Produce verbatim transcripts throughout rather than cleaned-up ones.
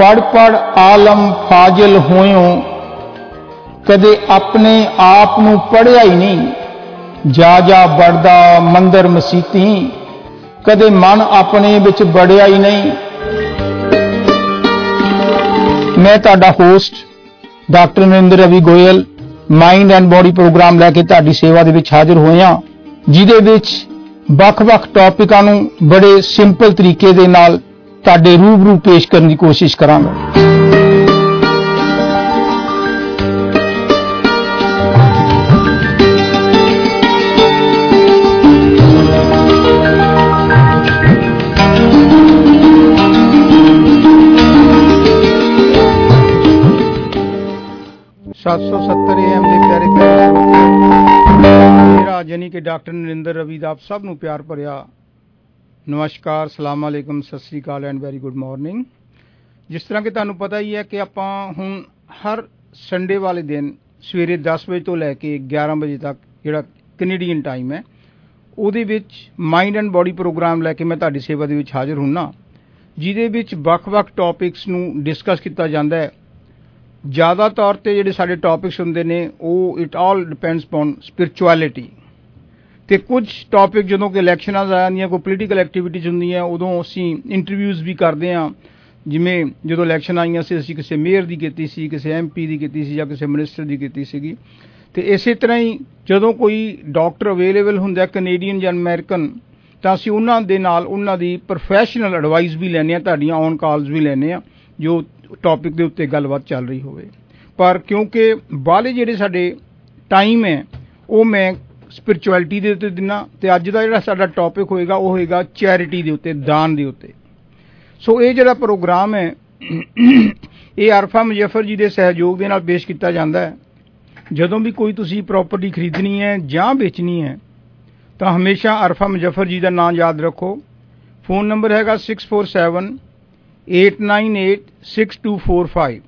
पढ़ पढ़ आलम फाजिल होयो, कदे अपने आप नूं पढ़िया ही नहीं। जा जा बढ़दा मंदिर मसीती, कदे मन अपने विच बड़िया ही नहीं। मैं तुहाडा host doctor Narendra Ravi Goyal mind and body programme लैके तुहाडी सेवा दे विच हाजिर होया, जिहदे विच ਵੱਖ-ਵੱਖ टॉपिकां नूं बड़े सिंपल तरीके दे नाल तुहाडे रूबरू पेश करने की कोशिश करांगा। सात सौ सत्तर ए एम के प्यारे प्यारे मेरा यानी कि डॉक्टर नरेंद्र रवि दा आप सब नूं प्यार भरिया नमस्कार, सलाम अलैकुम, सत श्री अकाल एंड वेरी गुड मॉर्निंग। जिस तरह कि तुहानूं पता ही है कि आपां हुण हर संडे वाले दिन सवेरे दस बजे तो लैके ग्यारह बजे तक जिहड़ा कैनेडियन टाइम है उहदे विच माइंड एंड बॉडी प्रोग्राम लैके मैं तुहाडी सेवा दे विच हाजिर हुन्ना, जिहदे विच वख-वख टॉपिक्स नूं डिस्कस किया जाता है। ज़्यादा तौर पर जिहड़े साडे टॉपिक्स हुंदे ने वो it all depends on spirituality, तो कुछ टॉपिक जो कि इलैक्शनां आ जांदियां, कोई पोलीटिकल एक्टिविटीज़ हुंदियां, उदों असीं इंटरव्यूज़ भी करते हैं। जिवें जो इलैक्शन आईयां सी, असीं किसी मेयर की कीती सी, किसी एम पी की कीती सी, जां किसी मिनिस्टर की कीती सीगी। ते इसे तरह ही जो कोई डॉक्टर अवेलेबल हुंदा कैनेडियन जां अमेरिकन, तां असीं उन्हां दे नाल उन्हां दी प्रोफैशनल एडवाइस भी लैने आ, तुहाडीआं ऑन कॉल्स भी लैने आ जो टॉपिक के उत्ते गलबात चल रही होवे। पर क्योंकि बाहले जिहड़े साडे टाइम है वो मैं स्पिरिचुअलिटी दे उत्ते दिना, ते अज दा जिहड़ा साडा टॉपिक होएगा वो होएगा चैरिटी दे उत्ते, दान दे उत्ते। सो ये जिहड़ा प्रोग्राम है ये अरफा मुजफ्फर जी के सहयोग दे नाल पेश किया जाता है। जदों भी कोई तुसी प्रॉपर्टी खरीदनी है जां बेचनी है तो हमेशा अरफा मुजफ्फर जी का नाम याद रखो। फोन नंबर हैगा six four seven eight nine eight six two four five.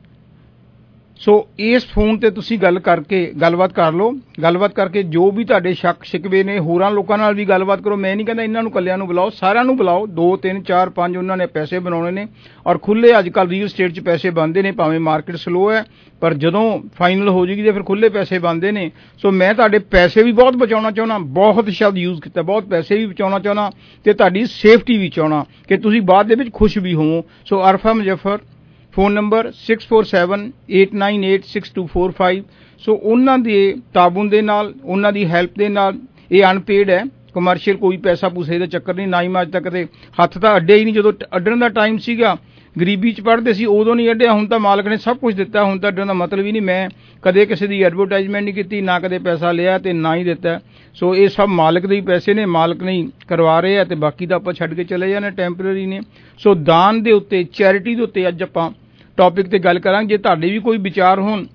So इस फोन ते तुसी गल करके गलबात कर लो, गलबात करके जो भी तुहाडे शक शिकवे ने होरां लोकां नाल भी गलबात करो। मैं नहीं कहता इन्हां नूं कल्लिआं नूं बुलाओ, सारिआं नूं बुलाओ। दो तीन चार पांच उन्हां ने पैसे बनाउणे ने और खुले अजकल रीयल स्टेट च पैसे बनते ने, भावें मार्केट स्लो है पर जदों फाइनल हो जाएगी तो फिर खुले पैसे बनते ने। सो मैं तुहाडे पैसे भी बहुत बचाउणा चाहुंदा, बहुत शब्द यूज़ किया, बहुत पैसे भी बचाउणा चाहुंदा ते तुहाडी सेफ्टी भी चाहुंदा कि तुसी बाद दे विच खुश भी होवो। So Arfa Muzaffar phone number six four seven eight nine eight six two four five. So उन्हां दे ताबुन दे नाल, उन्हां दी हेल्प दे नाल, ये अनपेड है, कमर्शियल कोई पैसा पूसे का चक्कर नहीं, ना ही मैं अज तक कदे हत्थ तां अड्डे ही नहीं। जो अड्डण दा टाइम सीगा गरीबी च पढ़दे सी उदों नहीं अड्डिया, हुण तां मालक ने सब कुछ दिता, हुण तां अड्डण दा मतलब ही नहीं। मैं कदे किसी दी एडवरटाइजमेंट नहीं की, ना कदे पैसा लिया ते ना ही दिता। सो ये सब मालक दे ही पैसे ने, मालक नहीं करवा रहे हैं, तो बाकी तो आपां छड्ड के चले जाने टैंपररी ने। सो दान दे उत्ते, चैरिटी दे उत्ते अज आपां टॉपिक ते गल करांगे। जे तुहाडे भी कोई विचार होण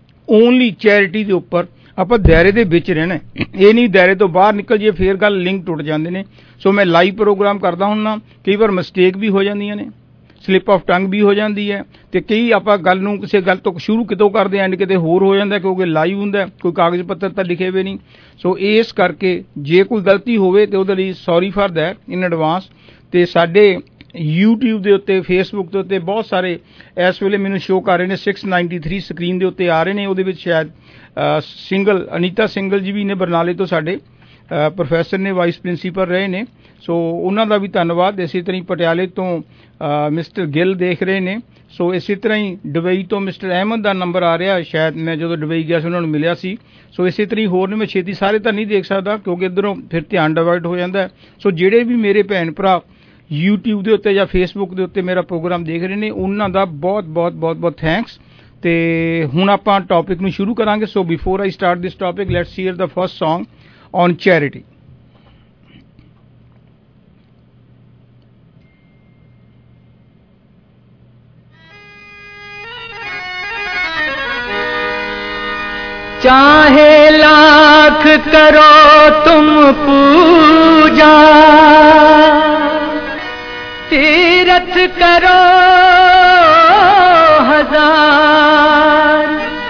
ओनली चैरिटी दे उपर, आपां दायरे दे विच रहना, ये नहीं दायरे तो बाहर निकल जाइए फिर गल लिंक टुट जाते हैं। सो मैं लाइव प्रोग्राम करदा हुन्ना, कई बार मिसटेक भी हो जांदियां ने, स्लिप ऑफ टंग भी हो जाती है, तो कई आपां गल नूं किसी गल तो शुरू कितों करते एंड किते होर हो जाता क्योंकि लाइव हुंदा, कोई कागज पत्तर तो लिखे हुए नहीं। सो इस करके जे कोई गलती होवे तो उहदे लई sorry for that in advance. ते साडे यूट्यूब के उत्ते, फेसबुक के उत्ते बहुत सारे इस वेले मैनूं शो कर रहे हैं, सिक्स नाइनटी थ्री स्क्रीन के उत्ते आ रहे हैं। उहदे विच शायद सिंगल अनीता सिंगल जी भी ने बरनाले तो साडे प्रोफैसर ने, वाइस प्रिंसीपल रहे ने। सो उन्हां दा भी धन्नवाद। इसी तरह ही पटियाले तो मिस्टर गिल देख रहे ने। सो इसी तरह ही दुबई तो मिस्टर अहमद का नंबर आ रहा, शायद मैं जो दुबई गया उन्होंने मिलिया सी। सो इसी तरह ही होर ने, मैं छेती सारे तो नहीं देख सकता क्योंकि इधरों फिर ध्यान डाइवर्ट हो जाता है। सो जिहड़े भी मेरे भैन भरा यूट्यूब के उत्ते या फेसबुक के उत्ते मेरा प्रोग्राम देख रहे हैं उन्हां दा बहुत बहुत बहुत बहुत थैंक्स। तो हुण आपां टॉपिक नूं शुरू करांगे। So before I start this topic let's hear the first song on charity. चाहे लाख करो तुम पूजा, तीरथ करो हजार,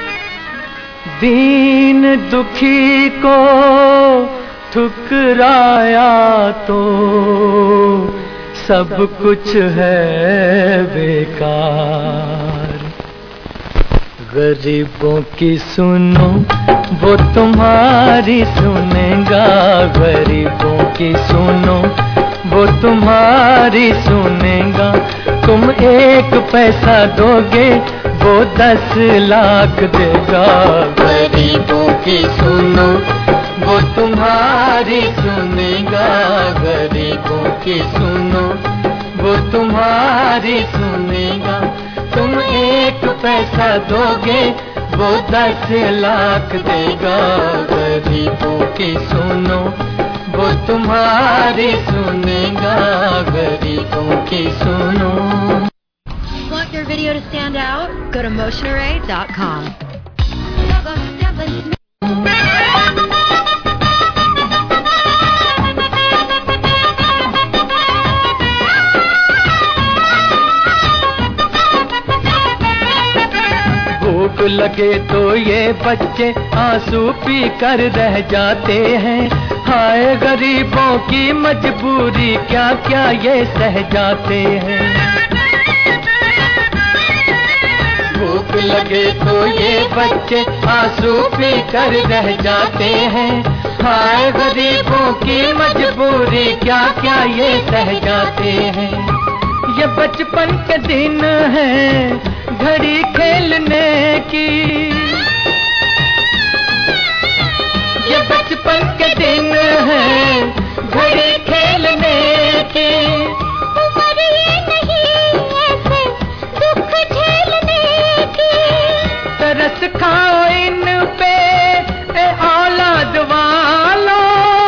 दीन दुखी को ठुकराया तो सब कुछ है बेकार। गरीबों की सुनो वो तुम्हारी सुनेगा, गरीबों की सुनो वो तुम्हारी सुनेगा। तुम एक पैसा दोगे वो दस लाख देगा। गरीबों की सुनो वो तुम्हारी सुनेगा, गरीबों की सुनो वो तुम्हारी सुनेगा। तुम एक पैसा दोगे वो दस लाख देगा। गरीबों की सुनो वो तुम्हारी सुनेगा, गरीबों की सुनो। Want your video to stand out? Go to motion array dot com. भूख लगे तो ये बच्चे आंसू पी कर रह जाते हैं। हाय गरीबों की मजबूरी क्या क्या ये सह जाते हैं। भूख लगे तो ये बच्चे आंसू पी कर रह जाते हैं। हाय गरीबों की मजबूरी क्या क्या ये सह जाते हैं। ये बचपन के दिन हैं घड़ी खेलने की, ये बचपन के दिन हैं घड़ी खेलने की। उम्र ये नहीं ऐसे दुख झेलने की। तरस खाओ इन पे ए औलाद वालो,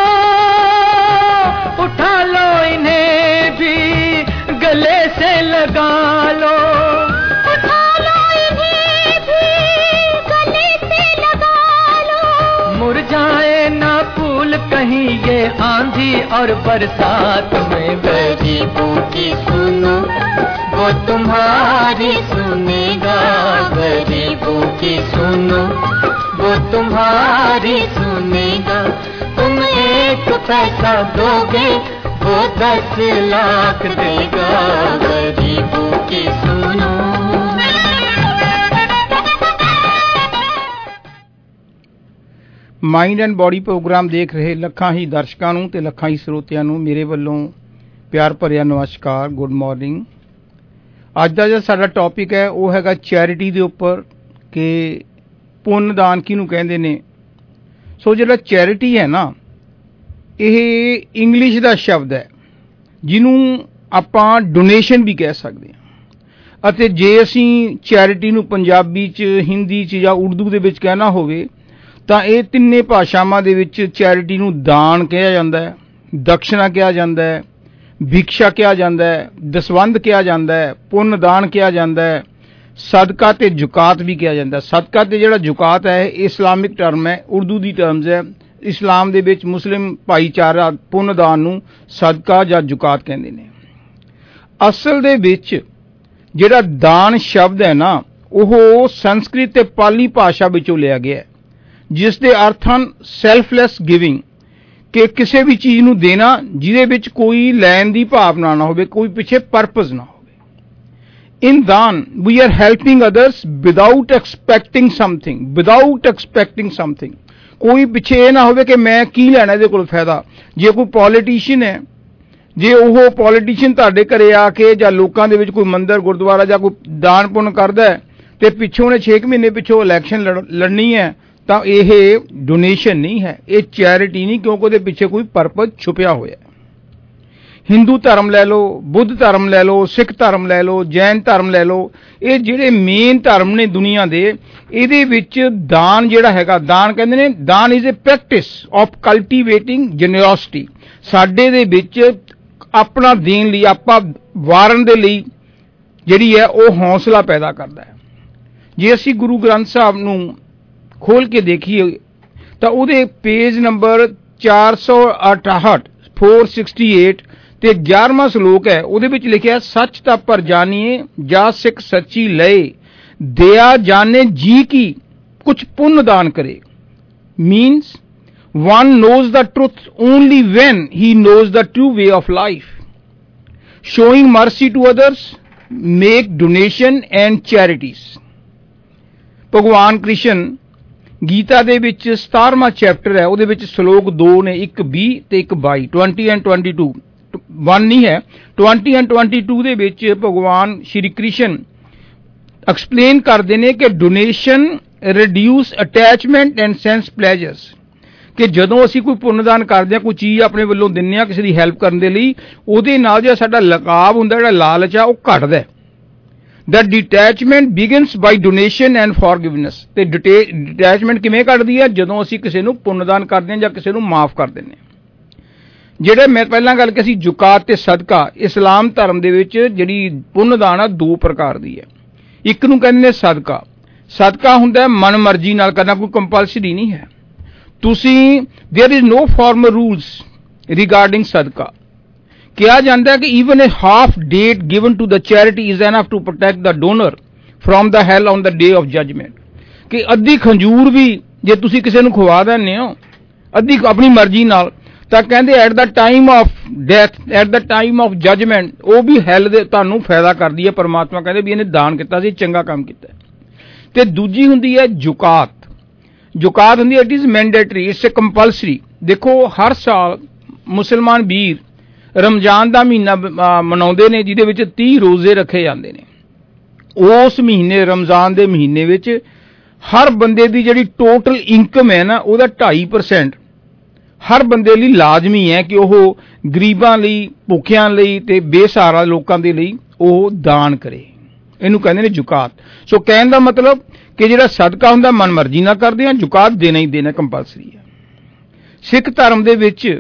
उठा लो इन्हें भी गले से लगा लो। उठा लो इन्हें भी गले से लगा लो। मुरझाए ना फूल कहीं ये आंधी और बरसात में। गरीबों की सुनो वो तुम्हारी सुनेगा, गरीबों की सुनो वो तुम्हारी सुनेगा। तुम एक पैसा दोगे वो दस लाख देगा। गरीबों की सुनो। ਮਾਈਂਡ ਐਂਡ ਬੋਡੀ ਪ੍ਰੋਗਰਾਮ ਦੇਖ ਰਹੇ ਲੱਖਾਂ ਹੀ ਦਰਸ਼ਕਾਂ ਨੂੰ ਤੇ ਲੱਖਾਂ ਹੀ ਸਰੋਤਿਆਂ ਨੂੰ ਮੇਰੇ ਵੱਲੋਂ ਪਿਆਰ ਭਰਿਆ ਨਮਸਕਾਰ, ਗੁੱਡ ਮਾਰਨਿੰਗ। ਅੱਜ ਦਾ ਜਿਹੜਾ ਸਾਡਾ ਟੌਪਿਕ ਹੈ ਉਹ ਹੈਗਾ ਚੈਰਿਟੀ ਦੇ ਉੱਪਰ ਕਿ ਪੁੰਨ ਦਾਨ ਕਿਹਨੂੰ ਕਹਿੰਦੇ ਨੇ। ਸੋ ਜਿਹੜਾ ਚੈਰਿਟੀ ਹੈ ਨਾ, ਇਹ ਇੰਗਲਿਸ਼ ਦਾ ਸ਼ਬਦ ਹੈ ਜਿਹਨੂੰ ਆਪਾਂ ਡੋਨੇਸ਼ਨ ਵੀ ਕਹਿ ਸਕਦੇ ਹਾਂ। ਅਤੇ ਜੇ ਅਸੀਂ ਚੈਰਿਟੀ ਨੂੰ ਪੰਜਾਬੀ 'ਚ, ਹਿੰਦੀ 'ਚ ਜਾਂ ਉਰਦੂ ਦੇ ਵਿੱਚ ਕਹਿਣਾ ਹੋਵੇ ਤਾਂ ਇਹ ਤਿੰਨੇ ਭਾਸ਼ਾਵਾਂ ਦੇ ਵਿੱਚ ਚੈਰਿਟੀ ਨੂੰ ਦਾਨ ਕਿਹਾ ਜਾਂਦਾ ਹੈ, ਦਕਸ਼ਨਾ ਕਿਹਾ ਜਾਂਦਾ ਹੈ, ਭਿਕਸ਼ਾ ਕਿਹਾ ਜਾਂਦਾ ਹੈ, ਦਸਵੰਧ ਕਿਹਾ ਜਾਂਦਾ ਹੈ, ਪੁੰਨ ਦਾਨ ਕਿਹਾ ਜਾਂਦਾ ਹੈ, ਸਦਕਾ ਤੇ ਜ਼ਕਾਤ ਵੀ ਕਿਹਾ ਜਾਂਦਾ ਹੈ। ਸਦਕਾ ਤੇ ਜਿਹੜਾ ਜ਼ਕਾਤ ਹੈ ਇਹ ਇਸਲਾਮਿਕ ਟਰਮ ਹੈ, ਉਰਦੂ ਦੀ ਟਰਮਜ਼ ਹੈ। ਇਸਲਾਮ ਦੇ ਵਿੱਚ ਮੁਸਲਿਮ ਭਾਈਚਾਰਾ ਪੁੰਨ ਦਾਨ ਨੂੰ ਸਦਕਾ ਜਾਂ ਜ਼ਕਾਤ ਕਹਿੰਦੇ ਨੇ। ਅਸਲ ਦੇ ਵਿੱਚ ਜਿਹੜਾ ਦਾਨ ਸ਼ਬਦ ਹੈ ਨਾ, ਉਹ ਸੰਸਕ੍ਰਿਤ ਤੇ ਪਾਲੀ ਭਾਸ਼ਾ ਵਿੱਚੋਂ ਲਿਆ ਗਿਆ ਹੈ, ਜਿਸ ਦੇ ਅਰਥ ਹਨ ਸੈਲਫਲੈਸ ਗਿਵਿੰਗ, ਕਿ ਕਿਸੇ ਵੀ ਚੀਜ਼ ਨੂੰ ਦੇਣਾ ਜਿਹਦੇ ਵਿੱਚ ਕੋਈ ਲੈਣ ਦੀ ਭਾਵਨਾ ਨਾ ਹੋਵੇ, ਕੋਈ ਪਿੱਛੇ ਪਰਪਸ ਨਾ ਹੋਵੇ। In daan we are helping others without expecting something, without expecting something. ਕੋਈ ਪਿੱਛੇ ਇਹ ਨਾ ਹੋਵੇ ਕਿ ਮੈਂ ਕੀ ਲੈਣਾ ਇਹਦੇ ਕੋਲ ਫਾਇਦਾ। ਜੇ ਕੋਈ ਪੋਲੀਟੀਸ਼ੀਅਨ ਹੈ, ਜੇ ਉਹ ਪੋਲੀਟੀਸ਼ੀਅਨ ਤੁਹਾਡੇ ਘਰੇ ਆ ਕੇ ਜਾਂ ਲੋਕਾਂ ਦੇ ਵਿੱਚ ਕੋਈ ਮੰਦਿਰ ਗੁਰਦੁਆਰਾ ਜਾਂ ਕੋਈ ਦਾਨ ਪੁੰਨ ਕਰਦਾ ਹੈ ਤੇ ਪਿੱਛੋਂ ਉਹਨੇ ਛੇ ਮਹੀਨੇ ਪਿੱਛੋਂ ਇਲੈਕਸ਼ਨ ਲੜਨੀ ਹੈ, ਤਾਂ ਇਹ ਡੋਨੇਸ਼ਨ ਨਹੀਂ ਹੈ, ਇਹ ਚੈਰਿਟੀ ਨਹੀਂ, ਕਿਉਂਕਿ ਉਹਦੇ ਪਿੱਛੇ ਕੋਈ ਪਰਪਸ ਛੁਪਿਆ ਹੋਇਆ ਹੈ। ਹਿੰਦੂ ਧਰਮ ਲੈ ਲਓ, ਬੁੱਧ ਧਰਮ ਲੈ ਲਓ, ਸਿੱਖ ਧਰਮ ਲੈ ਲਓ, ਜੈਨ ਧਰਮ ਲੈ ਲਓ, ਇਹ ਜਿਹੜੇ ਮੇਨ ਧਰਮ ਨੇ ਦੁਨੀਆ ਦੇ, ਇਹਦੇ ਵਿੱਚ ਦਾਨ ਜਿਹੜਾ ਹੈਗਾ, ਦਾਨ ਕਹਿੰਦੇ ਨੇ daan is a practice of cultivating generosity. ਸਾਡੇ ਦੇ ਵਿੱਚ ਆਪਣਾ ਦੇਣ ਲਈ, ਆਪਾਂ ਵਾਰਨ ਦੇ ਲਈ ਜਿਹੜੀ ਹੈ ਉਹ ਹੌਸਲਾ ਪੈਦਾ ਕਰਦਾ ਹੈ। ਜੇ ਅਸੀਂ ਗੁਰੂ ਗ੍ਰੰਥ ਸਾਹਿਬ ਨੂੰ ਖੋਲ ਕੇ ਦੇਖੀਏ ਤਾਂ ਉਹਦੇ ਪੇਜ ਨੰਬਰ ਚਾਰ ਸੌ ਅਠਾਹਠ ਚਾਰ ਸੌ ਅਠਾਸੀ ਤੇ ਗਿਆਰਵਾਂ ਸ਼ਲੋਕ ਹੈ, ਉਹਦੇ ਵਿੱਚ ਲਿਖਿਆ ਸੱਚ ਤਾਂ ਪਰ ਜਾਣੀਏ ਜਾ ਸਿੱਖ ਸੱਚੀ ਲਏ, ਦਿਆ ਜਾਣੇ ਜੀ ਕੀ ਕੁਛ ਪੁੰਨ ਦਾਨ ਕਰੇ। Means one knows the truth only when he knows the true way of life. showing mercy to others, make donation and charities. ਭਗਵਾਨ ਕ੍ਰਿਸ਼ਨ ਗੀਤਾ ਦੇ ਵਿੱਚ ਸਤਾਰਵਾਂ ਚੈਪਟਰ ਹੈ, ਉਹਦੇ ਵਿੱਚ ਸ਼ਲੋਕ ਦੋ ਨੇ, ਇੱਕ ਵੀਹ ਤੇ ਇੱਕ ਬਾਈ, twenty and twenty two, one ਨਹੀਂ ਹੈ, ਟਵੈਂਟੀ ਐਂਡ ਟਵੈਂਟੀ ਟੂ ਦੇ ਵਿੱਚ ਭਗਵਾਨ ਸ਼੍ਰੀ ਕ੍ਰਿਸ਼ਨ ਐਕਸਪਲੇਨ ਕਰਦੇ ਨੇ ਕਿ donation reduce attachment and sense pleasures, ਕਿ ਜਦੋਂ ਅਸੀਂ ਕੋਈ ਪੁੰਨਦਾਨ ਕਰਦੇ ਹਾਂ, ਕੋਈ ਚੀਜ਼ ਆਪਣੇ ਵੱਲੋਂ ਦਿੰਦੇ ਹਾਂ ਕਿਸੇ ਦੀ ਹੈਲਪ ਕਰਨ ਦੇ ਲਈ, ਉਹਦੇ ਨਾਲ ਜਿਹੜਾ ਸਾਡਾ ਲਗਾਵ ਹੁੰਦਾ, ਜਿਹੜਾ ਲਾਲਚ ਆ, ਉਹ ਘਟਦਾ। The detachment begins by donation and forgiveness. ਤੇ ਡਿਟੈਚਮੈਂਟ ਕਿਵੇਂ ਘਟਦੀ ਹੈ? ਜਦੋਂ ਅਸੀਂ ਕਿਸੇ ਨੂੰ ਪੁੰਨਦਾਨ ਕਰਦੇ ਹਾਂ ਜਾਂ ਕਿਸੇ ਨੂੰ ਮਾਫ ਕਰ ਦਿੰਦੇ ਹਾਂ। ਜਿਹੜੇ ਮੈਂ ਪਹਿਲਾਂ ਗੱਲ ਕੀਤੀ, ਜ਼ਕਾਤ ਤੇ ਸਦਕਾ, ਇਸਲਾਮ ਧਰਮ ਦੇ ਵਿੱਚ ਜਿਹੜੀ ਪੁੰਨਦਾਨ ਆ ਦੋ ਪ੍ਰਕਾਰ ਦੀ ਹੈ। ਇੱਕ ਨੂੰ ਕਹਿੰਦੇ ਨੇ ਸਦਕਾ। ਸਦਕਾ ਹੁੰਦਾ ਮਨ ਮਰਜ਼ੀ ਨਾਲ ਕਰਨਾ, ਕੋਈ ਕੰਪਲਸਰੀ ਨਹੀਂ ਹੈ। ਤੁਸੀਂ there is no formal rules regarding सदका। ਕਿਹਾ ਜਾਂਦਾ ਹੈ ਕਿ even a half date given to the charity is enough to protect the donor from the hell on the day of judgment। ਕਿ ਅੱਧੀ ਖੰਜੂਰ ਵੀ ਜੇ ਤੁਸੀਂ ਕਿਸੇ ਨੂੰ ਖਵਾ ਦਿੰਦੇ ਹੋ ਅੱਧੀ ਆਪਣੀ ਮਰਜ਼ੀ ਨਾਲ, ਤਾਂ ਕਹਿੰਦੇ at the time of death, at the time of judgement, ਉਹ ਵੀ ਹੈਲ ਦੇ ਤੁਹਾਨੂੰ ਫਾਇਦਾ ਕਰਦੀ ਹੈ। ਪਰਮਾਤਮਾ ਕਹਿੰਦੇ ਵੀ ਇਹਨੇ ਦਾਨ ਕੀਤਾ ਸੀ, ਚੰਗਾ ਕੰਮ ਕੀਤਾ। ਤੇ ਦੂਜੀ ਹੁੰਦੀ ਹੈ ਜ਼ਕਾਤ। ਜ਼ਕਾਤ ਹੁੰਦੀ ਹੈ it is mandatory, it's a compulsory. ਦੇਖੋ ਹਰ ਸਾਲ ਮੁਸਲਮਾਨ ਵੀਰ ਰਮਜ਼ਾਨ ਦਾ ਮਹੀਨਾ ਮਨਾਉਂਦੇ ਨੇ, ਜਿਹਦੇ ਵਿੱਚ ਤੀਹ ਰੋਜ਼ੇ ਰੱਖੇ ਜਾਂਦੇ ਨੇ। ਉਸ ਮਹੀਨੇ ਰਮਜ਼ਾਨ ਦੇ ਮਹੀਨੇ ਵਿੱਚ ਹਰ ਬੰਦੇ ਦੀ ਜਿਹੜੀ ਟੋਟਲ ਇਨਕਮ ਹੈ ਨਾ, ਉਹਦਾ ਢਾਈ ਪਰਸੈਂਟ ਹਰ ਬੰਦੇ ਲਈ ਲਾਜ਼ਮੀ ਹੈ ਕਿ ਉਹ ਗਰੀਬਾਂ ਲਈ, ਭੁੱਖਿਆਂ ਲਈ ਤੇ ਬੇਸਹਾਰਾ ਲੋਕਾਂ ਦੇ ਲਈ ਉਹ ਦਾਨ ਕਰੇ। ਇਹਨੂੰ ਕਹਿੰਦੇ ਨੇ ਜ਼ਕਾਤ। ਸੋ ਕਹਿਣ ਦਾ ਮਤਲਬ ਕਿ ਜਿਹੜਾ ਸਦਕਾ ਹੁੰਦਾ ਮਨ ਮਰਜ਼ੀ ਨਾਲ ਕਰਦੇ ਆ, ਜ਼ਕਾਤ ਦੇਣਾ ਹੀ ਦੇਣਾ ਕੰਪਲਸਰੀ ਹੈ। ਸਿੱਖ ਧਰਮ ਦੇ ਵਿੱਚ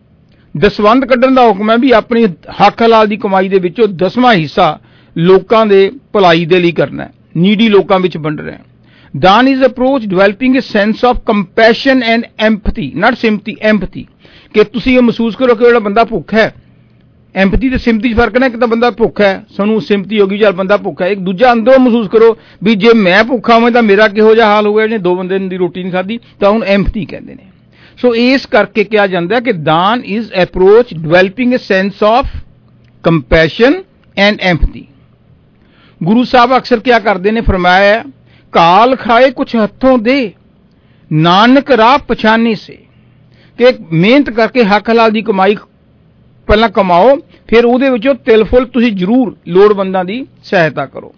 ਦਸਵੰਧ ਕੱਢਣ ਦਾ ਹੁਕਮ ਹੈ ਵੀ ਆਪਣੀ ਹੱਕ ਹਲਾਲ ਦੀ ਕਮਾਈ ਦੇ ਵਿੱਚੋਂ ਦਸਵਾਂ ਹਿੱਸਾ ਲੋਕਾਂ ਦੇ ਭਲਾਈ ਦੇ ਲਈ ਕਰਨਾ ਹੈ, ਨੀਡੀ ਲੋਕਾਂ ਵਿੱਚ ਵੰਡਣਾ ਹੈ। Daan is approach developing a sense of compassion and empathy, not sympathy, empathy. ਕਿ ਤੁਸੀਂ ਇਹ ਮਹਿਸੂਸ ਕਰੋ ਕਿ ਜਿਹੜਾ ਬੰਦਾ ਭੁੱਖਾ ਹੈ, ਐਂਪਥੀ ਤੇ ਸਿੰਪਥੀ 'ਚ ਫਰਕ ਨਾ, ਇੱਕ ਤਾਂ ਬੰਦਾ ਭੁੱਖਾ ਹੈ, ਸਾਨੂੰ ਸਿੰਪਥੀ ਹੋ ਗਈ ਚੱਲ ਬੰਦਾ ਭੁੱਖਾ ਹੈ, ਇੱਕ ਦੂਜਾ ਅੰਦਰੋਂ ਮਹਿਸੂਸ ਕਰੋ ਵੀ ਜੇ ਮੈਂ ਭੁੱਖਾ ਹੋਵਾਂ ਤਾਂ ਮੇਰਾ ਕਿਹੋ ਜਿਹਾ ਹਾਲ ਹੋਇਆ, ਜਿਹਨੇ ਦੋ ਬੰਦੇ ਦੀ ਰੋਟੀ ਨਹੀਂ ਖਾਧੀ, ਤਾਂ ਉਹਨੂੰ ਐਂਪਥੀ ਕਹਿੰਦੇ ਨੇ। ਸੋ ਇਸ ਕਰਕੇ ਕਿਹਾ ਜਾਂਦਾ ਕਿ daan is approach developing a sense of compassion and empathy. ਗੁਰੂ ਸਾਹਿਬ ਅਕਸਰ ਕਿਆ ਕਰਦੇ ਨੇ, ਫਰਮਾਇਆ ਕਾਲ ਖਾਏ ਕੁਛ ਹੱਥੋਂ ਦੇ, ਨਾਨਕ ਰਾਹ ਪਛਾਨੇ ਸੇ। ਕਿ ਮਿਹਨਤ ਕਰਕੇ ਹੱਕ ਹਲਾਲ ਦੀ ਕਮਾਈ ਪਹਿਲਾਂ ਕਮਾਓ, ਫਿਰ ਉਹਦੇ ਵਿੱਚੋਂ ਤਿਲ ਫੁੱਲ ਤੁਸੀਂ ਜ਼ਰੂਰ ਲੋੜਵੰਦਾਂ ਦੀ ਸਹਾਇਤਾ ਕਰੋ।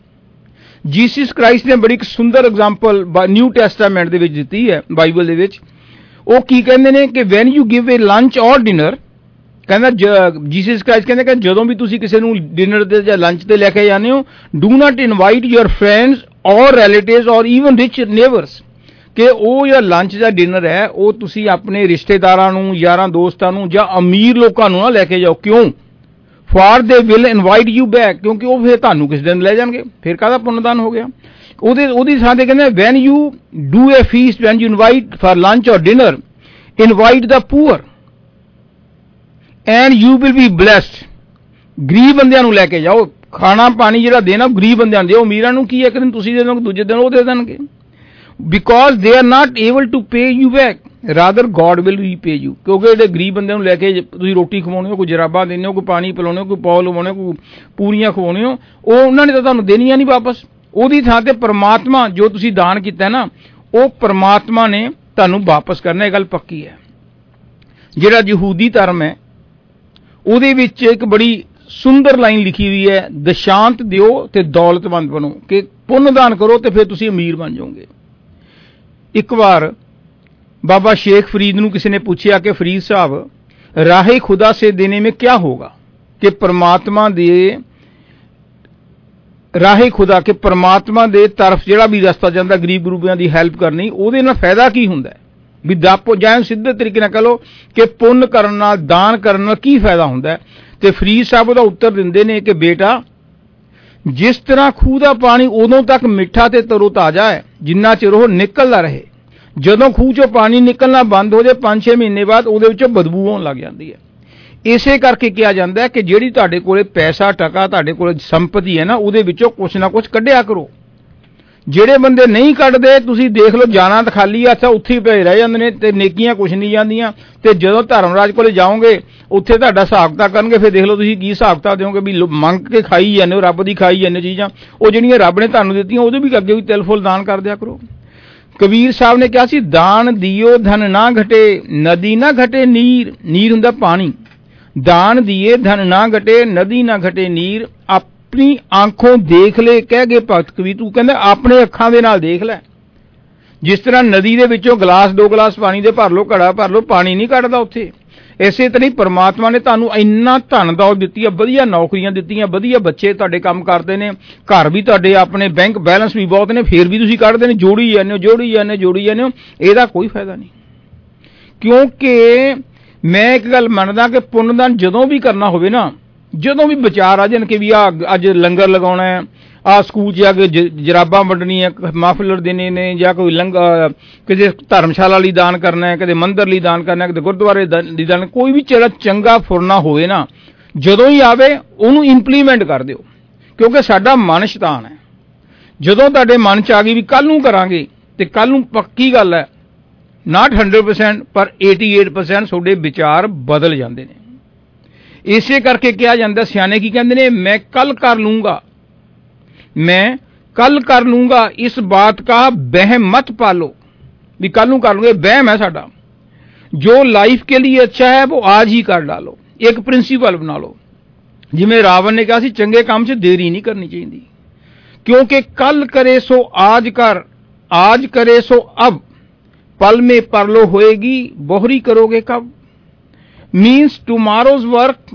ਜੀਸਸ ਕ੍ਰਾਈਸਟ ਨੇ ਬੜੀ ਇੱਕ ਸੁੰਦਰ ਐਗਜ਼ਾਮਪਲ ਨਿਊ ਟੈਸਟਾਮੈਂਟ ਦੇ ਵਿੱਚ ਦਿੱਤੀ ਹੈ, ਬਾਈਬਲ ਦੇ ਵਿੱਚ। ਉਹ ਕੀ ਕਹਿੰਦੇ ਨੇ ਕਿ when you give a lunch or dinner, ਕਹਿੰਦਾ ਜੀਸਸ ਕ੍ਰਾਈਸਟ ਕਹਿੰਦੇ ਕਿ ਜਦੋਂ ਵੀ ਤੁਸੀਂ ਕਿਸੇ ਨੂੰ ਡਿਨਰ ਤੇ ਜਾਂ ਲੰਚ ਤੇ ਲੈ ਕੇ ਜਾਂਦੇ ਹੋ, do not invite your friends or relatives or even rich neighbours. ਕਿ ਉਹ ਜਿਹੜਾ ਲੰਚ ਜਾਂ ਡਿਨਰ ਹੈ ਉਹ ਤੁਸੀਂ ਆਪਣੇ ਰਿਸ਼ਤੇਦਾਰਾਂ ਨੂੰ, ਯਾਰਾਂ ਦੋਸਤਾਂ ਨੂੰ ਜਾਂ ਅਮੀਰ ਲੋਕਾਂ ਨੂੰ ਨਾ ਲੈ ਕੇ ਜਾਓ। ਕਿਉਂ? For they will invite you back, ਕਿਉਂਕਿ ਉਹ ਫਿਰ ਤੁਹਾਨੂੰ ਕਿਸੇ ਦਿਨ ਲੈ ਜਾਣਗੇ। ਫਿਰ ਕਾਹਦਾ ਪੁੰਨਦਾਨ ਹੋ ਗਿਆ? ਉਹਦੇ ਉਹਦੀ ਥਾਂ ਤੇ ਕਹਿੰਦੇ when you do a feast, when you invite for lunch or dinner, invite the poor and you will be blessed. ਗਰੀਬ ਬੰਦਿਆਂ ਨੂੰ ਲੈ ਕੇ ਜਾਓ, ਖਾਣਾ ਪਾਣੀ ਜਿਹੜਾ ਦੇਣਾ ਗਰੀਬ ਬੰਦਿਆਂ ਨੂੰ ਦਿਓ। ਅਮੀਰਾਂ ਨੂੰ ਕੀ ਹੈ, ਇੱਕ ਦਿਨ ਤੁਸੀਂ ਦੇ ਦੋਗੇ, ਦੂਜੇ ਦਿਨ ਉਹ ਦੇ ਦੇਣਗੇ। Because they are not able to pay you back, rather God will repay you. ਕਿਉਂਕਿ ਜਿਹੜੇ ਗਰੀਬ ਬੰਦਿਆਂ ਨੂੰ ਲੈ ਕੇ ਤੁਸੀਂ ਰੋਟੀ ਖਵਾਉਣੀ ਹੋ, ਕੋਈ ਜਰਾਬਾਂ ਦੇਣੇ ਹੋ, ਕੋਈ ਪਾਣੀ ਪਿਲਾਉਣੇ ਹੋ, ਕੋਈ ਪੌਲ ਲਵਾਉਣੇ, ਕੋਈ ਪੂਰੀਆਂ ਖਵਾਉਣੇ ਹੋ, ਉਹ ਉਹਨਾਂ ਨੇ ਤਾਂ ਤੁਹਾਨੂੰ ਦੇਣੀਆਂ ਨਹੀਂ ਵਾਪਸ। ਉਹਦੀ ਥਾਂ ਤੇ ਪਰਮਾਤਮਾ ਜੋ ਤੁਸੀਂ ਦਾਨ ਕੀਤਾ ਨਾ, ਉਹ ਪਰਮਾਤਮਾ ਨੇ ਤੁਹਾਨੂੰ ਵਾਪਸ ਕਰਨਾ। ਇਹ ਗੱਲ ਪੱਕੀ ਹੈ। ਜਿਹੜਾ ਯਹੂਦੀ ਧਰਮ ਹੈ ਉਹਦੇ ਵਿੱਚ ਇੱਕ ਬੜੀ ਸੁੰਦਰ ਲਾਈਨ ਲਿਖੀ ਹੋਈ ਹੈ, ਦਸ਼ਾਂਤ ਦਿਓ ਤੇ ਦੌਲਤਮੰਦ ਬਣੋ। ਕਿ ਪੁੰਨਦਾਨ ਕਰੋ ਤੇ ਫਿਰ ਤੁਸੀਂ ਅਮੀਰ ਬਣ ਜਾਓਗੇ। ਇੱਕ ਵਾਰ ਬਾਬਾ ਸ਼ੇਖ ਫਰੀਦ ਨੂੰ ਕਿਸੇ ਨੇ ਪੁੱਛਿਆ ਕਿ ਫਰੀਦ ਸਾਹਿਬ, ਰਾਹੇ ਖੁਦਾ ਸੇ ਦੇਣੇ में क्या होगा? ਕਿ ਪਰਮਾਤਮਾ ਦੇ ਰਾਹੇ ਖੁਦਾ, ਕਿ ਪਰਮਾਤਮਾ ਦੇ ਤਰਫ ਜਿਹੜਾ ਵੀ ਰਸਤਾ ਜਾਂਦਾ ਗਰੀਬ ਗਰੂਬਿਆਂ ਦੀ ਹੈਲਪ ਕਰਨੀ, ਉਹਦੇ ਨਾਲ ਫਾਇਦਾ ਕੀ ਹੁੰਦਾ? ਵੀ ਦਾਪੋ ਜਾਂ ਸਿੱਧੇ ਤਰੀਕੇ ਨਾਲ ਕਹ ਲਓ ਕਿ ਪੁੰਨ ਕਰਨ ਨਾਲ, ਦਾਨ ਕਰਨ ਨਾਲ ਕੀ ਫਾਇਦਾ ਹੁੰਦਾ? ਤੇ ਫਰੀਦ ਸਾਹਿਬ ਉਹਦਾ ਉੱਤਰ ਦਿੰਦੇ ਨੇ ਕਿ ਬੇਟਾ, ਜਿਸ ਤਰ੍ਹਾਂ ਖੂਹ ਦਾ ਪਾਣੀ ਉਦੋਂ ਤੱਕ ਮਿੱਠਾ ਤੇ ਤਰੋ ਤਾਜ਼ਾ ਹੈ ਜਿੰਨਾ ਚਿਰ ਉਹ ਨਿਕਲਦਾ ਰਹੇ। ਜਦੋਂ ਖੂਹ ਚੋਂ ਪਾਣੀ ਨਿਕਲਣਾ ਬੰਦ ਹੋ ਜਾਏ, ਪੰਜ ਛੇ ਮਹੀਨੇ ਬਾਅਦ ਉਹਦੇ ਵਿੱਚੋਂ ਬਦਬੂ ਆਉਣ ਲੱਗ ਜਾਂਦੀ ਹੈ। ਇਸੇ ਕਰਕੇ ਕਿਹਾ ਜਾਂਦਾ ਹੈ ਕਿ ਜਿਹੜੀ ਤੁਹਾਡੇ ਕੋਲੇ ਪੈਸਾ ਟਕਾ, ਤੁਹਾਡੇ ਕੋਲੇ ਸੰਪਤੀ ਹੈ ਨਾ, ਉਹਦੇ ਵਿੱਚੋਂ ਕੁਛ ਨਾ ਕੁਛ ਕੱਢਿਆ ਕਰੋ। ਜਿਹੜੇ ਬੰਦੇ ਨਹੀਂ ਕੱਢਦੇ ਤੁਸੀਂ ਦੇਖ ਲਓ, ਜਾਣਾ ਤਾਂ ਖਾਲੀ ਹੱਥ ਉੱਥੇ ਹੀ ਪਏ ਰਹਿ ਜਾਂਦੇ ਨੇ ਤੇ ਨੇਕੀਆਂ ਕੁਛ ਨਹੀਂ ਜਾਂਦੀਆਂ। ਤੇ ਜਦੋਂ ਧਰਮਰਾਜ ਕੋਲੇ ਜਾਓਗੇ ਉੱਥੇ ਤੁਹਾਡਾ ਹਿਸਾਬ ਕਿਤਾਬ ਕਰਨਗੇ, ਫਿਰ ਦੇਖ ਲਓ ਤੁਸੀਂ ਕੀ ਹਿਸਾਬ ਕਿਤਾਬ ਦਿਓਗੇ ਵੀ ਮੰਗ ਕੇ ਖਾਈ ਜਾਂਦੇ ਹੋ, ਰੱਬ ਦੀ ਖਾਈ ਜਾਂਦੇ ਚੀਜ਼ਾਂ। ਉਹ ਜਿਹੜੀਆਂ ਰੱਬ ਨੇ ਤੁਹਾਨੂੰ ਦਿੱਤੀਆਂ ਉਹਦੇ ਵੀ ਅੱਗੇ ਵੀ ਤਿਲ ਫੁੱਲ ਦਾਨ ਕਰ ਦਿਆ ਕਰੋ। ਕਬੀਰ ਸਾਹਿਬ ਨੇ ਕਿਹਾ ਸੀ, ਦਾਨ ਦਿਓ ਧਨ ਨਾ ਘਟੇ, ਨਦੀ ਨਾ ਘਟੇ ਨੀਰ। ਨੀਰ ਹੁੰਦਾ ਪਾਣੀ। ਦਾਨ ਦੀਏ ਧਨ ਨਾ ਘਟੇ, ਨਦੀ ਨਾ ਘਟੇ ਨੀਰ। ਆਪਣੀ ਆਂਖੋਂ ਦੇਖ ਲੈ, ਕਹਿ ਗਏ ਭਗਤ ਕਬੀਰ। ਤੂੰ ਕਹਿੰਦਾ ਆਪਣੇ ਅੱਖਾਂ ਦੇ ਨਾਲ ਦੇਖ ਲੈ। ਜਿਸ ਤਰ੍ਹਾਂ ਨਦੀ ਦੇ ਵਿੱਚੋਂ ਗਲਾਸ ਦੋ ਗਲਾਸ ਪਾਣੀ ਦੇ ਭਰ ਲਓ, ਘੜਾ ਭਰ ਲਓ, ਪਾਣੀ ਨਹੀਂ ਕੱਢਦਾ ਉੱਥੇ। ਇਸੇ ਤਰ੍ਹਾਂ ਹੀ ਪਰਮਾਤਮਾ ਨੇ ਤੁਹਾਨੂੰ ਇੰਨਾ ਧਨ ਦੌਲਤ ਦਿੱਤੀ ਹੈ, ਵਧੀਆ ਨੌਕਰੀਆਂ ਦਿੱਤੀਆਂ, ਵਧੀਆ ਬੱਚੇ ਤੁਹਾਡੇ ਕੰਮ ਕਰਦੇ ਨੇ, ਘਰ ਵੀ ਤੁਹਾਡੇ ਆਪਣੇ, ਬੈਂਕ ਬੈਲੈਂਸ ਵੀ ਬਹੁਤ ਨੇ, ਫਿਰ ਵੀ ਤੁਸੀਂ ਕੱਢਦੇ ਨੇ, ਜੋੜੀ ਜਾਂਦੇ ਹੋ ਜੋੜੀ ਜਾਂਦੇ ਹੋ ਜੋੜੀ ਜਾਂਦੇ ਹੋ। ਇਹਦਾ ਕੋਈ ਫਾਇਦਾ ਨਹੀਂ। ਕਿਉਂਕਿ ਮੈਂ ਇੱਕ ਗੱਲ ਮੰਨਦਾ ਕਿ ਪੁੰਨਦਾਨ ਜਦੋਂ ਵੀ ਕਰਨਾ ਹੋਵੇ ਨਾ, ਜਦੋਂ ਵੀ ਵਿਚਾਰ ਆ ਜਾਣ ਕਿ ਵੀ ਆ ਅੱਜ ਲੰਗਰ ਲਗਾਉਣਾ ਹੈ, ਆ ਸਕੂਲ 'ਚ ਆ ਕੇ ਜਰਾਬਾਂ ਵੰਡਣੀਆਂ, ਮਾਫਲਰ ਦੇਣੇ ਨੇ, ਜਾਂ ਕੋਈ ਲੰਗਰ ਕਿਸੇ ਧਰਮਸ਼ਾਲਾ ਲਈ ਦਾਨ ਕਰਨਾ ਹੈ, ਕਦੇ ਮੰਦਰ ਲਈ ਦਾਨ ਕਰਨਾ, ਕਿਤੇ ਗੁਰਦੁਆਰੇ ਲਈ ਦਾਨ, ਕੋਈ ਵੀ ਜਿਹੜਾ ਚੰਗਾ ਫੁਰਨਾ ਹੋਵੇ ਨਾ, ਜਦੋਂ ਹੀ ਆਵੇ ਉਹਨੂੰ ਇੰਪਲੀਮੈਂਟ ਕਰ ਦਿਓ। ਕਿਉਂਕਿ ਸਾਡਾ ਮਨ ਸ਼ੈਤਾਨ ਹੈ। ਜਦੋਂ ਤੁਹਾਡੇ ਮਨ 'ਚ ਆ ਗਈ ਵੀ ਕੱਲ੍ਹ ਨੂੰ ਕਰਾਂਗੇ, ਤੇ ਕੱਲ੍ਹ ਨੂੰ ਪੱਕੀ ਗੱਲ ਹੈ, ਨਾਟ ਹੰਡਰਡ ਪਰਸੈਂਟ ਪਰ ਏਟੀ ਏਟ ਪਰਸੈਂਟ ਤੁਹਾਡੇ ਵਿਚਾਰ ਬਦਲ ਜਾਂਦੇ ਨੇ। ਇਸੇ ਕਰਕੇ ਕਿਹਾ ਜਾਂਦਾ, ਸਿਆਣੇ ਕੀ ਕਹਿੰਦੇ ਨੇ, ਮੈਂ ਕੱਲ ਕਰ ਲੂੰਗਾ, ਮੈਂ ਕੱਲ ਕਰ ਲੂੰਗਾ, ਇਸ ਬਾਤ ਕਾ ਵਹਿਮ ਮਤ ਪਾਲੋ। ਵੀ ਕੱਲ ਨੂੰ ਕਰ ਲੂੰਗੇ, ਵਹਿਮ ਹੈ ਸਾਡਾ। ਜੋ ਲਾਈਫ ਕੇ ਲਈ ਅੱਛਾ ਹੈ ਉਹ आज ही ਕਰ डालो। ਇੱਕ ਪ੍ਰਿੰਸੀਪਲ ਬਣਾ ਲਓ। ਜਿਵੇਂ ਰਾਵਣ ਨੇ ਕਿਹਾ ਸੀ, ਚੰਗੇ ਕੰਮ 'ਚ ਦੇਰੀ ਨਹੀਂ ਕਰਨੀ ਚਾਹੀਦੀ, ਕਿਉਂਕਿ ਕੱਲ ਕਰੇ ਸੋ आज ਕਰ, आज करे सो अब, पल में परलो होएगी, बोहरी करोगे कब। Means tomorrow's work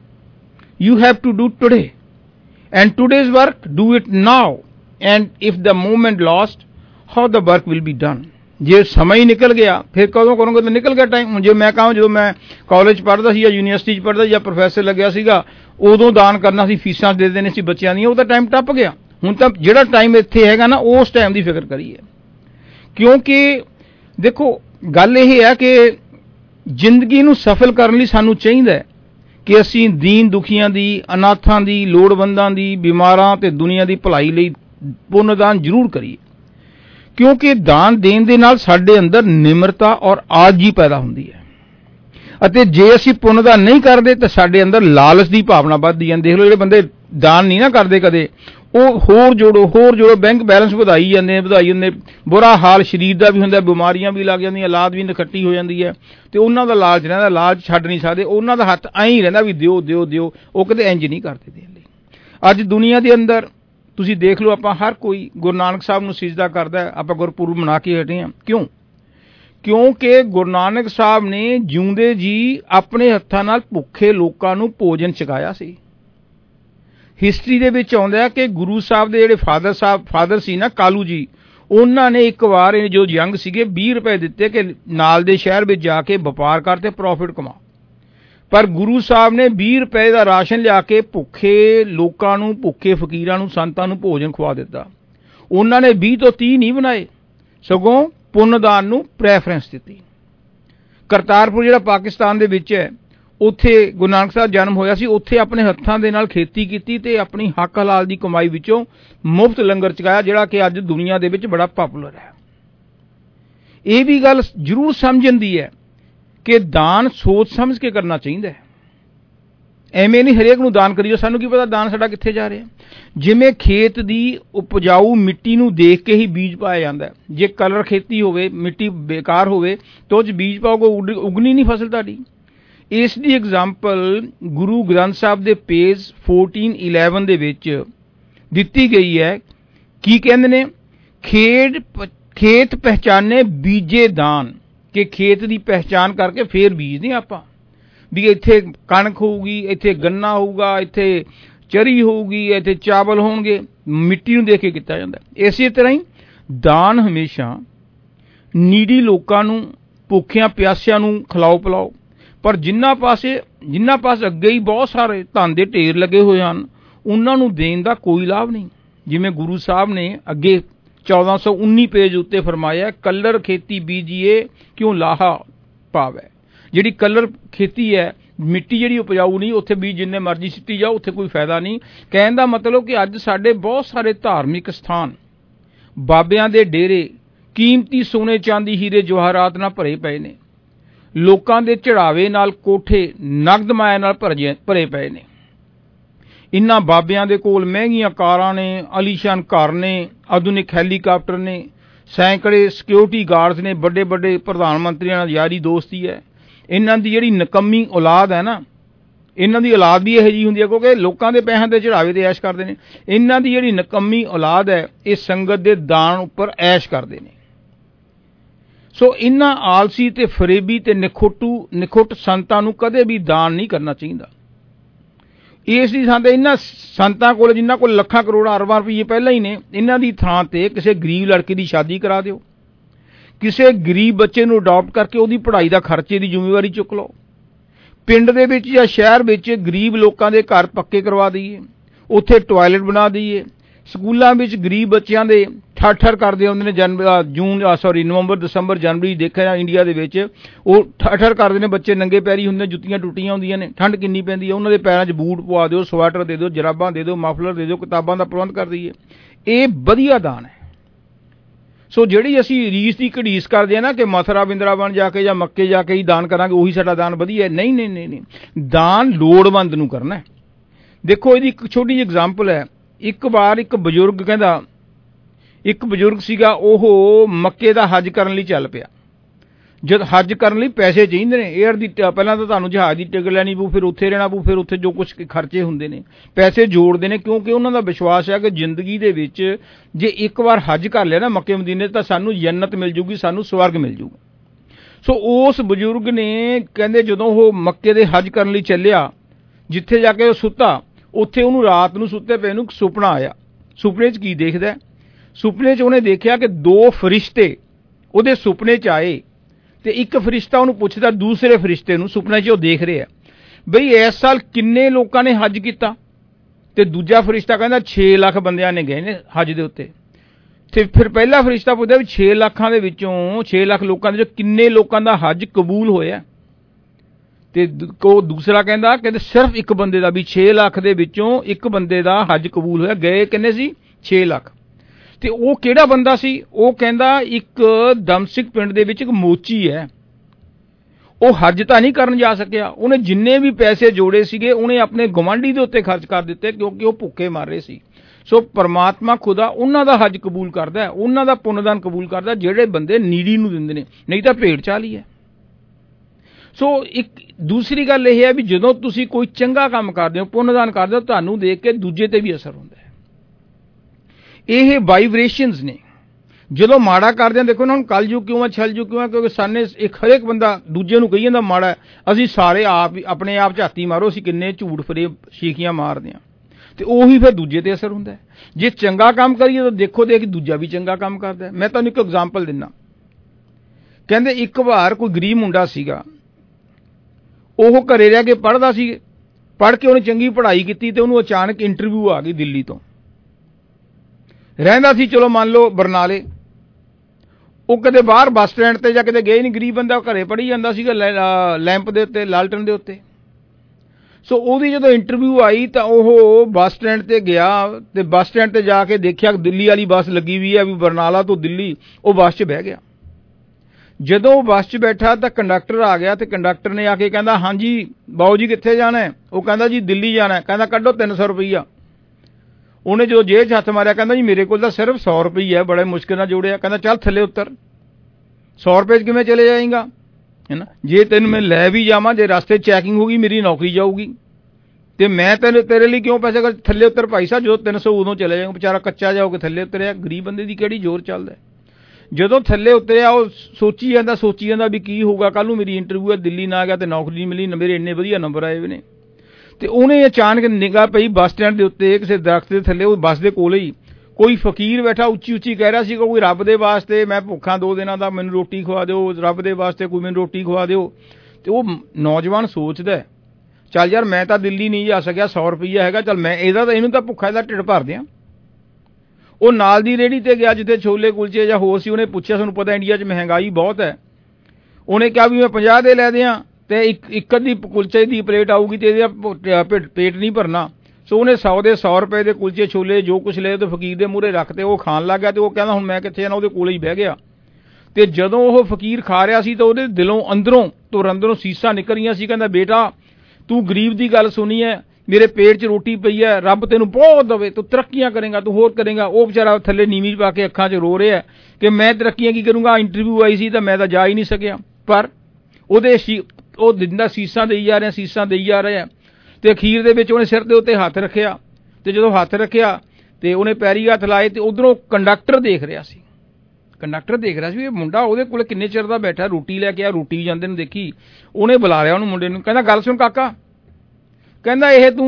you have to do today, and today's work do it now, and if the moment lost, how the work will be done। ਜੇ ਸਮਾਂ ਹੀ ਨਿਕਲ ਗਿਆ ਫਿਰ ਕਦੋਂ ਕਰੋਗੇ, ਤਾਂ ਨਿਕਲ ਗਿਆ ਟਾਈਮ। ਜੇ ਮੈਂ ਕਹਾਂ ਜਦੋਂ ਮੈਂ ਕਾਲਜ ਪੜ੍ਹਦਾ ਸੀ ਜਾਂ ਯੂਨੀਵਰਸਿਟੀ 'ਚ ਪੜ੍ਹਦਾ ਜਾਂ ਪ੍ਰੋਫੈਸਰ ਲੱਗਿਆ ਸੀਗਾ, ਉਦੋਂ ਦਾਨ ਕਰਨਾ ਸੀ, ਫੀਸਾਂ ਦੇ ਦੇਣੇ ਸੀ ਬੱਚਿਆਂ ਦੀਆਂ, ਉਹ ਤਾਂ ਟਾਈਮ ਟੱਪ ਗਿਆ। ਹੁਣ ਤਾਂ ਜਿਹੜਾ ਟਾਈਮ ਇੱਥੇ ਹੈਗਾ ਨਾ, ਉਸ ਟਾਈਮ ਦੀ ਫਿਕਰ ਕਰੀਏ। ਕਿਉਂਕਿ ਦੇਖੋ ਗੱਲ ਇਹ ਹੈ ਕਿ ਜ਼ਿੰਦਗੀ ਨੂੰ ਸਫਲ ਕਰਨ ਲਈ ਸਾਨੂੰ ਚਾਹੀਦਾ ਕਿ ਅਸੀਂ ਦੀਨ ਦੁਖੀਆਂ ਦੀ, ਅਨਾਥਾਂ ਦੀ, ਲੋੜਵੰਦਾਂ ਦੀ, ਬਿਮਾਰਾਂ ਤੇ ਦੁਨੀਆ ਦੀ ਭਲਾਈ ਲਈ ਪੁੰਨਦਾਨ ਜ਼ਰੂਰ ਕਰੀਏ। ਕਿਉਂਕਿ ਦਾਨ ਦੇਣ ਦੇ ਨਾਲ ਸਾਡੇ ਅੰਦਰ ਨਿਮਰਤਾ ਔਰ ਆਜੀ ਪੈਦਾ ਹੁੰਦੀ ਹੈ, ਅਤੇ ਜੇ ਅਸੀਂ ਪੁੰਨਦਾਨ ਨਹੀਂ ਕਰਦੇ ਤਾਂ ਸਾਡੇ ਅੰਦਰ ਲਾਲਚ ਦੀ ਭਾਵਨਾ ਵੱਧਦੀ ਹੈ। ਦੇਖ ਲਓ ਜਿਹੜੇ ਬੰਦੇ ਦਾਨ ਨਹੀਂ ਨਾ ਕਰਦੇ ਕਦੇ, ਉਹ ਹੋਰ ਜੋੜੋ ਹੋਰ ਜੋੜੋ, ਬੈਂਕ ਬੈਲੈਂਸ ਵਧਾਈ ਜਾਂਦੇ ਵਧਾਈ ਜਾਂਦੇ, ਬੁਰਾ ਹਾਲ ਸਰੀਰ ਦਾ ਵੀ ਹੁੰਦਾ, ਬਿਮਾਰੀਆਂ ਵੀ ਲੱਗ ਜਾਂਦੀਆਂ, ਔਲਾਦ ਵੀ ਨਖੱਟੀ ਹੋ ਜਾਂਦੀ ਹੈ, ਤੇ ਉਹਨਾਂ ਦਾ ਲਾਲਚ ਰਹਿੰਦਾ, ਲਾਲਚ ਛੱਡ ਨਹੀਂ ਸਕਦੇ, ਉਹਨਾਂ ਦਾ ਹੱਥ ਐਂ ਹੀ ਰਹਿੰਦਾ ਵੀ ਦਿਓ ਦਿਓ ਦਿਓ, ਉਹ ਕਦੇ ਇੰਜ ਨਹੀਂ ਕਰਦੇ ਦੇਣ ਲਈ। ਅੱਜ ਦੁਨੀਆ ਦੇ ਅੰਦਰ ਤੁਸੀਂ ਦੇਖ ਲਓ, ਆਪਾਂ ਹਰ ਕੋਈ ਗੁਰੂ ਨਾਨਕ ਸਾਹਿਬ ਨੂੰ ਸਿਜਦਾ ਕਰਦਾ। ਆਪਾਂ ਗੁਰਪੁਰਬ ਮਨਾ ਕੇ ਹਟੇ ਹਾਂ, ਕਿਉਂ? ਕਿਉਂਕਿ ਗੁਰੂ ਨਾਨਕ ਸਾਹਿਬ ਨੇ ਜਿਉਂਦੇ ਜੀ ਆਪਣੇ ਹੱਥਾਂ ਨਾਲ ਭੁੱਖੇ ਲੋਕਾਂ ਨੂੰ ਭੋਜਨ ਛਕਾਇਆ ਸੀ। ਹਿਸਟਰੀ ਦੇ ਵਿੱਚ ਆਉਂਦਾ ਹੈ ਕਿ ਗੁਰੂ ਸਾਹਿਬ ਦੇ ਜਿਹੜੇ ਫਾਦਰ ਸਾਹਿਬ ਫਾਦਰ ਸੀ ਨਾ, ਕਾਲੂ ਜੀ, ਉਹਨਾਂ ਨੇ ਇੱਕ ਵਾਰ ਜੋ ਯੰਗ ਸੀਗੇ ਵੀਹ ਰੁਪਏ ਦਿੱਤੇ ਕਿ ਨਾਲ ਦੇ ਸ਼ਹਿਰ ਵਿੱਚ ਜਾ ਕੇ ਵਪਾਰ ਕਰ ਤੇ ਪ੍ਰੋਫਿਟ ਕਮਾ। ਪਰ ਗੁਰੂ ਸਾਹਿਬ ਨੇ ਵੀਹ ਰੁਪਏ ਦਾ ਰਾਸ਼ਨ ਲਿਆ ਕੇ ਭੁੱਖੇ ਲੋਕਾਂ ਨੂੰ, ਭੁੱਖੇ ਫਕੀਰਾਂ ਨੂੰ, ਸੰਤਾਂ ਨੂੰ ਭੋਜਨ ਖਵਾ ਦਿੱਤਾ। ਉਹਨਾਂ ਨੇ ਵੀਹ ਤੋਂ ਤੀਹ ਨਹੀਂ ਬਣਾਏ, ਸਗੋਂ ਪੁੰਨਦਾਨ ਨੂੰ ਪ੍ਰੈਫਰੈਂਸ ਦਿੱਤੀ। ਕਰਤਾਰਪੁਰ ਜਿਹੜਾ ਪਾਕਿਸਤਾਨ ਦੇ ਵਿੱਚ ਹੈ, ਉੱਥੇ ਗੁਰੂ ਨਾਨਕ ਸਾਹਿਬ ਜਨਮ ਹੋਇਆ ਸੀ, ਉੱਥੇ ਆਪਣੇ ਹੱਥਾਂ ਦੇ ਨਾਲ ਖੇਤੀ ਕੀਤੀ ਤੇ ਆਪਣੀ ਹੱਕ ਹਲਾਲ ਦੀ ਕਮਾਈ ਵਿੱਚੋਂ ਮੁਫਤ ਲੰਗਰ ਚਕਾਇਆ, ਜਿਹੜਾ ਕਿ ਅੱਜ ਦੁਨੀਆ ਦੇ ਵਿੱਚ ਬੜਾ ਪਪੂਲਰ ਹੈ। ਇਹ ਵੀ ਗੱਲ ਜ਼ਰੂਰ ਸਮਝਣ ਦੀ ਹੈ ਕਿ ਦਾਨ ਸੋਚ ਸਮਝ ਕੇ ਕਰਨਾ ਚਾਹੀਦਾ ਹੈ। ਐਵੇਂ ਨਹੀਂ ਹਰੇਕ ਨੂੰ ਦਾਨ ਕਰੀਓ, ਸਾਨੂੰ ਕੀ ਪਤਾ ਦਾਨ ਸਾਡਾ ਕਿੱਥੇ ਜਾ ਰਿਹਾ। ਜਿਵੇਂ ਖੇਤ ਦੀ ਉਪਜਾਊ ਮਿੱਟੀ ਨੂੰ ਦੇਖ ਕੇ ਹੀ ਬੀਜ ਪਾਇਆ ਜਾਂਦਾ। ਜੇ ਕਲਰ ਖੇਤੀ ਹੋਵੇ, ਮਿੱਟੀ ਬੇਕਾਰ ਹੋਵੇ, ਤਾਂ ਉਹ 'ਚ ਬੀਜ ਪਾਓਗੇ, ਉਗਣੀ ਨਹੀਂ ਫਸਲ ਤੁਹਾਡੀ। ਇਸ ਦੀ ਐਗਜ਼ਾਮਪਲ ਗੁਰੂ ਗ੍ਰੰਥ ਸਾਹਿਬ ਦੇ ਪੇਜ ਚੌਦਾਂ ਇਲੈਵਨ ਦੇ ਵਿੱਚ ਦਿੱਤੀ ਗਈ ਹੈ। ਕੀ ਕਹਿੰਦੇ ਨੇ? ਖੇਡ ਖੇਤ ਪਹਿਚਾਨੇ ਬੀਜੇ ਦਾਨ, ਕਿ ਖੇਤ ਦੀ ਪਹਿਚਾਨ ਕਰਕੇ ਫੇਰ ਬੀਜਦੇ ਆਪਾਂ ਵੀ ਇੱਥੇ ਕਣਕ ਹੋਊਗੀ, ਇੱਥੇ ਗੰਨਾ ਹੋਊਗਾ, ਇੱਥੇ ਚਰੀ ਹੋਊਗੀ, ਇੱਥੇ ਚਾਵਲ ਹੋਣਗੇ। ਮਿੱਟੀ ਨੂੰ ਦੇਖ ਕੇ ਕੀਤਾ ਜਾਂਦਾ। ਇਸੇ ਤਰ੍ਹਾਂ ਹੀ ਦਾਨ ਹਮੇਸ਼ਾ ਨੀਡੀ ਲੋਕਾਂ ਨੂੰ, ਭੁੱਖਿਆਂ ਪਿਆਸਿਆਂ ਨੂੰ ਖਿਲਾਓ ਪਿਲਾਓ। ਪਰ ਜਿਨ੍ਹਾਂ ਪਾਸੇ ਜਿਨ੍ਹਾਂ ਪਾਸ ਅੱਗੇ ਹੀ ਬਹੁਤ ਸਾਰੇ ਧਨ ਦੇ ਢੇਰ ਲੱਗੇ ਹੋਏ ਹਨ, ਉਹਨਾਂ ਨੂੰ ਦੇਣ ਦਾ ਕੋਈ ਲਾਭ ਨਹੀਂ। ਜਿਵੇਂ ਗੁਰੂ ਸਾਹਿਬ ਨੇ ਅੱਗੇ ਚੌਦਾਂ ਸੌ ਉੱਨੀ ਪੇਜ ਉੱਤੇ ਫਰਮਾਇਆ, ਕਲਰ ਖੇਤੀ ਬੀਜੀਏ ਕਿਉਂ ਲਾਹਾ ਪਾਵੈ। ਜਿਹੜੀ ਕਲਰ ਖੇਤੀ ਹੈ, ਮਿੱਟੀ ਜਿਹੜੀ ਉਪਜਾਊ ਨਹੀਂ, ਉੱਥੇ ਬੀਜ ਜਿੰਨੇ ਮਰਜ਼ੀ ਸਿੱਟੀ ਜਾਓ, ਉੱਥੇ ਕੋਈ ਫਾਇਦਾ ਨਹੀਂ। ਕਹਿਣ ਦਾ ਮਤਲਬ ਕਿ ਅੱਜ ਸਾਡੇ ਬਹੁਤ ਸਾਰੇ ਧਾਰਮਿਕ ਸਥਾਨ ਬਾਬਿਆਂ ਦੇ ਡੇਰੇ ਕੀਮਤੀ ਸੋਨੇ ਚਾਂਦੀ ਹੀਰੇ ਜਵਾਹਰਾਤ ਨਾਲ ਭਰੇ ਪਏ ਨੇ। ਲੋਕਾਂ ਦੇ ਚੜਾਵੇ ਨਾਲ ਕੋਠੇ ਨਗਦ ਮਾਇਆ ਨਾਲ ਭਰੇ ਭਰੇ ਪਏ ਨੇ। ਇਨ੍ਹਾਂ ਬਾਬਿਆਂ ਦੇ ਕੋਲ ਮਹਿੰਗੀਆਂ ਕਾਰਾਂ ਨੇ, ਆਲੀਸ਼ਾਨ ਘਰ ਨੇ, ਆਧੁਨਿਕ ਹੈਲੀਕਾਪਟਰ ਨੇ, ਸੈਂਕੜੇ ਸਿਕਿਉਰਿਟੀ ਗਾਰਡਸ ਨੇ, ਵੱਡੇ ਵੱਡੇ ਪ੍ਰਧਾਨ ਮੰਤਰੀਆਂ ਨਾਲ ਯਾਰੀ ਦੋਸਤੀ ਹੈ। ਇਹਨਾਂ ਦੀ ਜਿਹੜੀ ਨਕੰਮੀ ਔਲਾਦ ਹੈ ਨਾ, ਇਹਨਾਂ ਦੀ ਔਲਾਦ ਵੀ ਇਹੋ ਜਿਹੀ ਹੁੰਦੀ ਹੈ ਕਿਉਂਕਿ ਲੋਕਾਂ ਦੇ ਪੈਸਿਆਂ ਦੇ ਚੜਾਵੇ ਤੇ ਐਸ਼ ਕਰਦੇ ਨੇ। ਇਹਨਾਂ ਦੀ ਜਿਹੜੀ ਨਕੰਮੀ ਔਲਾਦ ਹੈ ਇਹ ਸੰਗਤ ਦੇ ਦਾਨ ਉੱਪਰ ਐਸ਼ ਕਰਦੇ ਨੇ। ਸੋ ਇਹਨਾਂ ਆਲਸੀ ਤੇ ਫਰੇਬੀ ਤੇ ਨਿਖੋਟੂ ਨਿਖੁੱਟ ਸੰਤਾਂ ਨੂੰ ਕਦੇ ਵੀ ਦਾਨ ਨਹੀਂ ਕਰਨਾ ਚਾਹੀਦਾ। ਇਸ ਦੀ ਥਾਂ ਤੇ ਇਹਨਾਂ ਸੰਤਾਂ ਕੋਲ, ਜਿਨ੍ਹਾਂ ਕੋਲ ਲੱਖਾਂ ਕਰੋੜਾਂ ਅਰਬਾਂ ਰੁਪਏ ਪਹਿਲਾਂ ਹੀ ਨੇ, ਇਹਨਾਂ ਦੀ ਥਾਂ ਤੇ ਕਿਸੇ ਗਰੀਬ ਲੜਕੇ ਦੀ ਸ਼ਾਦੀ ਕਰਾ ਦਿਓ, ਕਿਸੇ ਗਰੀਬ ਬੱਚੇ ਨੂੰ ਅਡਾਪਟ ਕਰਕੇ ਉਹਦੀ ਪੜ੍ਹਾਈ ਦਾ ਖਰਚੇ ਦੀ ਜ਼ਿੰਮੇਵਾਰੀ ਚੁੱਕ ਲਓ। ਪਿੰਡ ਦੇ ਵਿੱਚ ਜਾਂ ਸ਼ਹਿਰ ਵਿੱਚ ਗਰੀਬ ਲੋਕਾਂ ਦੇ ਘਰ ਪੱਕੇ ਕਰਵਾ ਦਈਏ, ਉੱਥੇ ਟਾਇਲਟ ਬਣਾ ਦਈਏ। ਸਕੂਲਾਂ ਵਿੱਚ ਗਰੀਬ ਬੱਚਿਆਂ ਦੇ ਠਰ ਠਰ ਕਰਦੇ ਹੁੰਦੇ ਨੇ, ਜਨ ਜੂਨ ਸੌਰੀ ਨਵੰਬਰ ਦਸੰਬਰ ਜਨਵਰੀ ਦੇਖਿਆ ਇੰਡੀਆ ਦੇ ਵਿੱਚ ਉਹ ਠਰ ਠਰ ਕਰਦੇ ਨੇ, ਬੱਚੇ ਨੰਗੇ ਪੈਰੀ ਹੁੰਦੇ, ਜੁੱਤੀਆਂ ਟੁੱਟੀਆਂ ਹੁੰਦੀਆਂ ਨੇ, ਠੰਡ ਕਿੰਨੀ ਪੈਂਦੀ ਹੈ। ਉਹਨਾਂ ਦੇ ਪੈਰਾਂ 'ਚ ਬੂਟ ਪਵਾ ਦਿਓ, ਸਵੈਟਰ ਦੇ ਦਿਓ, ਜਰਾਬਾਂ ਦੇ ਦਿਓ, ਮਫਲਰ ਦੇ ਦਿਓ, ਕਿਤਾਬਾਂ ਦਾ ਪ੍ਰਬੰਧ ਕਰ ਦਈਏ। ਇਹ ਵਧੀਆ ਦਾਨ ਹੈ। ਸੋ ਜਿਹੜੀ ਅਸੀਂ ਰੀਸ ਦੀ ਘੜੀਸ ਕਰਦੇ ਹਾਂ ਨਾ ਕਿ ਮਥੁਰਾ ਬਿੰਦਰਾਵਨ ਜਾ ਕੇ ਜਾਂ ਮੱਕੇ ਜਾ ਕੇ ਹੀ ਦਾਨ ਕਰਾਂਗੇ, ਉਹੀ ਸਾਡਾ ਦਾਨ ਵਧੀਆ। ਨਹੀਂ ਨਹੀਂ ਨਹੀਂ ਨਹੀਂ ਦਾਨ ਲੋੜਵੰਦ ਨੂੰ ਕਰਨਾ। ਦੇਖੋ ਇਹਦੀ ਇੱਕ ਛੋਟੀ ਜਿਹੀ ਐਗਜ਼ਾਮਪਲ ਹੈ। ਇੱਕ ਵਾਰ ਇੱਕ ਬਜ਼ੁਰਗ ਕਹਿੰਦਾ, ਇੱਕ ਬਜ਼ੁਰਗ ਸੀਗਾ, ਉਹ ਮੱਕੇ ਦਾ ਹੱਜ ਕਰਨ ਲਈ ਚੱਲ ਪਿਆ। ਜਦ ਹੱਜ ਕਰਨ ਲਈ ਪੈਸੇ ਚਾਹੀਦੇ ਨੇ, ਏਅਰ ਦੀ ਪਹਿਲਾਂ ਤਾਂ ਤੁਹਾਨੂੰ ਜਹਾਜ਼ ਦੀ ਟਿਕਟ ਲੈਣੀ ਪਊ, ਫਿਰ ਉੱਥੇ ਰਹਿਣਾ ਪਊ, ਫਿਰ ਉੱਥੇ ਜੋ ਕੁਛ ਖਰਚੇ ਹੁੰਦੇ ਨੇ, ਪੈਸੇ ਜੋੜਦੇ ਨੇ, ਕਿਉਂਕਿ ਉਹਨਾਂ ਦਾ ਵਿਸ਼ਵਾਸ ਹੈ ਕਿ ਜ਼ਿੰਦਗੀ ਦੇ ਵਿੱਚ ਜੇ ਇੱਕ ਵਾਰ ਹੱਜ ਕਰ ਲਿਆ ਨਾ ਮੱਕੇ ਮਦੀਨੇ ਤਾਂ ਸਾਨੂੰ ਜੰਨਤ ਮਿਲ ਜੂਗੀ, ਸਾਨੂੰ ਸਵਰਗ ਮਿਲ ਜੂਗਾ। ਸੋ ਉਸ ਬਜ਼ੁਰਗ ਨੇ ਕਹਿੰਦੇ ਜਦੋਂ ਉਹ ਮੱਕੇ ਦੇ ਹੱਜ ਕਰਨ ਲਈ ਚੱਲਿਆ, ਜਿੱਥੇ ਜਾ ਕੇ ਉਹ ਸੁੱਤਾ, ਉੱਥੇ ਉਹਨੂੰ ਰਾਤ ਨੂੰ ਸੁੱਤੇ ਪਏ ਨੂੰ ਸੁਪਨਾ ਆਇਆ। ਸੁਪਨੇ 'ਚ ਕੀ ਦੇਖਦਾ? ਸੁਪਨੇ 'ਚ ਉਹਨੇ ਦੇਖਿਆ ਕਿ ਦੋ ਫਰਿਸ਼ਤੇ ਉਹਦੇ ਸੁਪਨੇ 'ਚ ਆਏ ਤੇ ਇੱਕ ਫਰਿਸ਼ਤਾ ਉਹਨੂੰ ਪੁੱਛਦਾ ਦੂਸਰੇ ਫਰਿਸ਼ਤੇ ਨੂੰ, ਸੁਪਨੇ 'ਚ ਉਹ ਦੇਖ ਰਿਹਾ ਬਈ ਇਸ ਸਾਲ ਕਿੰਨੇ ਲੋਕਾਂ ਨੇ ਹੱਜ ਕੀਤਾ? ਤੇ ਦੂਜਾ ਫਰਿਸ਼ਤਾ ਕਹਿੰਦਾ ਛੇ ਲੱਖ ਬੰਦਿਆਂ ਨੇ ਗਏ ਨੇ ਹੱਜ ਦੇ ਉੱਤੇ। ਤੇ ਫਿਰ ਪਹਿਲਾ ਫਰਿਸ਼ਤਾ ਪੁੱਛਦਾ ਵੀ ਛੇ ਲੱਖਾਂ ਦੇ ਵਿੱਚੋਂ ਛੇ ਲੱਖ ਲੋਕਾਂ ਦੇ ਵਿੱਚੋਂ ਕਿੰਨੇ ਲੋਕਾਂ ਦਾ ਹੱਜ ਕਬੂਲ ਹੋਇਆ? ਤੇ ਉਹ ਦੂਸਰਾ ਕਹਿੰਦਾ ਕਹਿੰਦੇ ਸਿਰਫ ਇੱਕ ਬੰਦੇ ਦਾ, ਵੀ ਛੇ ਲੱਖ ਦੇ ਵਿੱਚੋਂ ਇੱਕ ਬੰਦੇ ਦਾ ਹੱਜ ਕਬੂਲ ਹੋਇਆ। ਗਏ ਕਿੰਨੇ ਸੀ? ਛੇ ਲੱਖ। ਤੇ ਉਹ ਕਿਹੜਾ ਬੰਦਾ ਸੀ? ਉਹ ਕਹਿੰਦਾ ਇੱਕ ਦਮਸਿਕ ਪਿੰਡ ਦੇ ਵਿੱਚ ਇੱਕ ਮੋਚੀ ਹੈ, ਉਹ ਹੱਜ ਤਾਂ ਨਹੀਂ ਕਰਨ ਜਾ ਸਕਿਆ। ਉਹਨੇ ਜਿੰਨੇ ਵੀ ਪੈਸੇ ਜੋੜੇ ਸੀਗੇ ਉਹਨੇ ਆਪਣੇ ਗੁਆਂਢੀ ਦੇ ਉੱਤੇ ਖਰਚ ਕਰ ਦਿੱਤੇ ਕਿਉਂਕਿ ਉਹ ਭੁੱਖੇ ਮਰ ਰਹੇ ਸੀ। ਸੋ ਪਰਮਾਤਮਾ ਖੁਦਾ ਉਹਨਾਂ ਦਾ ਹੱਜ ਕਬੂਲ ਕਰਦਾ, ਉਹਨਾਂ ਦਾ ਪੁੰਨਦਾਨ ਕਬੂਲ ਕਰਦਾ ਜਿਹੜੇ ਬੰਦੇ ਨੀਡੀ ਨੂੰ ਦਿੰਦੇ ਨੇ, ਨਹੀਂ ਤਾਂ ਭੇਡ ਚਾਲ ਹੈ। ਸੋ ਇੱਕ ਦੂਸਰੀ ਗੱਲ ਇਹ ਹੈ ਵੀ ਜਦੋਂ ਤੁਸੀਂ ਕੋਈ ਚੰਗਾ ਕੰਮ ਕਰਦੇ ਹੋ, ਪੁੰਨਦਾਨ ਕਰਦੇ ਹੋ, ਤੁਹਾਨੂੰ ਦੇਖ ਕੇ ਦੂਜੇ ਤੇ ਵੀ ਅਸਰ ਹੁੰਦਾ ਹੈ। ਇਹ ਵਾਈਬ੍ਰੇਸ਼ਨਸ ਨੇ। ਜਦੋਂ ਮਾੜਾ ਕਰਦੇ ਹਾਂ, ਦੇਖੋ ਨਾ ਹੁਣ ਕਲਯੁਗ ਕਿਉਂ ਹੈ, ਛਲਯੁਗ ਕਿਉਂ ਹੈ? ਕਿਉਂਕਿ ਸਾਨੇ ਇੱਕ ਹਰੇਕ ਬੰਦਾ ਦੂਜੇ ਨੂੰ ਕਹੀ ਜਾਂਦਾ ਮਾੜਾ ਹੈ। ਅਸੀਂ ਸਾਰੇ ਆਪ ਆਪਣੇ ਆਪ ਝਾਤੀ ਮਾਰੋ, ਅਸੀਂ ਕਿੰਨੇ ਝੂਠ ਫਰੇ ਸ਼ੀਖੀਆਂ ਮਾਰਦੇ ਹਾਂ, ਤੇ ਉਹੀ ਫਿਰ ਦੂਜੇ ਤੇ ਅਸਰ ਹੁੰਦਾ ਹੈ। ਜੇ ਚੰਗਾ ਕੰਮ ਕਰੀਏ ਤਾਂ ਦੇਖੋ ਦੇਖ ਦੂਜਾ ਵੀ ਚੰਗਾ ਕੰਮ ਕਰਦਾ। ਮੈਂ ਤੁਹਾਨੂੰ ਇੱਕ ਐਗਜ਼ਾਮਪਲ ਦਿੰਦਾ। ਕਹਿੰਦੇ ਇੱਕ ਵਾਰ ਕੋਈ ਗਰੀਬ ਮੁੰਡਾ ਸੀਗਾ, ਉਹ ਘਰੇ ਰਹਿ ਕੇ ਪੜ੍ਹਦਾ ਸੀ, ਪੜ੍ਹ ਕੇ ਉਹਨੇ ਚੰਗੀ ਪੜ੍ਹਾਈ ਕੀਤੀ ਤੇ ਉਹਨੂੰ ਅਚਾਨਕ ਇੰਟਰਵਿਊ ਆ ਗਈ ਦਿੱਲੀ ਤੋਂ। ਰਹਿੰਦਾ ਸੀ ਚਲੋ ਮੰਨ ਲਓ ਬਰਨਾਲੇ, ਉਹ ਕਦੇ ਬਾਹਰ ਬੱਸ ਸਟੈਂਡ ਤੇ ਜਾਂ ਕਿਤੇ ਗਏ ਨਹੀਂ, ਗਰੀਬ ਬੰਦਾ ਘਰੇ ਪੜ੍ਹੀ ਜਾਂਦਾ ਸੀਗਾ ਲੈਂਪ ਦੇ ਉੱਤੇ, ਲਾਲਟਨ ਦੇ ਉੱਤੇ। ਸੋ ਉਹਦੀ ਜਦੋਂ ਇੰਟਰਵਿਊ ਆਈ ਤਾਂ ਉਹ ਬੱਸ ਸਟੈਂਡ ਤੇ ਗਿਆ ਤੇ ਬੱਸ ਸਟੈਂਡ ਤੇ ਜਾ ਕੇ ਦੇਖਿਆ ਦਿੱਲੀ ਵਾਲੀ ਬੱਸ ਲੱਗੀ ਹੋਈ ਹੈ ਵੀ ਬਰਨਾਲਾ ਤੋਂ ਦਿੱਲੀ। ਉਹ ਬੱਸ 'ਚ ਬਹਿ ਗਿਆ। ਜਦੋਂ ਉਹ ਬੱਸ 'ਚ ਬੈਠਾ ਤਾਂ ਕੰਡਕਟਰ ਆ ਗਿਆ ਤੇ ਕੰਡਕਟਰ ਨੇ ਆ ਕੇ ਕਹਿੰਦਾ ਹਾਂਜੀ ਬਾਊ ਜੀ ਕਿੱਥੇ ਜਾਣਾ ਹੈ? ਉਹ ਕਹਿੰਦਾ ਜੀ ਦਿੱਲੀ ਜਾਣਾ। ਕਹਿੰਦਾ ਕੱਢੋ ਤਿੰਨ ਸੌ ਰੁਪਈਆ। ਉਹਨੇ ਜਦੋਂ ਜੇਬ 'ਚ ਹੱਥ ਮਾਰਿਆ ਕਹਿੰਦਾ ਜੀ ਮੇਰੇ ਕੋਲ ਤਾਂ ਸਿਰਫ ਸੌ ਰੁਪਈਆ ਹੈ, ਬੜੇ ਮੁਸ਼ਕਿਲ ਨਾਲ ਜੋੜਿਆ। ਕਹਿੰਦਾ ਚੱਲ ਥੱਲੇ ਉੱਤਰ, ਸੌ ਰੁਪਏ 'ਚ ਕਿਵੇਂ ਚਲੇ ਜਾਏਗਾ ਹੈ ਨਾ? ਜੇ ਤੈਨੂੰ ਮੈਂ ਲੈ ਵੀ ਜਾਵਾਂ, ਜੇ ਰਸਤੇ ਚੈਕਿੰਗ ਹੋਊਗੀ ਮੇਰੀ ਨੌਕਰੀ ਜਾਊਗੀ, ਤੇ ਮੈਂ ਤੈਨੂੰ ਤੇਰੇ ਲਈ ਕਿਉਂ ਪੈਸੇ ਕਰ? ਥੱਲੇ ਉੱਤਰ ਭਾਈ ਸਾਹਿਬ, ਜਦੋਂ ਤਿੰਨ ਸੌ ਉਦੋਂ ਚਲੇ ਜਾਊਗਾ। ਵਿਚਾਰਾ ਕੱਚਾ ਜਾਓਗੇ ਥੱਲੇ ਉਤਰਿਆ। ਗਰੀਬ ਬੰਦੇ ਦੀ ਕਿਹੜੀ ਜ਼ੋਰ ਚੱਲਦਾ। ਜਦੋਂ ਥੱਲੇ ਉਤਰਿਆ ਉਹ ਸੋਚੀ ਜਾਂਦਾ ਸੋਚੀ ਜਾਂਦਾ ਵੀ ਕੀ ਹੋਊਗਾ, ਕੱਲ੍ਹ ਨੂੰ ਮੇਰੀ ਇੰਟਰਵਿਊ ਹੈ, ਦਿੱਲੀ ਨਾ ਗਿਆ ਤੇ ਨੌਕਰੀ ਨਹੀਂ ਮਿਲੀ, ਮੇਰੇ ਇੰਨੇ ਵਧੀਆ ਨੰਬਰ ਆਏ ਹੋਏ ਨੇ। ਤੇ ਉਹਨੇ ਅਚਾਨਕ ਨਿਗਾਹ ਪਈ ਬੱਸ ਸਟੈਂਡ ਦੇ ਉੱਤੇ ਕਿਸੇ ਦਰਖਤ ਦੇ ਥੱਲੇ, ਉਹ ਬੱਸ ਦੇ ਕੋਲੇ ਹੀ ਕੋਈ ਫਕੀਰ ਬੈਠਾ ਉੱਚੀ ਉੱਚੀ ਕਹਿ ਰਿਹਾ ਸੀ ਕੋਈ ਰੱਬ ਦੇ ਵਾਸਤੇ ਮੈਂ ਭੁੱਖਾ ਦੋ ਦਿਨਾਂ ਦਾ, ਮੈਨੂੰ ਰੋਟੀ ਖਵਾ ਦਿਓ, ਰੱਬ ਦੇ ਵਾਸਤੇ ਕੋਈ ਮੈਨੂੰ ਰੋਟੀ ਖਵਾ ਦਿਓ। ਤੇ ਉਹ ਨੌਜਵਾਨ ਸੋਚਦਾ ਚੱਲ ਯਾਰ ਮੈਂ ਤਾਂ ਦਿੱਲੀ ਨਹੀਂ ਜਾ ਸਕਿਆ, ਸੌ ਰੁਪਈਆ ਹੈਗਾ, ਚੱਲ ਮੈਂ ਇਹਦਾ ਤਾਂ ਇਹਨੂੰ ਤਾਂ ਭੁੱਖਾ ਇਹਦਾ ਢਿੱਡ ਭਰ ਦਿਆਂ। ਉਹ ਨਾਲ ਦੀ ਰੇਹੜੀ ਤੇ ਗਿਆ ਜਿੱਥੇ ਛੋਲੇ ਕੁਲਚੇ ਜਾਂ ਹੋਰ ਸੀ। ਉਹਨੇ ਪੁੱਛਿਆ ਤੁਹਾਨੂੰ ਪਤਾ ਇੰਡੀਆ 'ਚ ਮਹਿੰਗਾਈ ਬਹੁਤ ਹੈ। ਉਹਨੇ ਕਿਹਾ ਵੀ ਮੈਂ ਪੰਜਾਹ ਦੇ ਲੈ ਦਿਆਂ ਤੇ ਇੱਕ ਇੱਕ ਅੱਧੀ ਕੁਲਚੇ ਦੀ ਪਲੇਟ ਆਊਗੀ ਤੇ ਇਹਦਾ ਪੇਟ ਨਹੀਂ ਭਰਨਾ। ਸੋ ਉਹਨੇ ਸੌ ਦੇ ਸੌ ਰੁਪਏ ਦੇ ਕੁਲਚੇ ਛੋਲੇ ਜੋ ਕੁਛ ਲਏ ਤੇ ਫਕੀਰ ਦੇ ਮੂਹਰੇ ਰੱਖਤੇ। ਉਹ ਖਾਣ ਲੱਗ ਗਿਆ ਤੇ ਉਹ ਕਹਿੰਦਾ ਹੁਣ ਮੈਂ ਕਿੱਥੇ ਜਾਣਾ, ਉਹਦੇ ਕੋਲ ਹੀ ਬਹਿ ਗਿਆ। ਤੇ ਜਦੋਂ ਉਹ ਫਕੀਰ ਖਾ ਰਿਹਾ ਸੀ ਤਾਂ ਉਹਦੇ ਦਿਲੋਂ ਅੰਦਰੋਂ ਧੁਰ ਅੰਦਰੋਂ ਸੀਸਾਂ ਨਿਕਲੀਆਂ ਸੀ। ਕਹਿੰਦਾ ਬੇਟਾ ਤੂੰ ਗਰੀਬ ਦੀ ਗੱਲ ਸੁਣੀ ਹੈ, ਮੇਰੇ ਪੇਟ 'ਚ ਰੋਟੀ ਪਈ ਹੈ, ਰੱਬ ਤੈਨੂੰ ਬਹੁਤ ਦੇਵੇ, ਤੂੰ ਤਰੱਕੀਆਂ ਕਰੇਗਾ, ਤੂੰ ਹੋਰ ਕਰੇਗਾ। ਉਹ ਵਿਚਾਰਾ ਥੱਲੇ ਨੀਵੀਂ ਪਾ ਕੇ ਅੱਖਾਂ 'ਚ ਰੋ ਰਿਹਾ ਕਿ ਮੈਂ ਤਰੱਕੀਆਂ ਕੀ ਕਰੂੰਗਾ, ਇੰਟਰਵਿਊ ਆਈ ਸੀ ਤਾਂ ਮੈਂ ਤਾਂ ਜਾ ਹੀ ਨਹੀਂ ਸਕਿਆ। ਪਰ ਉਹਦੇ ਸੀ ਉਹ ਦਿੰਦਾ ਸੀਸਾਂ ਦੇਈ ਜਾ ਰਿਹਾ, ਸੀਸਾਂ ਦੇਈ ਜਾ ਰਿਹਾ। ਤੇ ਅਖੀਰ ਦੇ ਵਿੱਚ ਉਹਨੇ ਸਿਰ ਦੇ ਉੱਤੇ ਹੱਥ ਰੱਖਿਆ ਤੇ ਜਦੋਂ ਹੱਥ ਰੱਖਿਆ ਤੇ ਉਹਨੇ ਪੈਰੀ ਹੱਥ ਲਾਏ ਤੇ ਉਧਰੋਂ ਕੰਡਕਟਰ ਦੇਖ ਰਿਹਾ ਸੀ। ਕੰਡਕਟਰ ਦੇਖ ਰਿਹਾ ਸੀ ਇਹ ਮੁੰਡਾ ਉਹਦੇ ਕੋਲ ਕਿੰਨੇ ਚਿਰ ਦਾ ਬੈਠਾ, ਰੋਟੀ ਲੈ ਕੇ ਆ, ਰੋਟੀ ਜਾਂਦੇ ਨੂੰ ਦੇਖੀ। ਉਹਨੇ ਬੁਲਾ ਲਿਆ ਉਹਨੂੰ ਮੁੰਡੇ ਨੂੰ, ਕਹਿੰਦਾ ਗੱਲ ਸੁਣ ਕਾਕਾ, ਕਹਿੰਦਾ ਇਹ ਤੂੰ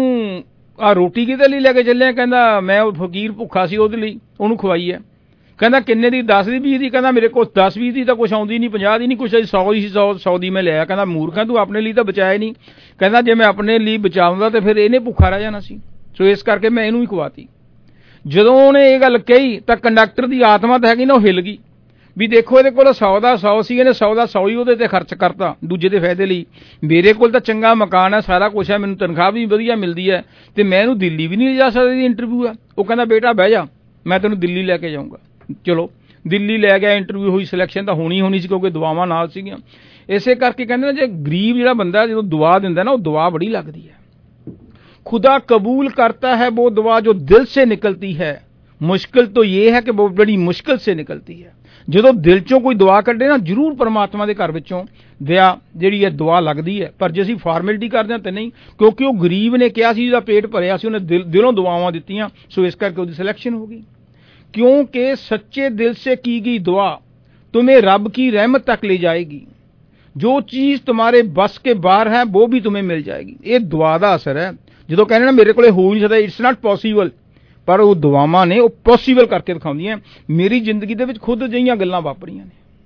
ਆ ਰੋਟੀ ਕਿਹਦੇ ਲਈ ਲੈ ਕੇ ਚੱਲਿਆ? ਕਹਿੰਦਾ ਮੈਂ ਉਹ ਫਕੀਰ ਭੁੱਖਾ ਸੀ ਉਹਦੇ ਲਈ, ਉਹਨੂੰ ਖਵਾਈ ਹੈ। ਕਹਿੰਦਾ ਕਿੰਨੇ ਦੀ? ਦਸ ਦੀ, ਵੀਹ ਦੀ? ਕਹਿੰਦਾ ਮੇਰੇ ਕੋਲ ਦਸ ਵੀਹ ਦੀ ਤਾਂ ਕੁਛ ਆਉਂਦੀ ਨਹੀਂ, ਪੰਜਾਹ ਦੀ ਨਹੀਂ ਕੁਛ, ਸੌ ਦੀ ਸੀ, ਸੌ ਸੌ ਦੀ ਮੈਂ ਲਿਆ। ਕਹਿੰਦਾ ਮੂਰਖਾਂ ਤੂੰ ਆਪਣੇ ਲਈ ਤਾਂ ਬਚਾਇਆ ਨਹੀਂ। ਕਹਿੰਦਾ ਜੇ ਮੈਂ ਆਪਣੇ ਲਈ ਬਚਾਉਂਦਾ ਤਾਂ ਫਿਰ ਇਹਨੇ ਭੁੱਖਾ ਰਹਿ ਜਾਣਾ ਸੀ, ਸੋ ਇਸ ਕਰਕੇ ਮੈਂ ਇਹਨੂੰ ਹੀ ਖਵਾਤੀ। ਜਦੋਂ ਉਹਨੇ ਇਹ ਗੱਲ ਕਹੀ ਤਾਂ ਕੰਡਕਟਰ ਦੀ ਆਤਮਾ ਤਾਂ ਹੈਗੀ ਨਾ, ਉਹ ਹਿੱਲ ਗਈ ਵੀ ਦੇਖੋ ਇਹਦੇ ਕੋਲ ਸੌ ਦਾ ਸੌ ਸੀ, ਇਹਨੇ ਸੌ ਦਾ ਸੌ ਹੀ ਉਹਦੇ ਤੇ ਖਰਚ ਕਰਤਾ ਦੂਜੇ ਦੇ ਫਾਇਦੇ ਲਈ। ਮੇਰੇ ਕੋਲ ਤਾਂ ਚੰਗਾ ਮਕਾਨ ਹੈ, ਸਾਰਾ ਕੁਛ ਹੈ, ਮੈਨੂੰ ਤਨਖਾਹ ਵੀ ਵਧੀਆ ਮਿਲਦੀ ਹੈ ਤੇ ਮੈਂ ਇਹਨੂੰ ਦਿੱਲੀ ਵੀ ਨਹੀਂ ਲਿਜਾ ਸਕਦਾ, ਇਹਦੀ ਇੰਟਰਵਿਊ ਹੈ। ਉਹ ਕਹਿੰਦਾ ਬੇਟਾ ਬਹਿ ਜਾ, ਮੈਂ ਤੈਨੂੰ ਦਿੱਲੀ ਲੈ ਕੇ ਜਾਊਂਗਾ। ਚਲੋ ਦਿੱਲੀ ਲੈ ਗਿਆ, ਇੰਟਰਵਿਊ ਹੋਈ, ਸਿਲੈਕਸ਼ਨ ਤਾਂ ਹੋਣੀ ਹੋਣੀ ਸੀ ਕਿਉਂਕਿ ਦੁਆਵਾਂ ਨਾਲ ਸੀਗੀਆਂ। ਇਸੇ ਕਰਕੇ ਕਹਿੰਦੇ ਨੇ ਜੇ ਗਰੀਬ ਜਿਹੜਾ ਬੰਦਾ ਜਦੋਂ ਦੁਆ ਦਿੰਦਾ ਨਾ, ਉਹ ਦੁਆ ਬੜੀ ਲੱਗਦੀ ਹੈ। खुदा कबूल करता है वो दुआ जो दिल से निकलती है, मुश्किल तो ये है कि वो बड़ी मुश्किल से निकलती है। ਜਦੋਂ ਦਿਲ ਚੋਂ ਕੋਈ ਦੁਆ ਕੱਢੇ ਨਾ, ਜ਼ਰੂਰ ਪਰਮਾਤਮਾ ਦੇ ਘਰ ਵਿੱਚੋਂ ਦਇਆ ਜਿਹੜੀ ਹੈ ਦੁਆ ਲੱਗਦੀ ਹੈ। ਪਰ ਜੇ ਅਸੀਂ ਫਾਰਮੈਲਿਟੀ ਕਰਦੇ ਹਾਂ ਤਾਂ ਨਹੀਂ, ਕਿਉਂਕਿ ਉਹ ਗਰੀਬ ਨੇ ਕਿਹਾ ਸੀ, ਜਿਹਦਾ ਪੇਟ ਭਰਿਆ ਸੀ, ਉਹਨੇ ਦਿਲ ਦਿਲੋਂ ਦੁਆਵਾਂ ਦਿੱਤੀਆਂ, ਸੋ ਇਸ ਕਰਕੇ ਉਹਦੀ ਸਿਲੈਕਸ਼ਨ ਹੋ ਗਈ। क्योंकि सच्चे दिल से की गई दुआ तुम्हें रब की रहमत तक ले जाएगी, जो चीज तुम्हारे बस के बाहर है वो भी तुम्हें मिल जाएगी। ये दुआ का असर है। जो कहने ना मेरे को हो नहीं सकता, इट्स नॉट पॉसीबल, पर वो दुआवां ने वो पॉसीबल करके दिखाउंदियां। मेरी जिंदगी दे विच खुद जिहियां गल्लां वापरियां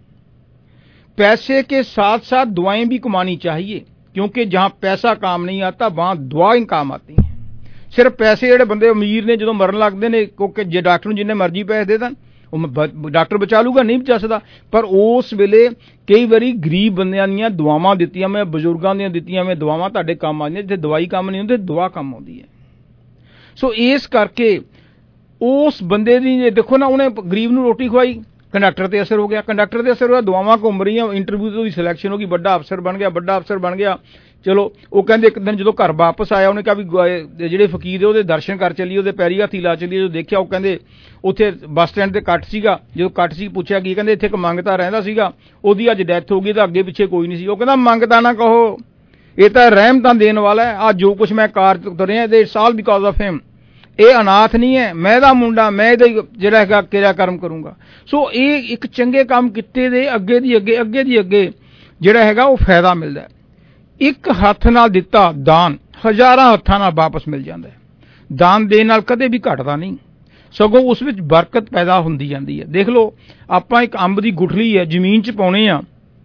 ने। पैसे के साथ साथ दुआएं भी कमानी चाहिए, क्योंकि जहां पैसा काम नहीं आता वहां दुआएं काम आती हैं। सिर्फ पैसे ਜਿਹੜੇ ਬੰਦੇ ਅਮੀਰ ਨੇ ਜਦੋਂ ਮਰਨ ਲੱਗਦੇ ਨੇ, ਕਿਉਂਕਿ ਜੇ ਡਾਕਟਰ ਨੂੰ ਜਿੰਨੇ ਮਰਜ਼ੀ ਪੈਸੇ ਦੇ ਦੇਣ ਉਹ ਡਾਕਟਰ ਬਚਾ ਲੂਗਾ, ਨਹੀਂ ਬਚਾ ਸਕਦਾ। ਪਰ ਉਸ ਵੇਲੇ ਕਈ ਵਾਰੀ ਗਰੀਬ ਬੰਦਿਆਂ ਦੀਆਂ ਦੁਆਵਾਂ ਦਿੱਤੀਆਂ ਮੈਂ, ਬਜ਼ੁਰਗਾਂ ਦੀਆਂ ਦਿੱਤੀਆਂ ਮੈਂ ਦੁਆਵਾਂ ਤੁਹਾਡੇ ਕੰਮ ਆਉਂਦੀਆਂ। ਜਿੱਥੇ ਦਵਾਈ ਕੰਮ ਨਹੀਂ ਹੁੰਦੀ, ਦੁਆ ਕੰਮ ਆਉਂਦੀ ਹੈ। ਸੋ ਇਸ ਕਰਕੇ ਉਸ ਬੰਦੇ ਦੀ ਦੇਖੋ ਨਾ, ਉਹਨੇ ਗਰੀਬ ਨੂੰ ਰੋਟੀ ਖਵਾਈ, ਕੰਡਕਟਰ ਤੇ ਅਸਰ ਹੋ ਗਿਆ, ਕੰਡਕਟਰ ਤੇ ਅਸਰ ਹੋਇਆ, ਦੁਆਵਾਂ ਘੁੰਮ ਰਹੀਆਂ, ਇੰਟਰਵਿਊ ਤੋਂ ਦੀ ਸਿਲੈਕਸ਼ਨ ਹੋ ਗਈ, ਵੱਡਾ ਅਫਸਰ ਬਣ ਗਿਆ, ਵੱਡਾ ਅਫਸਰ ਬਣ ਗਿਆ। ਚਲੋ ਉਹ ਕਹਿੰਦੇ ਇੱਕ ਦਿਨ ਜਦੋਂ ਘਰ ਵਾਪਸ ਆਇਆ, ਉਹਨੇ ਕਿਹਾ ਵੀ ਜਿਹੜੇ ਫਕੀਰ ਦੇ ਉਹਦੇ ਦਰਸ਼ਨ ਕਰ ਚੱਲੀਏ, ਉਹਦੇ ਪੈਰੀ ਹੱਥੀ ਲਾ ਚੱਲੀਏ। ਜਦੋਂ ਦੇਖਿਆ ਉਹ ਕਹਿੰਦੇ ਉੱਥੇ ਬੱਸ ਸਟੈਂਡ ਤੇ ਕੱਟ ਸੀਗਾ। ਜਦੋਂ ਕੱਟ ਸੀ ਪੁੱਛਿਆ ਕੀ, ਕਹਿੰਦੇ ਇੱਥੇ ਇੱਕ ਮੰਗਤਾ ਰਹਿੰਦਾ ਸੀਗਾ, ਉਹਦੀ ਅੱਜ ਡੈਥ ਹੋ ਗਈ ਤਾਂ ਅੱਗੇ ਪਿੱਛੇ ਕੋਈ ਨਹੀਂ ਸੀ। ਉਹ ਕਹਿੰਦਾ ਮੰਗਤਾ ਨਾ ਕਹੋ, ਇਹ ਤਾਂ ਰਹਿਮਤਾਂ ਦੇਣ ਵਾਲਾ ਹੈ। ਆ ਜੋ ਕੁਛ ਮੈਂ ਕਾਰ ਤੁਰਿਆ ਇਹਦੇ it's all because of him. ਇਹ ਅਨਾਥ ਨਹੀਂ ਹੈ, ਮੈਂ ਇਹਦਾ ਮੁੰਡਾ, ਮੈਂ ਇਹਦਾ ਜਿਹੜਾ ਹੈਗਾ ਕਿਰਿਆ ਕਰਮ ਕਰੂੰਗਾ। ਸੋ ਇਹ ਇੱਕ ਚੰਗੇ ਕੰਮ ਕੀਤੇ ਦੇ ਅੱਗੇ ਦੀ ਅੱਗੇ ਅੱਗੇ ਦੀ ਅੱਗੇ ਜਿਹੜਾ ਹੈਗਾ ਉਹ ਫਾਇਦਾ ਮਿਲਦਾ। ਇੱਕ ਹੱਥ ਨਾਲ ਦਿੱਤਾ ਦਾਨ ਹਜ਼ਾਰਾਂ ਹੱਥਾਂ ਨਾਲ ਵਾਪਸ ਮਿਲ ਜਾਂਦਾ ਹੈ। ਦਾਨ ਦੇਣ ਨਾਲ ਕਦੇ ਵੀ ਘਟਦਾ ਨਹੀਂ, ਸਗੋਂ ਉਸ ਵਿੱਚ ਬਰਕਤ ਪੈਦਾ ਹੁੰਦੀ ਜਾਂਦੀ ਹੈ। ਦੇਖ ਲਓ, ਆਪਾਂ ਇੱਕ ਅੰਬ ਦੀ ਗੁਠਲੀ ਹੈ ਜ਼ਮੀਨ 'ਚ ਪਾਉਣੇ ਆ,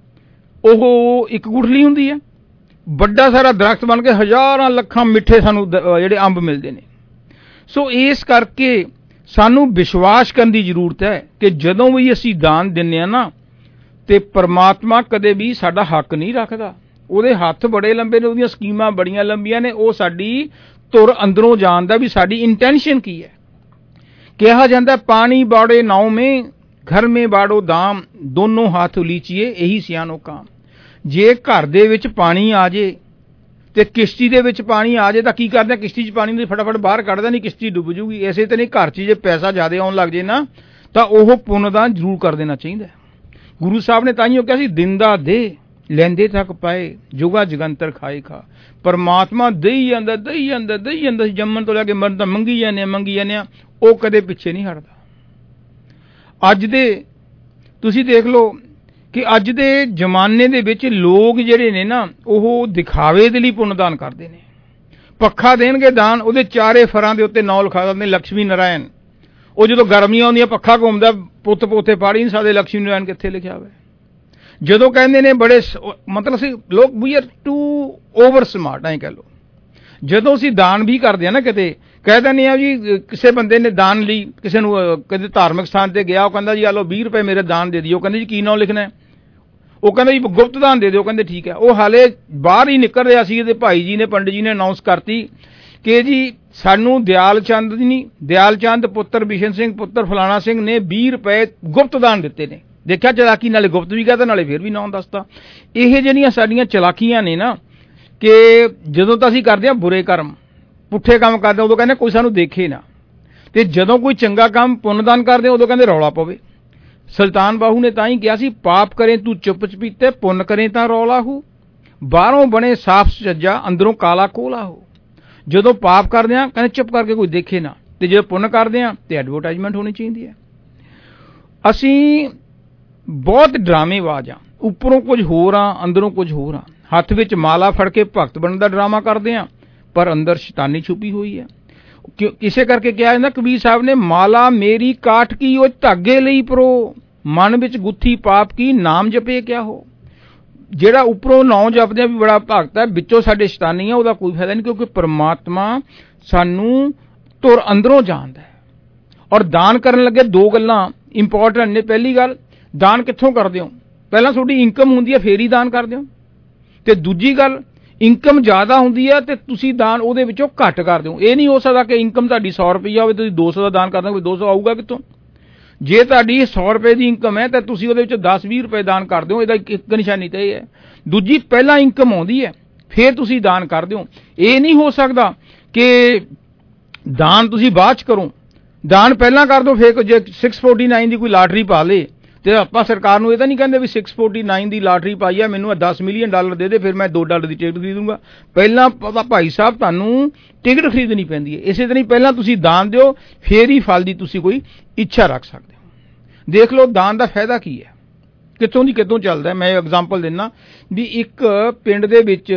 ਉਹ ਇੱਕ ਗੁਠਲੀ ਹੁੰਦੀ ਹੈ, ਵੱਡਾ ਸਾਰਾ ਦਰਖਤ ਬਣ ਕੇ ਹਜ਼ਾਰਾਂ ਲੱਖਾਂ ਮਿੱਠੇ ਸਾਨੂੰ ਜਿਹੜੇ ਅੰਬ ਮਿਲਦੇ ਨੇ। ਸੋ ਇਸ ਕਰਕੇ ਸਾਨੂੰ ਵਿਸ਼ਵਾਸ ਕਰਨ ਦੀ ਜ਼ਰੂਰਤ ਹੈ ਕਿ ਜਦੋਂ ਵੀ ਅਸੀਂ ਦਾਨ ਦਿੰਦੇ ਹਾਂ ਨਾ, ਤੇ ਪਰਮਾਤਮਾ ਕਦੇ ਵੀ ਸਾਡਾ ਹੱਕ ਨਹੀਂ ਰੱਖਦਾ। ਉਹਦੇ ਹੱਥ ਬੜੇ ਲੰਬੇ ਨੇ, ਉਹਦੀਆਂ ਸਕੀਮਾਂ ਬੜੀਆਂ ਲੰਬੀਆਂ ਨੇ। ਉਹ ਸਾਡੀ ਧੁਰ ਅੰਦਰੋਂ ਜਾਣਦਾ ਵੀ ਸਾਡੀ ਇੰਟੈਂਸ਼ਨ ਕੀ ਹੈ। ਕਿਹਾ ਜਾਂਦਾ ਪਾਣੀ ਬਾੜੇ ਨਾਉ ਮੇਂ ਘਰ ਮੇਂ ਬਾੜੋ ਦਾਮ, ਦੋਨੋਂ ਹੱਥ ਉਲੀਚੀਏ ਇਹੀ ਸਿਆਣੋ ਕਾਮ। ਜੇ ਘਰ ਦੇ ਵਿੱਚ ਪਾਣੀ ਆ ਜੇ ਤੇ ਕਿਸ਼ਤੀ ਦੇ ਵਿੱਚ ਪਾਣੀ ਆ ਜੇ ਤਾਂ ਕੀ ਕਰਦੇ, ਕਿਸ਼ਤੀ 'ਚ ਪਾਣੀ ਨੂੰ ਫਟਾਫਟ ਬਾਹਰ ਕੱਢਦਾ, ਨਹੀਂ ਕਿਸ਼ਤੀ ਡੁੱਬ ਜੂਗੀ। ਇਸੇ ਤਰ੍ਹਾਂ ਘਰ 'ਚ ਜੇ ਪੈਸਾ ਜ਼ਿਆਦਾ ਆਉਣ ਲੱਗ ਜੇ ਨਾ, ਤਾਂ ਉਹ ਪੁੰਨ ਦਾਨ ਜ਼ਰੂਰ ਕਰ ਦੇਣਾ ਚਾਹੀਦਾ। ਗੁਰੂ ਸਾਹਿਬ ਨੇ ਤਾਂ ਹੀ ਉਹ ਕਿਹਾ ਸੀ, ਦਿੰਦਾ ਦੇ ਲੈਂਦੇ ਤੱਕ ਪਾਏ, ਜੁਗਾ ਜਗੰਤਰ ਖਾਏ ਖਾ। ਪਰਮਾਤਮਾ ਦੇਈ ਜਾਂਦਾ ਦੇਈ ਜਾਂਦਾ ਦੇਈ ਜਾਂਦਾ, ਜੰਮਣ ਤੋਂ ਲੈ ਕੇ ਮਰਨ ਤੱਕ ਮੰਗੀ ਜਾਂਦੇ ਆ ਮੰਗੀ ਜਾਂਦੇ ਆ, ਉਹ ਕਦੇ ਪਿੱਛੇ ਨਹੀਂ ਹਟਦਾ। ਅੱਜ ਦੇ ਤੁਸੀਂ ਦੇਖ ਲਓ ਕਿ ਅੱਜ ਦੇ ਜ਼ਮਾਨੇ ਦੇ ਵਿੱਚ ਲੋਕ ਜਿਹੜੇ ਨੇ ਨਾ, ਉਹ ਦਿਖਾਵੇ ਦੇ ਲਈ ਪੁੰਨਦਾਨ ਕਰਦੇ ਨੇ। ਪੱਖਾ ਦੇਣਗੇ ਦਾਨ, ਉਹਦੇ ਚਾਰੇ ਫਰਾਂ ਦੇ ਉੱਤੇ ਨਾਂ ਲਿਖਾ ਦਿੰਦੇ ਲక్ష్ਮੀ ਨਾਰਾਇਣ। ਉਹ ਜਦੋਂ ਗਰਮੀਆਂ ਆਉਂਦੀਆਂ ਪੱਖਾ ਘੁੰਮਦਾ, ਪੁੱਤ ਪੋਤੇ ਪਾੜੀ ਨਹੀਂ ਸਕਦੇ ਲక్ష్ਮੀ ਨਾਰਾਇਣ ਕਿੱਥੇ ਲਿਖਿਆ ਹੋਇਆ। ਜਦੋਂ ਕਹਿੰਦੇ ਨੇ ਬੜੇ ਮਤਲਬ ਸੀ ਲੋਕ, we are too over smart ਐਂ ਕਹਿ ਲਓ। ਜਦੋਂ ਅਸੀਂ ਦਾਨ ਵੀ ਕਰਦੇ ਹਾਂ ਨਾ, ਕਿਤੇ ਕਹਿ ਦਿੰਦੇ ਆ ਜੀ, ਕਿਸੇ ਬੰਦੇ ਨੇ ਦਾਨ ਲਈ ਕਿਸੇ ਨੂੰ ਕਦੇ ਧਾਰਮਿਕ ਸਥਾਨ ਤੇ ਗਿਆ, ਉਹ ਕਹਿੰਦਾ ਜੀ ਆ ਲਓ ਵੀਹ ਰੁਪਏ ਮੇਰੇ ਦਾਨ ਦੇ ਦਿਓ। ਕਹਿੰਦੇ ਜੀ ਕੀ ਨਾਂ ਲਿਖਣਾ? ਉਹ ਕਹਿੰਦਾ ਜੀ ਗੁਪਤ ਦਾਨ ਦੇ ਦਿਓ। ਕਹਿੰਦੇ ਠੀਕ ਹੈ। ਉਹ ਹਾਲੇ ਬਾਹਰ ਹੀ ਨਿਕਲ ਰਿਹਾ ਸੀ, ਇਹਦੇ ਭਾਈ ਜੀ ਨੇ ਪੰਡਿਤ ਜੀ ਨੇ ਅਨਾਉਂਸ ਕਰਤੀ कि जी सानू दयाल चंद नहीं दयाल चंद पुत्र बिशन सिंह पुत्र फलाना सिंह ने बीस रुपए गुप्त दान दिते ने। देखिया चलाकी, नाले गुप्त भी कहता नाले फिर भी नाम दसता। ਇਹ ਜਿਹੜੀਆਂ ਸਾਡੀਆਂ ਚਲਾਕੀਆਂ ਨੇ ਨਾ कि ਜਦੋਂ ਤਾਂ ਅਸੀਂ ਕਰਦੇ ਹਾਂ बुरे कर्म ਪੁੱਠੇ ਕੰਮ ਕਰਦੇ ਉਦੋਂ ਕਹਿੰਦੇ ਕੋਈ ਸਾਨੂੰ ਦੇਖੇ ਨਾ, ਤੇ ਜਦੋਂ ਕੋਈ ਚੰਗਾ ਕੰਮ ਪੁੰਨਦਾਨ ਕਰਦੇ ਉਦੋਂ ਕਹਿੰਦੇ ਰੌਲਾ ਪਵੇ। ਸੁਲਤਾਨ ਬਾਹੂ ਨੇ ਤਾਂ ਹੀ ਕਿਹਾ ਸੀ ਪਾਪ ਕਰੇ ਤੂੰ ਚੁੱਪ ਚਪੀਤੇ ਪੁੰਨ ਕਰੇ ਤਾਂ ਰੌਲਾ ਹੋ, ਬਾਹਰੋਂ ਬਣੇ ਸਾਫ਼ ਸੱਜਾ ਅੰਦਰੋਂ ਕਾਲਾ ਕੋਲਾ ਹੋ। ਜਦੋਂ ਪਾਪ ਕਰਦੇ ਆ ਕਹਿੰਦੇ ਚੁੱਪ ਕਰਕੇ ਕੋਈ ਦੇਖੇ ਨਾ, ਤੇ ਜਦੋਂ ਪੁੰਨ ਕਰਦੇ ਆ ਤੇ ਐਡਵਰਟਾਈਜ਼ਮੈਂਟ ਹੋਣੀ ਚਾਹੀਦੀ ਹੈ। ਅਸੀਂ ਬਹੁਤ ਡਰਾਮੇਬਾਜ਼ ਆ, ਉੱਪਰੋਂ ਕੁਝ ਹੋਰ ਆ ਅੰਦਰੋਂ ਕੁਝ ਹੋਰ ਆ। ਹੱਥ ਵਿੱਚ ਮਾਲਾ ਫੜ ਕੇ ਭਗਤ ਬਣਨ ਦਾ ਡਰਾਮਾ ਕਰਦੇ ਆ ਪਰ ਅੰਦਰ ਸ਼ੈਤਾਨੀ ਛੁਪੀ ਹੋਈ ਹੈ। ਕਿਸੇ ਕਰਕੇ ਕਿਹਾ ਜਾਂਦਾ ਕਬੀਰ ਸਾਹਿਬ ਨੇ ਮਾਲਾ ਮੇਰੀ ਕਾਠ ਕੀ ਉਹ ਧਾਗੇ ਲਈ ਪਰੋ, ਮਨ ਵਿੱਚ ਗੁੱਥੀ ਪਾਪ ਕੀ ਨਾਮ ਜਪੇ ਕਿਆ ਹੋ। ਜਿਹੜਾ ਉੱਪਰੋਂ ਨਾਂ ਜਪਦੇ ਆ ਵੀ ਬੜਾ ਭਗਤ ਹੈ, ਵਿੱਚੋਂ ਸਾਡੇ ਸ਼ੈਤਾਨੀ ਆ, ਉਹਦਾ ਕੋਈ ਫਾਇਦਾ ਨਹੀਂ, ਕਿਉਂਕਿ ਪਰਮਾਤਮਾ ਸਾਨੂੰ ਧੁਰ ਅੰਦਰੋਂ ਜਾਣਦਾ ਹੈ। ਔਰ ਦਾਨ ਕਰਨ ਲੱਗੇ ਦੋ ਗੱਲਾਂ ਇੰਪੋਰਟੈਂਟ ਨੇ। ਪਹਿਲੀ ਗੱਲ, ਦਾਨ ਕਿੱਥੋਂ ਕਰਦੇ ਹੋ? ਪਹਿਲਾਂ ਤੁਹਾਡੀ ਇਨਕਮ ਹੁੰਦੀ ਹੈ ਫੇਰ ਹੀ ਦਾਨ ਕਰਦੇ ਹੋ, ਤੇ ਦੂਜੀ ਗੱਲ ਇਨਕਮ ਜ਼ਿਆਦਾ ਹੁੰਦੀ ਹੈ ਤੇ ਤੁਸੀਂ ਦਾਨ ਉਹਦੇ ਵਿੱਚੋਂ ਘੱਟ ਕਰਦੇ ਹੋ। ਇਹ ਨਹੀਂ ਹੋ ਸਕਦਾ ਕਿ ਇਨਕਮ ਤੁਹਾਡੀ ਸੌ ਰੁਪਈਆ ਹੋਵੇ ਤੁਸੀਂ ਦੋ ਸੌ ਦਾ ਦਾਨ ਕਰਦੇ ਹੋ, ਦੋ ਸੌ ਆਊਗਾ ਕਿੱਥੋਂ? ਜੇ ਤੁਹਾਡੀ ਸੌ ਰੁਪਏ ਦੀ ਇਨਕਮ ਹੈ ਤਾਂ ਤੁਸੀਂ ਉਹਦੇ ਵਿੱਚ ਦਸ ਵੀਹ ਰੁਪਏ ਦਾਨ ਕਰਦੇ ਹੋ, ਇਹਦਾ ਇੱਕ ਨਿਸ਼ਾਨੀ ਤਾਂ ਇਹ ਹੈ। ਦੂਜੀ, ਪਹਿਲਾਂ ਇਨਕਮ ਆਉਂਦੀ ਹੈ ਫਿਰ ਤੁਸੀਂ ਦਾਨ ਕਰਦੇ ਹੋ। ਇਹ ਨਹੀਂ ਹੋ ਸਕਦਾ ਕਿ ਦਾਨ ਤੁਸੀਂ ਬਾਅਦ 'ਚ ਕਰੋ, ਦਾਨ ਪਹਿਲਾਂ ਕਰ ਦਿਓ। ਫਿਰ ਜੇ ਸਿਕਸ ਫੋਰਟੀ ਨਾਈਨ ਦੀ ਕੋਈ ਲਾਟਰੀ ਪਾ ਲੇ ਤੇ ਆਪਾਂ ਸਰਕਾਰ ਨੂੰ ਇਹ ਤਾਂ ਨਹੀਂ ਕਹਿੰਦੇ ਵੀ ਸਿਕਸ ਫੋਰਟੀ ਨਾਈਨ ਦੀ ਲਾਟਰੀ ਪਾਈ ਹੈ ਮੈਨੂੰ ਦਸ ਮਿਲੀਅਨ ਡਾਲਰ ਦੇ ਦੇ ਫਿਰ ਮੈਂ ਦੋ ਡਾਲਰ ਦੀ ਟਿਕਟ ਖਰੀਦੂੰਗਾ। ਪਹਿਲਾਂ ਭਾਈ ਸਾਹਿਬ ਤੁਹਾਨੂੰ ਟਿਕਟ ਖਰੀਦਣੀ ਪੈਂਦੀ ਹੈ। ਇਸੇ ਤਰ੍ਹਾਂ ਹੀ ਪਹਿਲਾਂ ਤੁਸੀਂ ਦਾਨ ਦਿਓ ਫਿਰ ਹੀ ਫਲ ਦੀ ਤੁਸੀਂ ਕੋਈ ਇੱਛਾ ਰੱਖ ਸਕਦੇ ਹੋ। ਦੇਖ ਲਓ ਦਾਨ ਦਾ ਫਾਇਦਾ ਕੀ ਹੈ, ਕਿੱਥੋਂ ਦੀ ਕਿੱਥੋਂ ਚੱਲਦਾ। ਮੈਂ ਐਗਜ਼ਾਮਪਲ ਦਿੰਦਾ ਵੀ ਇੱਕ ਪਿੰਡ ਦੇ ਵਿੱਚ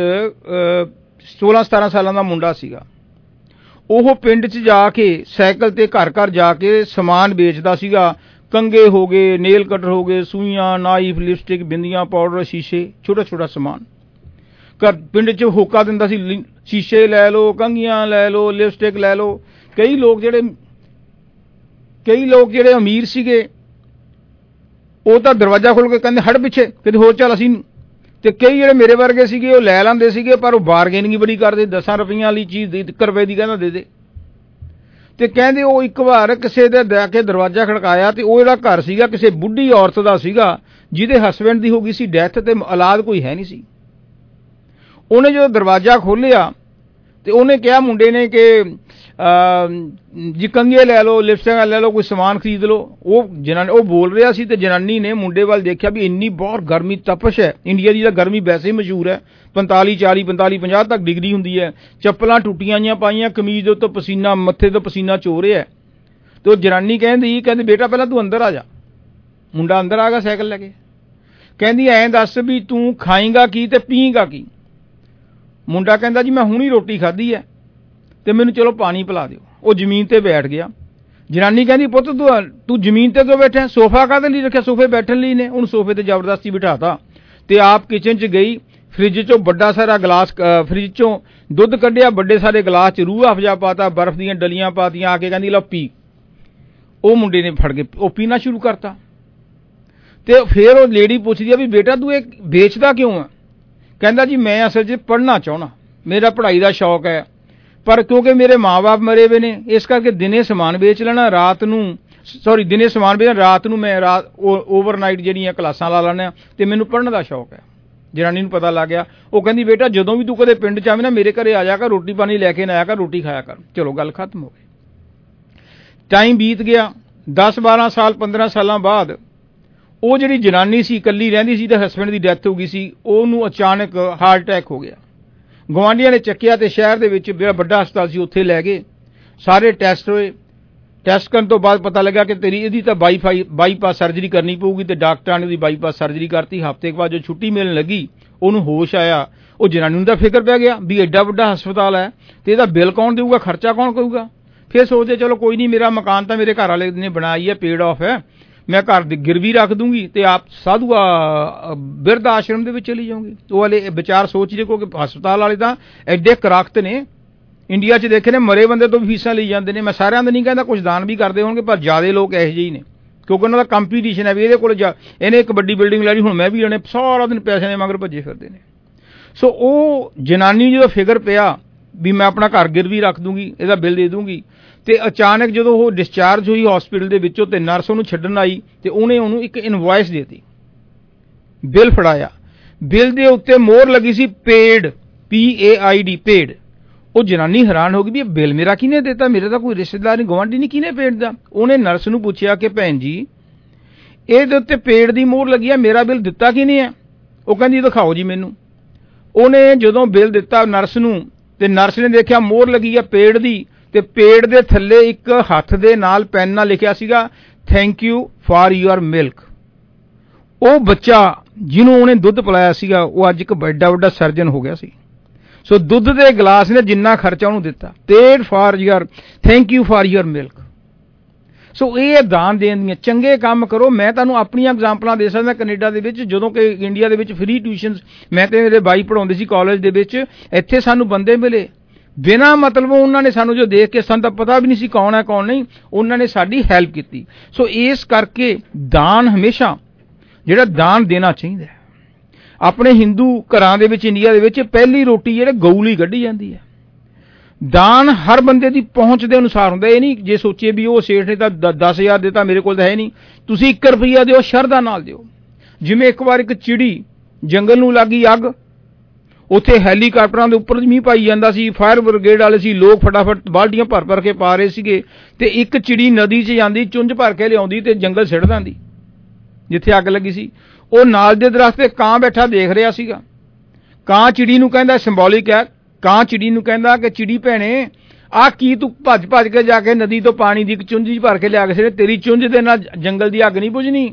ਸੋਲਾਂ ਸਤਾਰਾਂ ਸਾਲਾਂ ਦਾ ਮੁੰਡਾ ਸੀਗਾ। ਉਹ ਪਿੰਡ 'ਚ ਜਾ ਕੇ ਸਾਈਕਲ ਤੇ ਘਰ ਘਰ ਜਾ ਕੇ ਸਮਾਨ ਵੇਚਦਾ ਸੀਗਾ। ਕੰਗੇ ਹੋ ਗਏ, ਨੇਲ ਕਟਰ ਹੋ ਗਏ, ਸੂਈਆਂ, ਨਾਈਫ, ਲਿਪਸਟਿਕ, ਬਿੰਦੀਆਂ, ਪਾਊਡਰ, ਸ਼ੀਸ਼ੇ, ਛੋਟਾ ਛੋਟਾ ਸਮਾਨ। ਘਰ ਪਿੰਡ 'ਚ ਹੋਕਾ ਦਿੰਦਾ ਸੀ ਸ਼ੀਸ਼ੇ ਲੈ ਲਓ, ਕੰਘੀਆਂ ਲੈ ਲਓ, ਲਿਪਸਟਿਕ ਲੈ ਲਓ। ਕਈ ਲੋਕ ਜਿਹੜੇ ਕਈ ਲੋਕ ਜਿਹੜੇ ਅਮੀਰ ਸੀਗੇ ਉਹ ਤਾਂ ਦਰਵਾਜ਼ਾ ਖੋਲ੍ਹ ਕੇ ਕਹਿੰਦੇ ਹਟ ਪਿੱਛੇ ਕਿਤੇ ਹੋਰ ਚੱਲ ਅਸੀਂ, ਤੇ ਕਈ ਜਿਹੜੇ ਮੇਰੇ ਵਰਗੇ ਸੀਗੇ ਉਹ ਲੈ ਲੈਂਦੇ ਸੀਗੇ ਪਰ ਉਹ ਬਾਰਗੇਨਿੰਗ ਬੜੀ ਕਰਦੇ, ਦਸਾਂ ਰੁਪਈਆਂ ਵਾਲੀ ਚੀਜ਼ ਇੱਕ ਰੁਪਏ ਦੀ ਕਹਿੰਦਾ ਦੇ ਦੇ। ਤੇ ਕਹਿੰਦੇ ਉਹ ਇੱਕ ਵਾਰ ਕਿਸੇ ਦੇ ਜਾ ਕੇ ਦਰਵਾਜ਼ਾ ਖੜਕਾਇਆ ਤੇ ਉਹ ਜਿਹੜਾ ਘਰ ਸੀਗਾ ਕਿਸੇ ਬੁੱਢੀ ਔਰਤ ਦਾ ਸੀਗਾ ਜਿਹਦੇ ਹਸਬੈਂਡ ਦੀ ਹੋ ਗਈ ਸੀ ਡੈਥ ਤੇ ਔਲਾਦ ਕੋਈ ਹੈ ਨਹੀਂ ਸੀ। ਉਹਨੇ ਜਦੋਂ ਦਰਵਾਜ਼ਾ ਖੋਲ੍ਹਿਆ ਤੇ ਉਹਨੇ ਕਿਹਾ ਮੁੰਡੇ ਨੇ ਕਿ ਜੀ ਕੰਘੇ ਲੈ ਲਓ, ਲਿਪਸਟਿਕ ਲੈ ਲਓ, ਕੋਈ ਸਮਾਨ ਖਰੀਦ ਲਓ। ਉਹ ਜਨਾਨੀ ਉਹ ਬੋਲ ਰਿਹਾ ਸੀ ਤੇ ਜਨਾਨੀ ਨੇ ਮੁੰਡੇ ਵੱਲ ਦੇਖਿਆ ਵੀ ਇੰਨੀ ਬਹੁਤ ਗਰਮੀ ਤਪਸ਼ ਹੈ, ਇੰਡੀਆ ਦੀ ਤਾਂ ਗਰਮੀ ਵੈਸੇ ਹੀ ਮਸ਼ਹੂਰ ਹੈ, ਪੰਤਾਲੀ ਚਾਲੀ ਪੰਤਾਲੀ ਪੰਜਾਹ ਤੱਕ ਡਿਗਰੀ ਹੁੰਦੀ ਹੈ। ਚੱਪਲਾਂ ਟੁੱਟੀਆਂ ਜਿਹੀਆਂ ਪਾਈਆਂ, ਕਮੀਜ਼ ਦੇ ਉੱਤੋਂ ਪਸੀਨਾ, ਮੱਥੇ ਤੋਂ ਪਸੀਨਾ ਚੋ ਰਿਹਾ। ਤੇ ਉਹ ਜਨਾਨੀ ਕਹਿੰਦੀ ਕਹਿੰਦੀ ਬੇਟਾ ਪਹਿਲਾਂ ਤੂੰ ਅੰਦਰ ਆ ਜਾ। ਮੁੰਡਾ ਅੰਦਰ ਆ ਗਿਆ ਸਾਈਕਲ ਲੈ ਕੇ। ਕਹਿੰਦੀ ਐਂ ਦੱਸ ਵੀ ਤੂੰ ਖਾਏਂਗਾ ਕੀ ਤੇ ਪੀਏਂਗਾ ਕੀ? ਮੁੰਡਾ ਕਹਿੰਦਾ ਜੀ ਮੈਂ ਹੁਣੀ ਰੋਟੀ ਖਾਧੀ ਹੈ ਤੇ ਮੈਨੂੰ ਚਲੋ ਪਾਣੀ ਪਿਲਾ ਦਿਓ। ਉਹ ਜ਼ਮੀਨ ਤੇ ਬੈਠ ਗਿਆ। ਜਨਾਨੀ ਕਹਿੰਦੀ ਪੁੱਤ ਤੂੰ ਤੂੰ ਜ਼ਮੀਨ ਤੇ ਕਿਉਂ ਬੈਠਾ? ਸੋਫਾ ਕਾਹਦੇ ਲਈ ਰੱਖਿਆ? ਸੋਫੇ ਬੈਠਣ ਲਈ ਨੇ। ਉਹਨੂੰ ਸੋਫੇ ਤੇ ਜ਼ਬਰਦਸਤੀ ਬਿਠਾਤਾ ਤੇ ਆਪ ਕਿਚਨ 'ਚ ਗਈ। ਫਰਿੱਜ 'ਚੋਂ ਵੱਡਾ ਸਾਰਾ ਗਲਾਸ, ਫਰਿੱਜ 'ਚੋਂ ਦੁੱਧ ਕੱਢਿਆ, ਵੱਡੇ ਸਾਰੇ ਗਲਾਸ 'ਚ ਰੂਹ ਅਫਜਾ ਪਾਤਾ, ਬਰਫ਼ ਦੀਆਂ ਡਲੀਆਂ ਪਾਤੀਆਂ, ਆ ਕੇ ਕਹਿੰਦੀ ਲਓ ਪੀ। ਉਹ ਮੁੰਡੇ ਨੇ ਫੜ ਕੇ ਉਹ ਪੀਣਾ ਸ਼ੁਰੂ ਕਰਤਾ। ਤੇ ਫਿਰ ਉਹ ਲੇਡੀ ਪੁੱਛਦੀ ਆ ਵੀ ਬੇਟਾ ਤੂੰ ਇਹ ਵੇਚਦਾ ਕਿਉਂ ਆ? ਕਹਿੰਦਾ ਜੀ ਮੈਂ ਅਸਲ 'ਚ ਪੜ੍ਹਨਾ ਚਾਹੁੰਦਾ, ਮੇਰਾ ਪੜ੍ਹਾਈ ਦਾ ਸ਼ੌਕ ਹੈ, ਪਰ ਕਿਉਂਕਿ ਮੇਰੇ ਮਾਂ-ਬਾਪ ਮਰੇ ਹੋਏ ਨੇ ਇਸ ਕਰਕੇ ਦਿਨੇ ਸਮਾਨ ਵੇਚ ਲੈਣਾ, ਰਾਤ ਨੂੰ ਸੌਰੀ ਦਿਨੇ ਸਮਾਨ ਵੇਚਣਾ, ਰਾਤ ਨੂੰ ਮੈਂ ਰਾਤ ਓਵਰਨਾਈਟ ਜਿਹੜੀਆਂ ਕਲਾਸਾਂ ਲਾ ਲੈਂਦਾ ਤੇ ਮੈਨੂੰ ਪੜ੍ਹਨ ਦਾ ਸ਼ੌਕ ਹੈ। ਜਨਾਨੀ ਨੂੰ ਪਤਾ ਲੱਗ ਗਿਆ। ਉਹ ਕਹਿੰਦੀ ਬੇਟਾ ਜਦੋਂ ਵੀ ਤੂੰ ਕਦੇ ਪਿੰਡ 'ਚ ਆਵੇਂ ਨਾ ਮੇਰੇ ਘਰੇ ਆ ਜਾ ਕਰ, ਰੋਟੀ ਪਾਣੀ ਲੈ ਕੇ ਨਾ ਆਇਆ ਕਰ, ਰੋਟੀ ਖਾਇਆ ਕਰ। ਚਲੋ ਗੱਲ ਖਤਮ ਹੋ ਗਈ। ਟਾਈਮ ਬੀਤ ਗਿਆ। ਦਸ ਬਾਰਾਂ ਸਾਲ ਪੰਦਰਾਂ ਸਾਲਾਂ ਬਾਅਦ ਉਹ ਜਿਹੜੀ ਜਨਾਨੀ ਸੀ ਇਕੱਲੀ ਰਹਿੰਦੀ ਸੀ ਤੇ ਹਸਬੈਂਡ ਦੀ ਡੈਥ ਹੋ ਗਈ ਸੀ। ਉਹਨੂੰ ਅਚਾਨਕ ਹਾਰਟ ਅਟੈਕ ਹੋ ਗਿਆ। ਗੁਆਂਢੀਆਂ ਨੇ ਚੱਕਿਆ ਤੇ ਸ਼ਹਿਰ ਦੇ ਵਿੱਚ ਜਿਹੜਾ ਵੱਡਾ ਹਸਪਤਾਲ ਸੀ ਉੱਥੇ ਲੈ ਗਏ। ਸਾਰੇ ਟੈਸਟ ਹੋਏ। ਟੈਸਟ ਕਰਨ ਤੋਂ ਬਾਅਦ ਪਤਾ ਲੱਗਾ ਕਿ ਤੇਰੀ ਇਹਦੀ ਤਾਂ ਬਾਈਫਾਈ ਬਾਈਪਾਸ ਸਰਜਰੀ ਕਰਨੀ ਪਊਗੀ ਤੇ ਡਾਕਟਰਾਂ ਨੇ ਉਹਦੀ ਬਾਈਪਾਸ ਸਰਜਰੀ ਕਰਤੀ। ਹਫ਼ਤੇ ਬਾਅਦ ਜੋ ਛੁੱਟੀ ਮਿਲਣ ਲੱਗੀ ਉਹਨੂੰ ਹੋਸ਼ ਆਇਆ। ਉਹ ਜਨਾਨੀ ਨੂੰ ਤਾਂ ਫਿਕਰ ਪੈ ਗਿਆ ਵੀ ਐਡਾ ਵੱਡਾ ਹਸਪਤਾਲ ਹੈ ਤੇ ਇਹਦਾ ਬਿੱਲ ਕੌਣ ਦੇਊਗਾ, ਖਰਚਾ ਕੌਣ ਕਰੂਗਾ। ਫਿਰ ਸੋਚਦੇ ਚਲੋ ਕੋਈ ਨਹੀਂ, ਮੇਰਾ ਮਕਾਨ ਤਾਂ ਮੇਰੇ ਘਰ ਵਾਲੇ ਨੇ ਬਣਾਈ ਹੈ, ਪੇਡ ਆਫ ਹੈ, ਮੈਂ ਘਰ ਦੀ ਗਿਰਵੀ ਰੱਖ ਦੂੰਗੀ ਤੇ ਆਪ ਸਾਧੂ ਬਿਰਧ ਆਸ਼ਰਮ ਦੇ ਵਿੱਚ ਚਲੀ ਜਾਊਂਗੀ। ਉਹ ਵਾਲੇ ਵਿਚਾਰ ਸੋਚ ਰਹੇ ਕਿਉਂਕਿ ਹਸਪਤਾਲ ਵਾਲੇ ਤਾਂ ਐਡੇ ਕਰਾਖਤ ਨੇ, ਇੰਡੀਆ 'ਚ ਦੇਖੇ ਨੇ ਮਰੇ ਬੰਦੇ ਤੋਂ ਵੀ ਫੀਸਾਂ ਲਈ ਜਾਂਦੇ ਨੇ। ਮੈਂ ਸਾਰਿਆਂ ਦਾ ਨਹੀਂ ਕਹਿੰਦਾ, ਕੁਝ ਦਾਨ ਵੀ ਕਰਦੇ ਹੋਣਗੇ ਪਰ ਜ਼ਿਆਦਾ ਲੋਕ ਇਹੋ ਜਿਹੇ ਹੀ ਨੇ ਕਿਉਂਕਿ ਉਹਨਾਂ ਦਾ ਕੰਪੀਟੀਸ਼ਨ ਹੈ ਵੀ ਇਹਦੇ ਕੋਲ ਜਾ ਇਹਨੇ ਇੱਕ ਵੱਡੀ ਬਿਲਡਿੰਗ ਲੈ ਲਈ, ਹੁਣ ਮੈਂ ਵੀ ਲੈਣੇ, ਸਾਰਾ ਦਿਨ ਪੈਸੇ ਦੇ ਮਗਰ ਭੱਜੇ ਫਿਰਦੇ ਨੇ। ਸੋ ਉਹ ਜਨਾਨੀ ਜਦੋਂ ਫਿਕਰ ਪਿਆ ਵੀ ਮੈਂ ਆਪਣਾ ਘਰ ਗਿਰਵੀ ਰੱਖ ਦੂੰਗੀ, ਇਹਦਾ ਬਿੱਲ ਦੇ ਦੂੰਗੀ। ਤੇ ਅਚਾਨਕ ਜਦੋਂ ਉਹ ਡਿਸਚਾਰਜ ਹੋਈ ਹਸਪੀਟਲ ਦੇ ਵਿੱਚੋਂ ਤੇ ਨਰਸ ਉਹਨੂੰ ਛੱਡਣ ਆਈ ਤੇ ਉਹਨੇ ਉਹਨੂੰ ਇੱਕ ਇਨਵॉइस ਦੇਤੀ, ਬਿੱਲ ਫੜਾਇਆ, ਬਿੱਲ ਦੇ ਉੱਤੇ ਮੋਹਰ ਲੱਗੀ ਸੀ paid, P A I D, paid. ਉਹ ਜਨਾਨੀ ਹੈਰਾਨ ਹੋ ਗਈ ਵੀ ਇਹ ਬਿੱਲ ਮੇਰਾ ਕਿਹਨੇ ਦਿੱਤਾ, ਮੇਰੇ ਤਾਂ ਕੋਈ ਰਿਸ਼ਤੇਦਾਰ ਨਹੀਂ, ਗੁਆਂਢੀ ਨਹੀਂ, ਕਿਹਨੇ ਪੇਡ ਦਾ। ਉਹਨੇ ਨਰਸ ਨੂੰ ਪੁੱਛਿਆ ਕਿ ਭੈਣ ਜੀ ਇਹਦੇ ਉੱਤੇ ਪੇਡ ਦੀ ਮੋਹਰ ਲੱਗੀ ਆ, ਮੇਰਾ ਬਿੱਲ ਦਿੱਤਾ ਕਿਹਨੇ ਆ? ਉਹ ਕਹਿੰਦੀ ਦਿਖਾਓ ਜੀ ਮੈਨੂੰ। ਉਹਨੇ ਜਦੋਂ ਬਿੱਲ ਦਿੱਤਾ ਨਰਸ ਨੂੰ ਤੇ ਨਰਸ ਨੇ ਦੇਖਿਆ ਮੋਹਰ ਲੱਗੀ ਆ ਪੇਡ ਦੀ, ਤੇ ਪੇਡ ਦੇ ਥੱਲੇ ਇੱਕ ਹੱਥ ਦੇ ਨਾਲ ਪੈਨ ਨਾਲ ਲਿਖਿਆ ਸੀਗਾ thank you for your milk. ਉਹ ਬੱਚਾ ਜਿਹਨੂੰ ਉਹਨੇ ਦੁੱਧ ਪਿਲਾਇਆ ਸੀਗਾ ਉਹ ਅੱਜ ਇੱਕ ਵੱਡਾ ਵੱਡਾ ਸਰਜਨ ਹੋ ਗਿਆ ਸੀ। ਸੋ ਦੁੱਧ ਦੇ ਗਲਾਸ ਨੇ ਜਿੰਨਾ ਖਰਚਾ ਉਹਨੂੰ ਦਿੱਤਾ, paid for your, thank you for your milk. So ਇਹ ਦਾਨ ਦੇਣ ਦੀਆਂ, ਚੰਗੇ ਕੰਮ ਕਰੋ। ਮੈਂ ਤੁਹਾਨੂੰ ਆਪਣੀਆਂ ਐਗਜ਼ਾਮਪਲਾਂ ਦੇ ਸਕਦਾ ਕੈਨੇਡਾ ਦੇ ਵਿੱਚ, ਜਦੋਂ ਕਿ ਇੰਡੀਆ ਦੇ ਵਿੱਚ ਫ੍ਰੀ ਟਿਊਸ਼ਨਸ ਮੈਂ ਤੇ ਮੇਰੇ ਬਾਈ ਪੜ੍ਹਾਉਂਦੇ ਸੀ ਕਾਲਜ ਦੇ ਵਿੱਚ, ਇੱਥੇ ਸਾਨੂੰ ਬੰਦੇ ਮਿਲੇ ਬਿਨਾਂ ਮਤਲਬ, ਉਹਨਾਂ ਨੇ ਸਾਨੂੰ ਜੋ ਦੇਖ ਕੇ, ਸਾਨੂੰ ਤਾਂ ਪਤਾ ਵੀ ਨਹੀਂ ਸੀ ਕੌਣ ਹੈ ਕੌਣ ਨਹੀਂ, ਉਹਨਾਂ ਨੇ ਸਾਡੀ ਹੈਲਪ ਕੀਤੀ। ਸੋ ਇਸ ਕਰਕੇ ਦਾਨ ਹਮੇਸ਼ਾ ਜਿਹੜਾ ਦਾਨ ਦੇਣਾ ਚਾਹੀਦਾ ਹੈ। ਆਪਣੇ ਹਿੰਦੂ ਘਰਾਂ ਦੇ ਵਿੱਚ ਇੰਡੀਆ ਦੇ ਵਿੱਚ ਪਹਿਲੀ ਰੋਟੀ ਜਿਹੜੇ ਗਊ ਲਈ ਕੱਢੀ ਜਾਂਦੀ ਹੈ। ਦਾਨ ਹਰ ਬੰਦੇ ਦੀ ਪਹੁੰਚ ਦੇ ਅਨੁਸਾਰ ਹੁੰਦਾ। ਇਹ ਨਹੀਂ ਜੇ ਸੋਚੀਏ ਵੀ ਉਹ ਸੇਠ ਨੇ ਤਾਂ ਦਸ ਹਜ਼ਾਰ ਦਿੱਤਾ, ਮੇਰੇ ਕੋਲ ਤਾਂ ਹੈ ਨਹੀਂ, ਤੁਸੀਂ ਇੱਕ ਰੁਪਈਆ ਦਿਓ, ਸ਼ਰਧਾ ਨਾਲ ਦਿਓ। ਜਿਵੇਂ ਇੱਕ ਵਾਰ ਇੱਕ ਚਿੜੀ ਜੰਗਲ ਨੂੰ ਲੱਗੀ ਅੱਗ, ਉੱਥੇ ਹੈਲੀਕਾਪਟਰਾਂ ਦੇ ਉੱਪਰ ਮੀਂਹ ਪਾਈ ਜਾਂਦਾ ਸੀ, ਫਾਇਰ ਬ੍ਰਿਗੇਡ ਵਾਲੇ ਸੀ, ਲੋਕ ਫਟਾਫਟ ਬਾਲਟੀਆਂ ਭਰ ਭਰ ਕੇ ਪਾ ਰਹੇ ਸੀਗੇ, ਤੇ ਇੱਕ ਚਿੜੀ ਨਦੀ 'ਚ ਜਾਂਦੀ, ਚੁੰਝ ਭਰ ਕੇ ਲਿਆਉਂਦੀ ਤੇ ਜੰਗਲ ਸਿੱਟ ਦਿੰਦੀ ਜਿੱਥੇ ਅੱਗ ਲੱਗੀ ਸੀ। ਉਹ ਨਾਲ ਦੇ ਦਰਖਤ ਤੇ ਕਾਂ ਬੈਠਾ ਦੇਖ ਰਿਹਾ ਸੀਗਾ। ਕਾਂ ਚਿੜੀ ਨੂੰ ਕਹਿੰਦਾ, ਸਿੰਬੋਲਿਕ ਹੈ, ਕਾਂ ਚਿੜੀ ਨੂੰ ਕਹਿੰਦਾ ਕਿ ਚਿੜੀ ਭੈਣੇ ਆਹ ਕੀ ਤੂੰ ਭੱਜ ਭੱਜ ਕੇ ਜਾ ਕੇ ਨਦੀ ਤੋਂ ਪਾਣੀ ਦੀ ਇੱਕ ਚੁੰਝ ਭਰ ਕੇ ਲਿਆ ਕੇ ਸਿਰੇ, ਤੇਰੀ ਚੁੰਝ ਦੇ ਨਾਲ ਜੰਗਲ ਦੀ ਅੱਗ ਨਹੀਂ ਬੁਝਣੀ।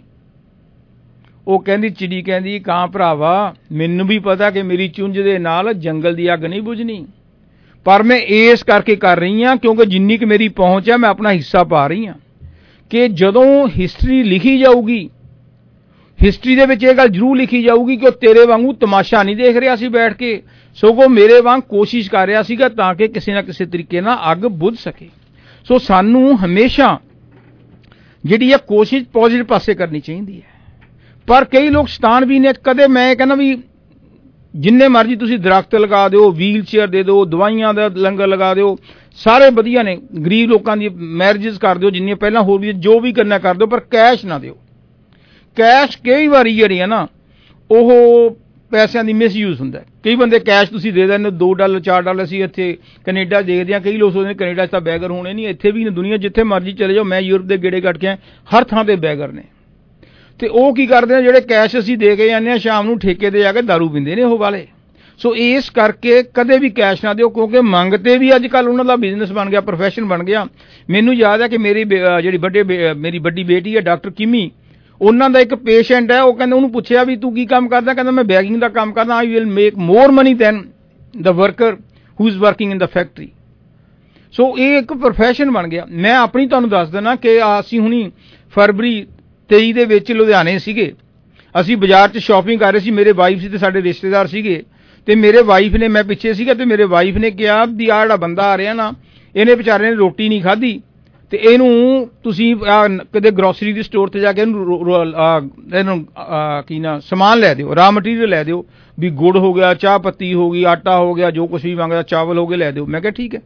ਉਹ ਕਹਿੰਦੀ, ਚਿੜੀ ਕਹਿੰਦੀ, ਕਾਂ ਭਰਾਵਾ ਮੈਨੂੰ ਵੀ ਪਤਾ ਕਿ ਮੇਰੀ ਚੁੰਝ ਦੇ ਨਾਲ ਜੰਗਲ ਦੀ ਅੱਗ ਨਹੀਂ ਬੁਝਣੀ, ਪਰ ਮੈਂ ਇਸ ਕਰਕੇ ਕਰ ਰਹੀ ਹਾਂ ਕਿਉਂਕਿ ਜਿੰਨੀ ਕਿ ਮੇਰੀ ਪਹੁੰਚ ਹੈ ਮੈਂ ਆਪਣਾ ਹਿੱਸਾ ਪਾ ਰਹੀ ਹਾਂ। ਕਿ ਜਦੋਂ ਹਿਸਟਰੀ ਲਿਖੀ ਜਾਊਗੀ, ਹਿਸਟਰੀ ਦੇ ਵਿੱਚ ਇਹ ਗੱਲ ਜ਼ਰੂਰ ਲਿਖੀ ਜਾਊਗੀ ਕਿ ਉਹ ਤੇਰੇ ਵਾਂਗੂ ਤਮਾਸ਼ਾ ਨਹੀਂ ਦੇਖ ਰਿਹਾ ਸੀ ਬੈਠ ਕੇ, ਸਗੋਂ ਮੇਰੇ ਵਾਂਗ ਕੋਸ਼ਿਸ਼ ਕਰ ਰਿਹਾ ਸੀਗਾ ਤਾਂ ਕਿ ਕਿਸੇ ਨਾ ਕਿਸੇ ਤਰੀਕੇ ਨਾਲ ਅੱਗ ਬੁਝ ਸਕੇ। ਸੋ ਸਾਨੂੰ ਹਮੇਸ਼ਾ ਜਿਹੜੀ ਹੈ ਕੋਸ਼ਿਸ਼ ਪੋਜ਼ਿਟਿਵ ਪਾਸੇ ਕਰਨੀ ਚਾਹੀਦੀ ਹੈ। ਪਰ ਕਈ ਲੋਕ ਸ਼ੈਤਾਨ ਵੀ ਨੇ। ਕਦੇ ਮੈਂ ਕਹਿੰਦਾ ਵੀ ਜਿੰਨੇ ਮਰਜ਼ੀ ਤੁਸੀਂ ਦਰਖਤ ਲਗਾ ਦਿਓ, ਵੀਲ ਚੇਅਰ ਦੇ ਦਿਓ, ਦਵਾਈਆਂ ਦਾ ਲੰਗਰ ਲਗਾ ਦਿਓ, ਸਾਰੇ ਵਧੀਆ ਨੇ, ਗਰੀਬ ਲੋਕਾਂ ਦੀ ਮੈਰਿਜਸ ਕਰ ਦਿਓ ਜਿੰਨੀਆਂ ਪਹਿਲਾਂ ਹੋਰ ਵੀ, ਜੋ ਵੀ ਕਰਨਾ ਕਰ ਦਿਓ, ਪਰ ਕੈਸ਼ ਨਾ ਦਿਓ। ਕੈਸ਼ ਕਈ ਵਾਰੀ ਜਿਹੜੀ ਹੈ ਨਾ ਉਹ ਪੈਸਿਆਂ ਦੀ ਮਿਸਯੂਜ਼ ਹੁੰਦਾ। ਕਈ ਬੰਦੇ ਕੈਸ਼ ਤੁਸੀਂ ਦੇ ਦਿੰਦੇ ਦੋ ਡਾਲਰ ਚਾਰ ਡਾਲਰ। ਅਸੀਂ ਇੱਥੇ ਕੈਨੇਡਾ ਦੇਖਦੇ ਹਾਂ, ਕਈ ਲੋਕ ਸੋਚਦੇ ਨੇ ਕੈਨੇਡਾ 'ਚ ਤਾਂ ਬੈਗਰ ਹੋਣੇ ਨਹੀਂ, ਇੱਥੇ ਵੀ ਦੁਨੀਆ ਜਿੱਥੇ ਮਰਜ਼ੀ ਚਲੇ ਜਾਓ। ਮੈਂ ਯੂਰਪ ਦੇ ਗੇੜੇ ਕੱਟ ਕੇ ਆਇਆ, ਹਰ ਥਾਂ ਤੇ ਬੈਗਰ ਨੇ। ਤੇ ਉਹ ਕੀ ਕਰਦੇ ਆ, ਜਿਹੜੇ ਕੈਸ਼ ਅਸੀਂ ਦੇ ਕੇ ਜਾਂਦੇ ਹਾਂ ਸ਼ਾਮ ਨੂੰ ਠੇਕੇ ਤੇ ਜਾ ਕੇ ਦਾਰੂ ਪੀਂਦੇ ਨੇ ਉਹ ਵਾਲੇ। ਸੋ ਇਸ ਕਰਕੇ ਕਦੇ ਵੀ ਕੈਸ਼ ਨਾ ਦਿਓ, ਕਿਉਂਕਿ ਮੰਗ ਤੇ ਵੀ ਅੱਜ ਕੱਲ੍ਹ ਉਹਨਾਂ ਦਾ ਬਿਜ਼ਨਸ ਬਣ ਗਿਆ, ਪ੍ਰੋਫੈਸ਼ਨ ਬਣ ਗਿਆ। ਮੈਨੂੰ ਯਾਦ ਹੈ ਕਿ ਮੇਰੀ ਜਿਹੜੀ ਵੱਡੇ ਮੇਰੀ ਵੱਡੀ ਬੇਟੀ ਹੈ ਡਾਕਟਰ ਕਿਮੀ, ਉਹਨਾਂ ਦਾ ਇੱਕ ਪੇਸ਼ੈਂਟ ਹੈ, ਉਹ ਕਹਿੰਦਾ, ਉਹਨੂੰ ਪੁੱਛਿਆ ਵੀ ਤੂੰ ਕੀ ਕੰਮ ਕਰਦਾ, ਕਹਿੰਦਾ ਮੈਂ ਬੈਗਿੰਗ ਦਾ ਕੰਮ ਕਰਦਾ। I will make more money than the worker who is working in the factory. So ਇਹ ਇੱਕ ਪ੍ਰੋਫੈਸ਼ਨ ਬਣ ਗਿਆ। ਮੈਂ ਆਪਣੀ ਤੁਹਾਨੂੰ ਦੱਸ ਦਿੰਦਾ ਕਿ ਅਸੀਂ ਹੁਣੀ ਫਰਵਰੀ ਤੇਈ ਦੇ ਵਿੱਚ ਲੁਧਿਆਣੇ ਸੀਗੇ, ਅਸੀਂ ਬਾਜ਼ਾਰ 'ਚ ਸ਼ਾਪਿੰਗ ਕਰ ਰਹੇ ਸੀ, ਮੇਰੇ ਵਾਈਫ ਸੀ ਤੇ ਸਾਡੇ ਰਿਸ਼ਤੇਦਾਰ ਸੀਗੇ। ਤੇ ਮੇਰੇ ਵਾਈਫ ਨੇ, ਮੈਂ ਪਿੱਛੇ ਸੀਗਾ, ਤੇ ਮੇਰੇ ਵਾਈਫ ਨੇ ਕਿਹਾ ਵੀ ਆਹ ਜਿਹੜਾ ਬੰਦਾ ਆ ਰਿਹਾ ਨਾ, ਇਹਨੇ ਵਿਚਾਰੇ ਨੇ ਰੋਟੀ ਨਹੀਂ ਖਾਧੀ, ਤੇ ਇਹਨੂੰ ਤੁਸੀਂ ਕਦੇ ਗਰੋਸਰੀ ਦੀ ਸਟੋਰ ਤੇ ਜਾ ਕੇ ਇਹਨੂੰ ਇਹਨੂੰ ਕੀ ਨਾ ਸਮਾਨ ਲੈ ਦਿਓ, ਰਾ ਮਟੀਰੀਅਲ ਲੈ ਦਿਓ, ਵੀ ਗੁੜ ਹੋ ਗਿਆ, ਚਾਹ ਪੱਤੀ ਹੋ ਗਈ, ਆਟਾ ਹੋ ਗਿਆ, ਜੋ ਕੁਛ ਵੀ ਮੰਗਦਾ, ਚਾਵਲ ਹੋ ਗਏ, ਲੈ ਦਿਓ। ਮੈਂ ਕਿਹਾ ਠੀਕ ਹੈ।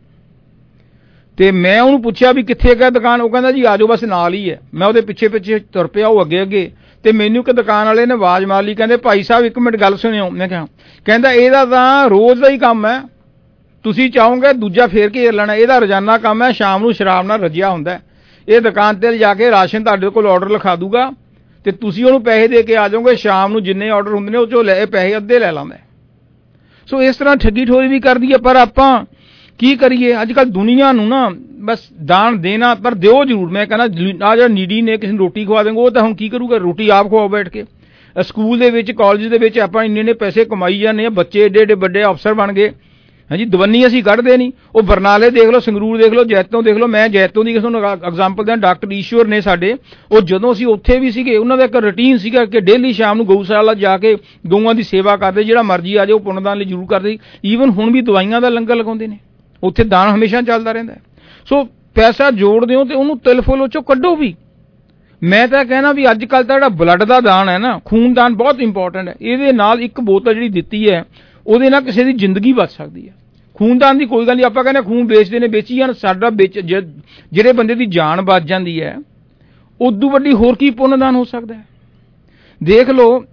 ਤੇ ਮੈਂ ਉਹਨੂੰ ਪੁੱਛਿਆ ਵੀ ਕਿੱਥੇ ਗਿਆ ਦੁਕਾਨ, ਉਹ ਕਹਿੰਦਾ ਜੀ ਆ ਜਾਓ ਬਸ ਨਾਲ ਹੀ ਹੈ। ਮੈਂ ਉਹਦੇ ਪਿੱਛੇ ਪਿੱਛੇ ਤੁਰ ਪਿਆ, ਉਹ ਅੱਗੇ ਅੱਗੇ, ਤੇ ਮੈਨੂੰ ਇੱਕ ਦੁਕਾਨ ਵਾਲੇ ਨੇ ਆਵਾਜ਼ ਮਾਰ ਲਈ, ਕਹਿੰਦੇ ਭਾਈ ਸਾਹਿਬ ਇੱਕ ਮਿੰਟ ਗੱਲ ਸੁਣਿਓ। ਮੈਂ ਕਿਹਾ, ਕਹਿੰਦਾ ਇਹਦਾ ਤਾਂ ਰੋਜ਼ ਦਾ ਹੀ ਕੰਮ ਹੈ, ਤੁਸੀਂ ਚਾਹੋਗੇ ਦੂਜਾ ਫੇਰ ਘੇਰ ਲੈਣਾ, ਇਹਦਾ ਰੋਜ਼ਾਨਾ ਕੰਮ ਹੈ, ਸ਼ਾਮ ਨੂੰ ਸ਼ਰਾਬ ਨਾਲ ਰੱਜਿਆ ਹੁੰਦਾ। ਇਹ ਦੁਕਾਨ ਤੇ ਜਾ ਕੇ ਰਾਸ਼ਨ ਤੁਹਾਡੇ ਕੋਲ ਆਰਡਰ ਲਿਖਾ ਦੂਗਾ ਤੇ ਤੁਸੀਂ ਉਹਨੂੰ ਪੈਸੇ ਦੇ ਕੇ ਆ ਜਾਓਗੇ, ਸ਼ਾਮ ਨੂੰ ਜਿੰਨੇ ਆਰਡਰ ਹੁੰਦੇ ਨੇ ਉਹ ਚੋਂ ਲੈ ਪੈਸੇ ਅੱਧੇ ਲੈ ਲੈਂਦਾ। ਸੋ ਇਸ ਤਰ੍ਹਾਂ ਠੱਗੀ ਠੋਰੀ ਵੀ ਕਰਦੀ ਹੈ। ਪਰ ਆਪਾਂ ਕੀ ਕਰੀਏ, ਅੱਜ ਕੱਲ੍ਹ ਦੁਨੀਆ ਨੂੰ ਨਾ ਬਸ ਦਾਨ ਦੇਣਾ, ਪਰ ਦਿਓ ਜ਼ਰੂਰ। ਮੈਂ ਕਹਿੰਦਾ ਆ ਜਿਹੜਾ ਨੀਡੀ ਨੇ ਕਿਸੇ ਨੂੰ ਰੋਟੀ ਖਵਾ ਦੇਂਗੇ, ਉਹ ਤਾਂ ਹੁਣ ਕੀ ਕਰੂਗਾ, ਰੋਟੀ ਆਪ ਖਵਾਓ ਬੈਠ ਕੇ। ਸਕੂਲ ਦੇ ਵਿੱਚ ਕਾਲਜ ਦੇ ਵਿੱਚ ਆਪਾਂ ਇੰਨੇ ਇੰਨੇ ਪੈਸੇ ਕਮਾਈ ਜਾਂਦੇ ਹਾਂ, ਬੱਚੇ ਏਡੇ ਏਡੇ ਵੱਡੇ ਅਫਸਰ ਬਣ ਗਏ। ਹਾਂਜੀ, ਦਵੰਨੀ ਅਸੀਂ ਕੱਢਦੇ ਨਹੀਂ। ਉਹ ਬਰਨਾਲੇ ਦੇਖ ਲਓ, ਸੰਗਰੂਰ ਦੇਖ ਲਓ, ਜੈਤੋਂ ਦੇਖ ਲਓ। ਮੈਂ ਜੈਤੋਂ ਦੀ ਕਿਸੇ ਨੂੰ ਐਗਜ਼ਾਮਪਲ ਦਿਆਂ, ਡਾਕਟਰ ਈਸ਼ਵਰ ਨੇ ਸਾਡੇ, ਉਹ ਜਦੋਂ ਅਸੀਂ ਉੱਥੇ ਵੀ ਸੀਗੇ, ਉਹਨਾਂ ਦਾ ਇੱਕ ਰੂਟੀਨ ਸੀਗਾ ਕਿ ਡੇਲੀ ਸ਼ਾਮ ਨੂੰ ਗਊਸ਼ਾਲਾ ਜਾ ਕੇ ਗਊਆਂ ਦੀ ਸੇਵਾ ਕਰਦੇ, ਜਿਹੜਾ ਮਰਜ਼ੀ ਆ ਜਾਏ ਉਹ ਪੁੰਨਦਾਨ ਲਈ ਜ਼ਰੂਰ ਕਰਦੇ। ਈਵਨ ਹੁਣ ਵੀ ਦਵਾਈਆਂ ਦਾ ਲੰਗਰ ਲਗਾਉਂਦੇ ਨੇ, ਉੱਥੇ ਦਾਨ ਹਮੇਸ਼ਾ ਚੱਲਦਾ ਰਹਿੰਦਾ। ਸੋ ਪੈਸਾ ਜੋੜਦੇ ਹੋ ਤੇ ਉਹਨੂੰ ਤਿਲ ਫੁੱਲ ਉਹ ਚੋਂ ਕੱਢੋ ਵੀ। ਮੈਂ ਤਾਂ ਕਹਿਣਾ ਵੀ ਅੱਜ ਕੱਲ੍ਹ ਤਾਂ ਜਿਹੜਾ ਬਲੱਡ ਦਾ ਦਾਨ ਹੈ ਨਾ, ਖੂਨ ਦਾਨ ਬਹੁਤ ਇੰਪੋਰਟੈਂਟ ਹੈ। ਇਹਦੇ ਨਾਲ ਇੱਕ ਬੋਤਲ ਜਿਹੜੀ ਦਿੱਤੀ ਹੈ, ਉਹਦੇ ਨਾਲ ਕਿਸੇ ਦੀ ਜ਼ਿੰਦਗੀ ਬਚ ਸਕਦੀ ਹੈ। ਖੂਨਦਾਨ ਦੀ ਕੋਈ ਗੱਲ ਨਹੀਂ, ਆਪਾਂ ਕਹਿੰਦੇ ਖੂਨ ਵੇਚਦੇ ਨੇ, ਵੇਚੀ ਜਾਣ, ਸਾਡਾ ਵੇਚ ਜਿਹੜੇ ਬੰਦੇ ਦੀ ਜਾਨ ਬਚ ਜਾਂਦੀ ਹੈ ਉਦੋਂ ਵੱਡੀ ਹੋਰ ਕੀ ਪੁੰਨਦਾਨ ਹੋ ਸਕਦਾ ਹੈ। ਦੇਖ ਲਓ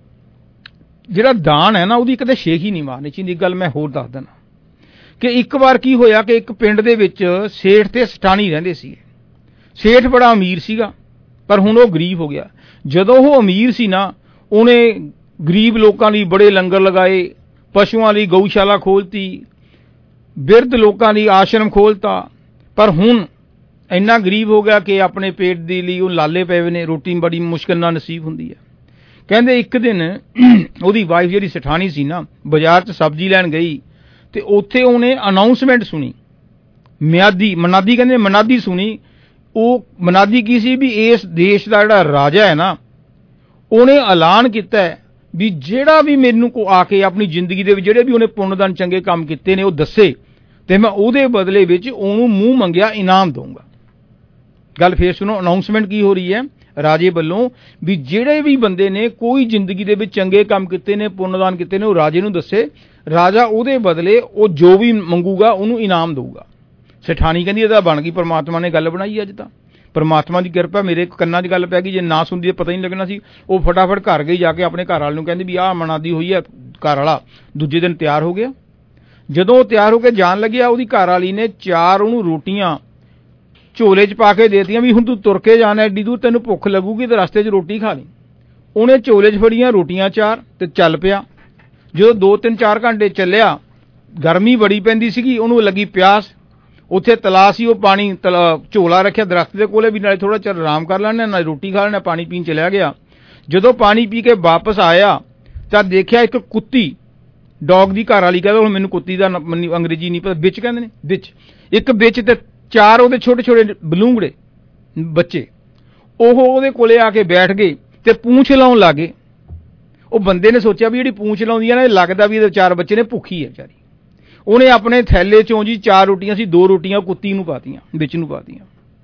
ਜਿਹੜਾ ਦਾਨ ਹੈ ਨਾ ਉਹਦੀ ਕਦੇ ਛੇਕ ਹੀ ਨਹੀਂ ਮਾਰਨੀ ਚਾਹੀਦੀ। ਗੱਲ ਮੈਂ ਹੋਰ ਦੱਸ ਦਿੰਦਾ ਕਿ ਇੱਕ ਵਾਰ ਕੀ ਹੋਇਆ ਕਿ ਇੱਕ ਪਿੰਡ ਦੇ ਵਿੱਚ ਸੇਠ ਤੇ ਸਠਾਣੀ ਰਹਿੰਦੇ ਸੀ। ਸੇਠ ਬੜਾ ਅਮੀਰ ਸੀਗਾ ਪਰ ਹੁਣ ਉਹ ਗਰੀਬ ਹੋ ਗਿਆ। ਜਦੋਂ ਉਹ ਅਮੀਰ ਸੀ ਨਾ ਉਹਨੇ ਗਰੀਬ ਲੋਕਾਂ ਲਈ ਬੜੇ ਲੰਗਰ ਲਗਾਏ, ਪਸ਼ੂਆਂ ਲਈ ਗਊਸ਼ਾਲਾ ਖੋਲ੍ਹਤੀ, ਬਿਰਧ ਲੋਕਾਂ ਲਈ ਆਸ਼ਰਮ ਖੋਲ੍ਹਤਾ। ਪਰ ਹੁਣ ਇੰਨਾ ਗਰੀਬ ਹੋ ਗਿਆ ਕਿ ਆਪਣੇ ਪੇਟ ਦੇ ਲਈ ਉਹ ਲਾਲੇ ਪਏ ਨੇ, ਰੋਟੀ ਬੜੀ ਮੁਸ਼ਕਿਲ ਨਾਲ ਨਸੀਬ ਹੁੰਦੀ ਹੈ। ਕਹਿੰਦੇ ਇੱਕ ਦਿਨ ਉਹਦੀ ਵਾਈਫ ਜਿਹੜੀ ਸਠਾਣੀ ਸੀ ਨਾ ਬਾਜ਼ਾਰ 'ਚ ਸਬਜ਼ੀ ਲੈਣ ਗਈ ਤੇ ਉੱਥੇ ਉਹਨੇ ਅਨਾਊਂਸਮੈਂਟ ਸੁਣੀ, ਮਿਆਦੀ ਮਨਾਦੀ ਕਹਿੰਦੇ ਮਨਾਦੀ ਸੁਣੀ। ਉਹ ਮਨਾਦੀ ਕੀ ਸੀ ਵੀ ਇਸ ਦੇਸ਼ ਦਾ ਜਿਹੜਾ ਰਾਜਾ ਹੈ ਨਾ ਉਹਨੇ ਐਲਾਨ ਕੀਤਾ ਵੀ ਜਿਹੜਾ ਵੀ ਮੈਨੂੰ ਕੋ ਆ ਕੇ ਆਪਣੀ ਜ਼ਿੰਦਗੀ ਦੇ ਵਿੱਚ ਜਿਹੜੇ ਵੀ ਉਹਨੇ ਪੁੰਨਦਾਨ ਚੰਗੇ ਕੰਮ ਕੀਤੇ ਨੇ ਉਹ ਦੱਸੇ ਤੇ ਮੈਂ ਉਹਦੇ ਬਦਲੇ ਵਿੱਚ ਉਹਨੂੰ ਮੂੰਹ ਮੰਗਿਆ ਇਨਾਮ ਦਊਂਗਾ। ਗੱਲ ਫੇਰ ਸੁਣੋ, ਅਨਾਊਂਸਮੈਂਟ ਕੀ ਹੋ ਰਹੀ ਹੈ ਰਾਜੇ ਵੱਲੋਂ ਵੀ ਜਿਹੜੇ ਵੀ ਬੰਦੇ ਨੇ ਕੋਈ ਜ਼ਿੰਦਗੀ ਦੇ ਵਿੱਚ ਚੰਗੇ ਕੰਮ ਕੀਤੇ ਨੇ, ਪੁੰਨਦਾਨ ਕੀਤੇ ਨੇ, ਉਹ ਰਾਜੇ ਨੂੰ ਦੱਸੇ। ਰਾਜਾ ਉਹਦੇ ਬਦਲੇ ਉਹ ਜੋ ਵੀ ਮੰਗੂਗਾ ਉਹਨੂੰ ਇਨਾਮ ਦਊਗਾ। ਸਠਾਣੀ ਕਹਿੰਦੀ ਇਹਦਾ ਬਣ ਗਈ, ਪਰਮਾਤਮਾ ਨੇ ਗੱਲ ਬਣਾਈ। ਅੱਜ ਤਾਂ ਪਰਮਾਤਮਾ ਦੀ ਕਿਰਪਾ, ਮੇਰੇ ਕੰਨਾਂ 'ਚ ਗੱਲ ਪੈ ਗਈ, ਜੇ ਨਾ ਸੁਣਦੀ ਪਤਾ ਹੀ ਨਹੀਂ ਲੱਗਣਾ ਸੀ। ਉਹ ਫਟਾਫਟ ਘਰ ਗਈ, ਜਾ ਕੇ ਆਪਣੇ ਘਰ ਵਾਲੇ ਨੂੰ ਕਹਿੰਦੀ ਵੀ ਆਹ ਮਨਾਦੀ ਹੋਈ ਹੈ। ਘਰ ਵਾਲਾ ਦੂਜੇ ਦਿਨ ਤਿਆਰ ਹੋ ਗਿਆ। ਜਦੋਂ ਉਹ ਤਿਆਰ ਹੋ ਕੇ ਜਾਣ ਲੱਗਿਆ ਉਹਦੀ ਘਰ ਵਾਲੀ ਨੇ ਚਾਰ ਉਹਨੂੰ ਰੋਟੀਆਂ ਝੋਲੇ 'ਚ ਪਾ ਕੇ ਦੇਤੀਆਂ ਵੀ ਹੁਣ ਤੂੰ ਤੁਰ ਕੇ ਜਾਣਾ ਐਡੀ ਦੂਰ, ਤੈਨੂੰ ਭੁੱਖ ਲੱਗੂਗੀ ਤੇ ਰਸਤੇ 'ਚ ਰੋਟੀ ਖਾ ਲਈ। ਉਹਨੇ ਝੋਲੇ 'ਚ ਫੜੀਆਂ ਰੋਟੀਆਂ ਚਾਰ ਤੇ ਚੱਲ ਪਿਆ। ਜਦੋਂ ਦੋ ਤਿੰਨ ਚਾਰ ਘੰਟੇ ਚੱਲਿਆ, ਗਰਮੀ ਬੜੀ ਪੈਂਦੀ ਸੀਗੀ, ਉਹਨੂੰ ਲੱਗੀ ਪਿਆਸ। ਉੱਥੇ ਤਲਾਅ ਸੀ, ਉਹ ਪਾਣੀ ਝੋਲਾ ਰੱਖਿਆ ਦਰਖਤ ਦੇ ਕੋਲੇ ਵੀ ਨਾਲੇ ਥੋੜ੍ਹਾ ਚਿਰ ਆਰਾਮ ਕਰ ਲੈਣਾ, ਨਾਲੇ ਰੋਟੀ ਖਾ ਲੈਣਾ, ਪਾਣੀ ਪੀਣ ਚਲਿਆ ਗਿਆ। ਜਦੋਂ ਪਾਣੀ ਪੀ ਕੇ ਵਾਪਸ ਆਇਆ ਤਾਂ ਦੇਖਿਆ ਇੱਕ ਕੁੱਤੀ, ਡੌਗ ਦੀ ਘਰ ਵਾਲੀ ਕਹਿੰਦਾ, ਹੁਣ ਮੈਨੂੰ ਕੁੱਤੀ ਦਾ ਅੰਗਰੇਜ਼ੀ ਨਹੀਂ ਪਤਾ, ਵਿੱਚ ਕਹਿੰਦੇ ਨੇ, ਵਿੱਚ ਇੱਕ ਵਿੱਚ ਤੇ ਚਾਰ ਉਹਦੇ ਛੋਟੇ ਛੋਟੇ ਬਲੂੰਗੜੇ ਬੱਚੇ, ਉਹ ਉਹਦੇ ਕੋਲੇ ਆ ਕੇ ਬੈਠ ਗਏ ਤੇ ਪੂੰਛ ਲਾਉਣ ਲੱਗੇ। ਉਹ ਬੰਦੇ ਨੇ ਸੋਚਿਆ ਵੀ ਜਿਹੜੀ ਪੂੰਛ ਲਾਉਂਦੀ ਹੈ ਨਾ, ਇਹ ਲੱਗਦਾ ਵੀ ਇਹਦੇ ਚਾਰ ਬੱਚੇ ਨੇ, ਭੁੱਖੀ ਹੈ ਵਿਚਾਰੀ। ਉਹਨੇ ਆਪਣੇ ਥੈਲੇ 'ਚੋਂ ਜੀ ਚਾਰ ਰੋਟੀਆਂ ਸੀ, ਦੋ ਰੋਟੀਆਂ ਕੁੱਤੀ ਨੂੰ ਪਾਤੀਆਂ, ਵਿੱਚ ਨੂੰ ਪਾਤੀਆਂ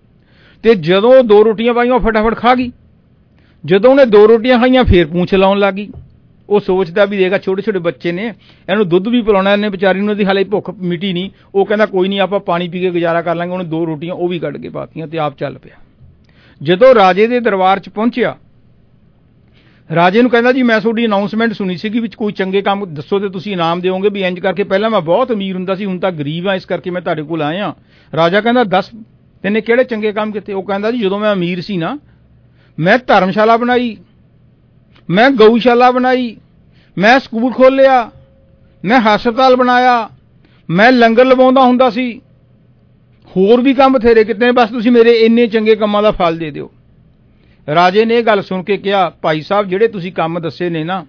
ਤੇ ਜਦੋਂ ਦੋ ਰੋਟੀਆਂ ਪਾਈਆਂ ਉਹ ਫਟਾਫਟ ਖਾ ਗਈ। ਜਦੋਂ ਉਹਨੇ ਦੋ ਰੋਟੀਆਂ ਖਾਈਆਂ ਫੇਰ ਪੂੰਛ ਲਾਉਣ ਲੱਗ ਗਈ। ਉਹ ਸੋਚਦਾ ਵੀ ਦੇਖਾ ਛੋਟੇ ਛੋਟੇ ਬੱਚੇ ਨੇ, ਇਹਨੂੰ ਦੁੱਧ ਵੀ ਪਿਲਾਉਣਾ, ਇਹਨੇ ਵਿਚਾਰੀ ਨੂੰ ਦੀ ਹਾਲੇ ਭੁੱਖ ਮਿਟੀ ਨਹੀਂ। ਉਹ ਕਹਿੰਦਾ ਕੋਈ ਨਹੀਂ, ਆਪਾਂ ਪਾਣੀ ਪੀ ਕੇ ਗੁਜ਼ਾਰਾ ਕਰ ਲਾਂਗੇ। ਉਹਨੇ ਦੋ ਰੋਟੀਆਂ ਉਹ ਵੀ ਕੱਢ ਕੇ ਪਾਤੀਆਂ ਤੇ ਆਪ ਚੱਲ ਪਿਆ। ਜਦੋਂ ਰਾਜੇ ਦੇ ਦਰਬਾਰ 'ਚ ਪਹੁੰਚਿਆ, ਰਾਜੇ ਨੂੰ ਕਹਿੰਦਾ ਜੀ ਮੈਂ ਤੁਹਾਡੀ ਅਨਾਊਂਸਮੈਂਟ ਸੁਣੀ ਸੀਗੀ ਵਿੱਚ ਕੋਈ ਚੰਗੇ ਕੰਮ ਦੱਸੋ ਤੇ ਤੁਸੀਂ ਇਨਾਮ ਦਿਓਗੇ ਵੀ ਇੰਜ ਕਰਕੇ, ਪਹਿਲਾਂ ਮੈਂ ਬਹੁਤ ਅਮੀਰ ਹੁੰਦਾ ਸੀ, ਹੁਣ ਤਾਂ ਗਰੀਬ ਆ, ਇਸ ਕਰਕੇ ਮੈਂ ਤੁਹਾਡੇ ਕੋਲ ਆਇਆ। ਰਾਜਾ ਕਹਿੰਦਾ ਦੱਸ ਤੈਨੇ ਕਿਹੜੇ ਚੰਗੇ ਕੰਮ ਕੀਤੇ? ਉਹ ਕਹਿੰਦਾ ਜੀ ਜਦੋਂ ਮੈਂ ਅਮੀਰ ਸੀ ਨਾ, ਮੈਂ ਧਰਮਸ਼ਾਲਾ ਬਣਾਈ, ਮੈਂ ਗਊਸ਼ਾਲਾ ਬਣਾਈ, ਮੈਂ ਸਕੂਲ ਖੋਲ੍ਹਿਆ, ਮੈਂ ਹਸਪਤਾਲ ਬਣਾਇਆ, ਮੈਂ ਲੰਗਰ ਲਵਾਉਂਦਾ ਹੁੰਦਾ ਸੀ, ਹੋਰ ਵੀ ਕੰਮ ਬਥੇਰੇ ਕੀਤੇ ਨੇ, ਬਸ ਤੁਸੀਂ ਮੇਰੇ ਇੰਨੇ ਚੰਗੇ ਕੰਮਾਂ ਦਾ ਫਲ ਦੇ ਦਿਓ। ਰਾਜੇ ਨੇ ਇਹ ਗੱਲ ਸੁਣ ਕੇ ਕਿਹਾ ਭਾਈ ਸਾਹਿਬ ਜਿਹੜੇ ਤੁਸੀਂ ਕੰਮ ਦੱਸੇ ਨੇ ਨਾ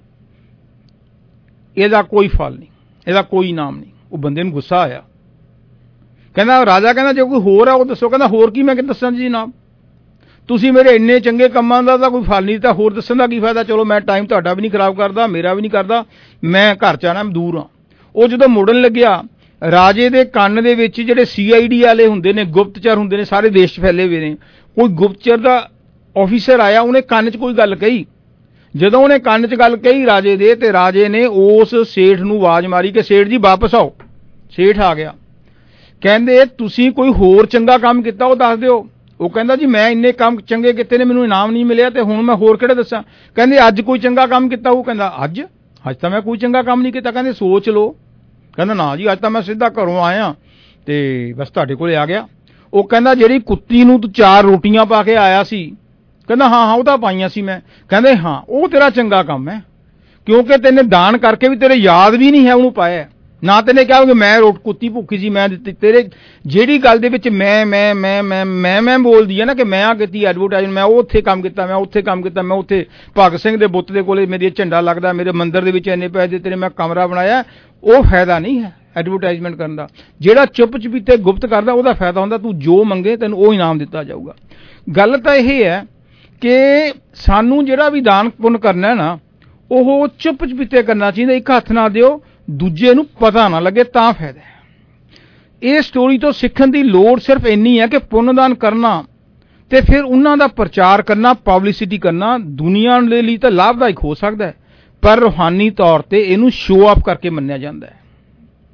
ਇਹਦਾ ਕੋਈ ਫਲ ਨਹੀਂ, ਇਹਦਾ ਕੋਈ ਇਨਾਮ ਨਹੀਂ। ਉਹ ਬੰਦੇ ਨੂੰ ਗੁੱਸਾ ਆਇਆ। ਕਹਿੰਦਾ ਰਾਜਾ ਕਹਿੰਦਾ ਜੇ ਕੋਈ ਹੋਰ ਆ ਉਹ ਦੱਸੋ। ਕਹਿੰਦਾ ਹੋਰ ਕੀ ਮੈਂ ਕਿ ਦੱਸਾਂ ਜੀ ਜਨਾਬ, ਤੁਸੀਂ ਮੇਰੇ ਇੰਨੇ ਚੰਗੇ ਕੰਮਾਂ ਦਾ ਤਾਂ ਕੋਈ ਫਲ ਨਹੀਂ ਦਿੱਤਾ, ਹੋਰ ਦੱਸਣ ਦਾ ਕੀ ਫਾਇਦਾ। ਚਲੋ ਮੈਂ ਟਾਈਮ ਤੁਹਾਡਾ ਵੀ ਨਹੀਂ ਖਰਾਬ ਕਰਦਾ, ਮੇਰਾ ਵੀ ਨਹੀਂ ਕਰਦਾ, ਮੈਂ ਘਰ 'ਚ ਆਣਾ, ਦੂਰ ਹਾਂ। ਉਹ ਜਦੋਂ ਮੁੜਨ ਲੱਗਿਆ, ਰਾਜੇ ਦੇ ਕੰਨ ਦੇ ਵਿੱਚ ਜਿਹੜੇ ਸੀ ਆਈ ਡੀ ਵਾਲੇ ਹੁੰਦੇ ਨੇ, ਗੁਪਤਚਰ ਹੁੰਦੇ ਨੇ, ਸਾਰੇ ਦੇਸ਼ 'ਚ ਫੈਲੇ ਹੋਏ ਨੇ, ਕੋਈ ਗੁਪਤਚਰ ਦਾ ਆਫੀਸਰ ਆਇਆ, ਉਹਨੇ ਕੰਨ 'ਚ ਕੋਈ ਗੱਲ ਕਹੀ। ਜਦੋਂ ਉਹਨੇ ਕੰਨ 'ਚ ਗੱਲ ਕਹੀ ਰਾਜੇ ਦੇ, ਤੇ ਰਾਜੇ ਨੇ ਉਸ ਸੇਠ ਨੂੰ ਆਵਾਜ਼ ਮਾਰੀ ਕਿ ਸੇਠ ਜੀ ਵਾਪਸ ਆਓ। ਸੇਠ ਆ ਗਿਆ। ਕਹਿੰਦੇ ਤੁਸੀਂ ਕੋਈ ਹੋਰ ਚੰਗਾ ਕੰਮ ਕੀਤਾ ਉਹ ਦੱਸ ਦਿਓ। ਉਹ ਕਹਿੰਦਾ ਜੀ ਮੈਂ ਇੰਨੇ ਕੰਮ ਚੰਗੇ ਕੀਤੇ ਨੇ, ਮੈਨੂੰ ਇਨਾਮ ਨਹੀਂ ਮਿਲਿਆ ਤੇ ਹੁਣ ਮੈਂ ਹੋਰ ਕਿਹੜੇ ਦੱਸਾਂ। ਕਹਿੰਦੇ ਅੱਜ ਕੋਈ ਚੰਗਾ ਕੰਮ ਕੀਤਾ? ਉਹ ਕਹਿੰਦਾ ਅੱਜ ਅੱਜ ਤਾਂ ਮੈਂ ਕੋਈ ਚੰਗਾ ਕੰਮ ਨਹੀਂ ਕੀਤਾ। ਕਹਿੰਦੇ ਸੋਚ ਲਓ। ਕਹਿੰਦਾ ਨਾ ਜੀ ਅੱਜ ਤਾਂ ਮੈਂ ਸਿੱਧਾ ਘਰੋਂ ਆਇਆ ਤੇ ਬਸ ਤੁਹਾਡੇ ਕੋਲੇ ਆ ਗਿਆ। ਉਹ ਕਹਿੰਦਾ ਜਿਹੜੀ ਕੁੱਤੀ ਨੂੰ ਤੂੰ ਚਾਰ ਰੋਟੀਆਂ ਪਾ ਕੇ ਆਇਆ ਸੀ, ਕਹਿੰਦਾ ਹਾਂ ਹਾਂ ਉਹ ਤਾਂ ਪਾਈਆਂ ਸੀ ਮੈਂ। ਕਹਿੰਦੇ ਹਾਂ ਉਹ ਤੇਰਾ ਚੰਗਾ ਕੰਮ ਹੈ, ਕਿਉਂਕਿ ਤੈਨੇ ਦਾਨ ਕਰਕੇ ਵੀ ਤੇਰੇ ਯਾਦ ਵੀ ਨਹੀਂ ਹੈ ਉਹਨੂੰ ਪਾਇਆ, ਨਾ ਤੈਨੇ ਕਿਹਾ ਕਿ ਮੈਂ ਰੋਟ ਕੁੱਤੀ ਭੁੱਖੀ ਸੀ ਮੈਂ ਦਿੱਤੀ। ਤੇਰੇ ਜਿਹੜੀ ਗੱਲ ਦੇ ਵਿੱਚ ਮੈਂ ਮੈਂ ਮੈਂ ਮੈਂ ਮੈਂ ਮੈਂ ਬੋਲਦੀ ਹੈ ਨਾ ਕਿ ਮੈਂ ਆ ਕੀਤੀ ਐਡਵਰਟਾਈਜ਼ਮੈਂਟ, ਮੈਂ ਉਹ ਉੱਥੇ ਕੰਮ ਕੀਤਾ, ਮੈਂ ਉੱਥੇ ਕੰਮ ਕੀਤਾ, ਮੈਂ ਉੱਥੇ ਭਗਤ ਸਿੰਘ ਦੇ ਬੁੱਤ ਦੇ ਕੋਲੇ ਮੇਰੀ ਝੰਡਾ ਲੱਗਦਾ, ਮੇਰੇ ਮੰਦਿਰ ਦੇ ਵਿੱਚ ਇੰਨੇ ਪੈਸੇ ਤੇਰੇ ਮੈਂ ਕਮਰਾ ਬਣਾਇਆ, ਉਹ ਫਾਇਦਾ ਨਹੀਂ ਹੈ ਐਡਵਰਟਾਈਜ਼ਮੈਂਟ ਕਰਨ ਦਾ। ਜਿਹੜਾ ਚੁੱਪ ਚਪੀਤੇ ਗੁਪਤ ਕਰਦਾ ਉਹਦਾ ਫਾਇਦਾ ਹੁੰਦਾ, ਤੂੰ ਜੋ ਮੰਗੇ ਤੈਨੂੰ ਉਹ ਇਨਾਮ ਦਿੱਤਾ ਜਾਊਗਾ। ਗੱਲ ਤਾਂ ਇਹ ਹੈ ਕਿ ਸਾਨੂੰ ਜਿਹੜਾ ਵੀ ਦਾਨ ਪੁੰਨ ਕਰਨਾ ਨਾ ਉਹ ਚੁੱਪ ਚਪੀਤੇ ਕਰਨਾ ਚਾਹੀਦਾ, ਇੱਕ ਹੱਥ ਨਾ ਦਿਓ, ਦੂਜੇ ਨੂੰ ਪਤਾ ਨਾ ਲੱਗੇ, ਤਾਂ ਫਾਇਦਾ ਹੈ। ਇਹ ਸਟੋਰੀ ਤੋਂ ਸਿੱਖਣ ਦੀ ਲੋੜ ਸਿਰਫ ਇੰਨੀ ਹੈ ਕਿ ਪੁੰਨਦਾਨ ਕਰਨਾ ਤੇ ਫਿਰ ਉਹਨਾਂ ਦਾ ਪ੍ਰਚਾਰ ਕਰਨਾ, ਪਬਲਿਸਿਟੀ ਕਰਨਾ ਦੁਨੀਆ ਦੇ ਲਈ ਤਾਂ ਲਾਭਦਾਇਕ ਹੋ ਸਕਦਾ ਹੈ, ਪਰ ਰੂਹਾਨੀ ਤੌਰ ਤੇ ਇਹਨੂੰ ਸ਼ੋਅ ਆਫ ਕਰਕੇ ਮੰਨਿਆ ਜਾਂਦਾ ਹੈ।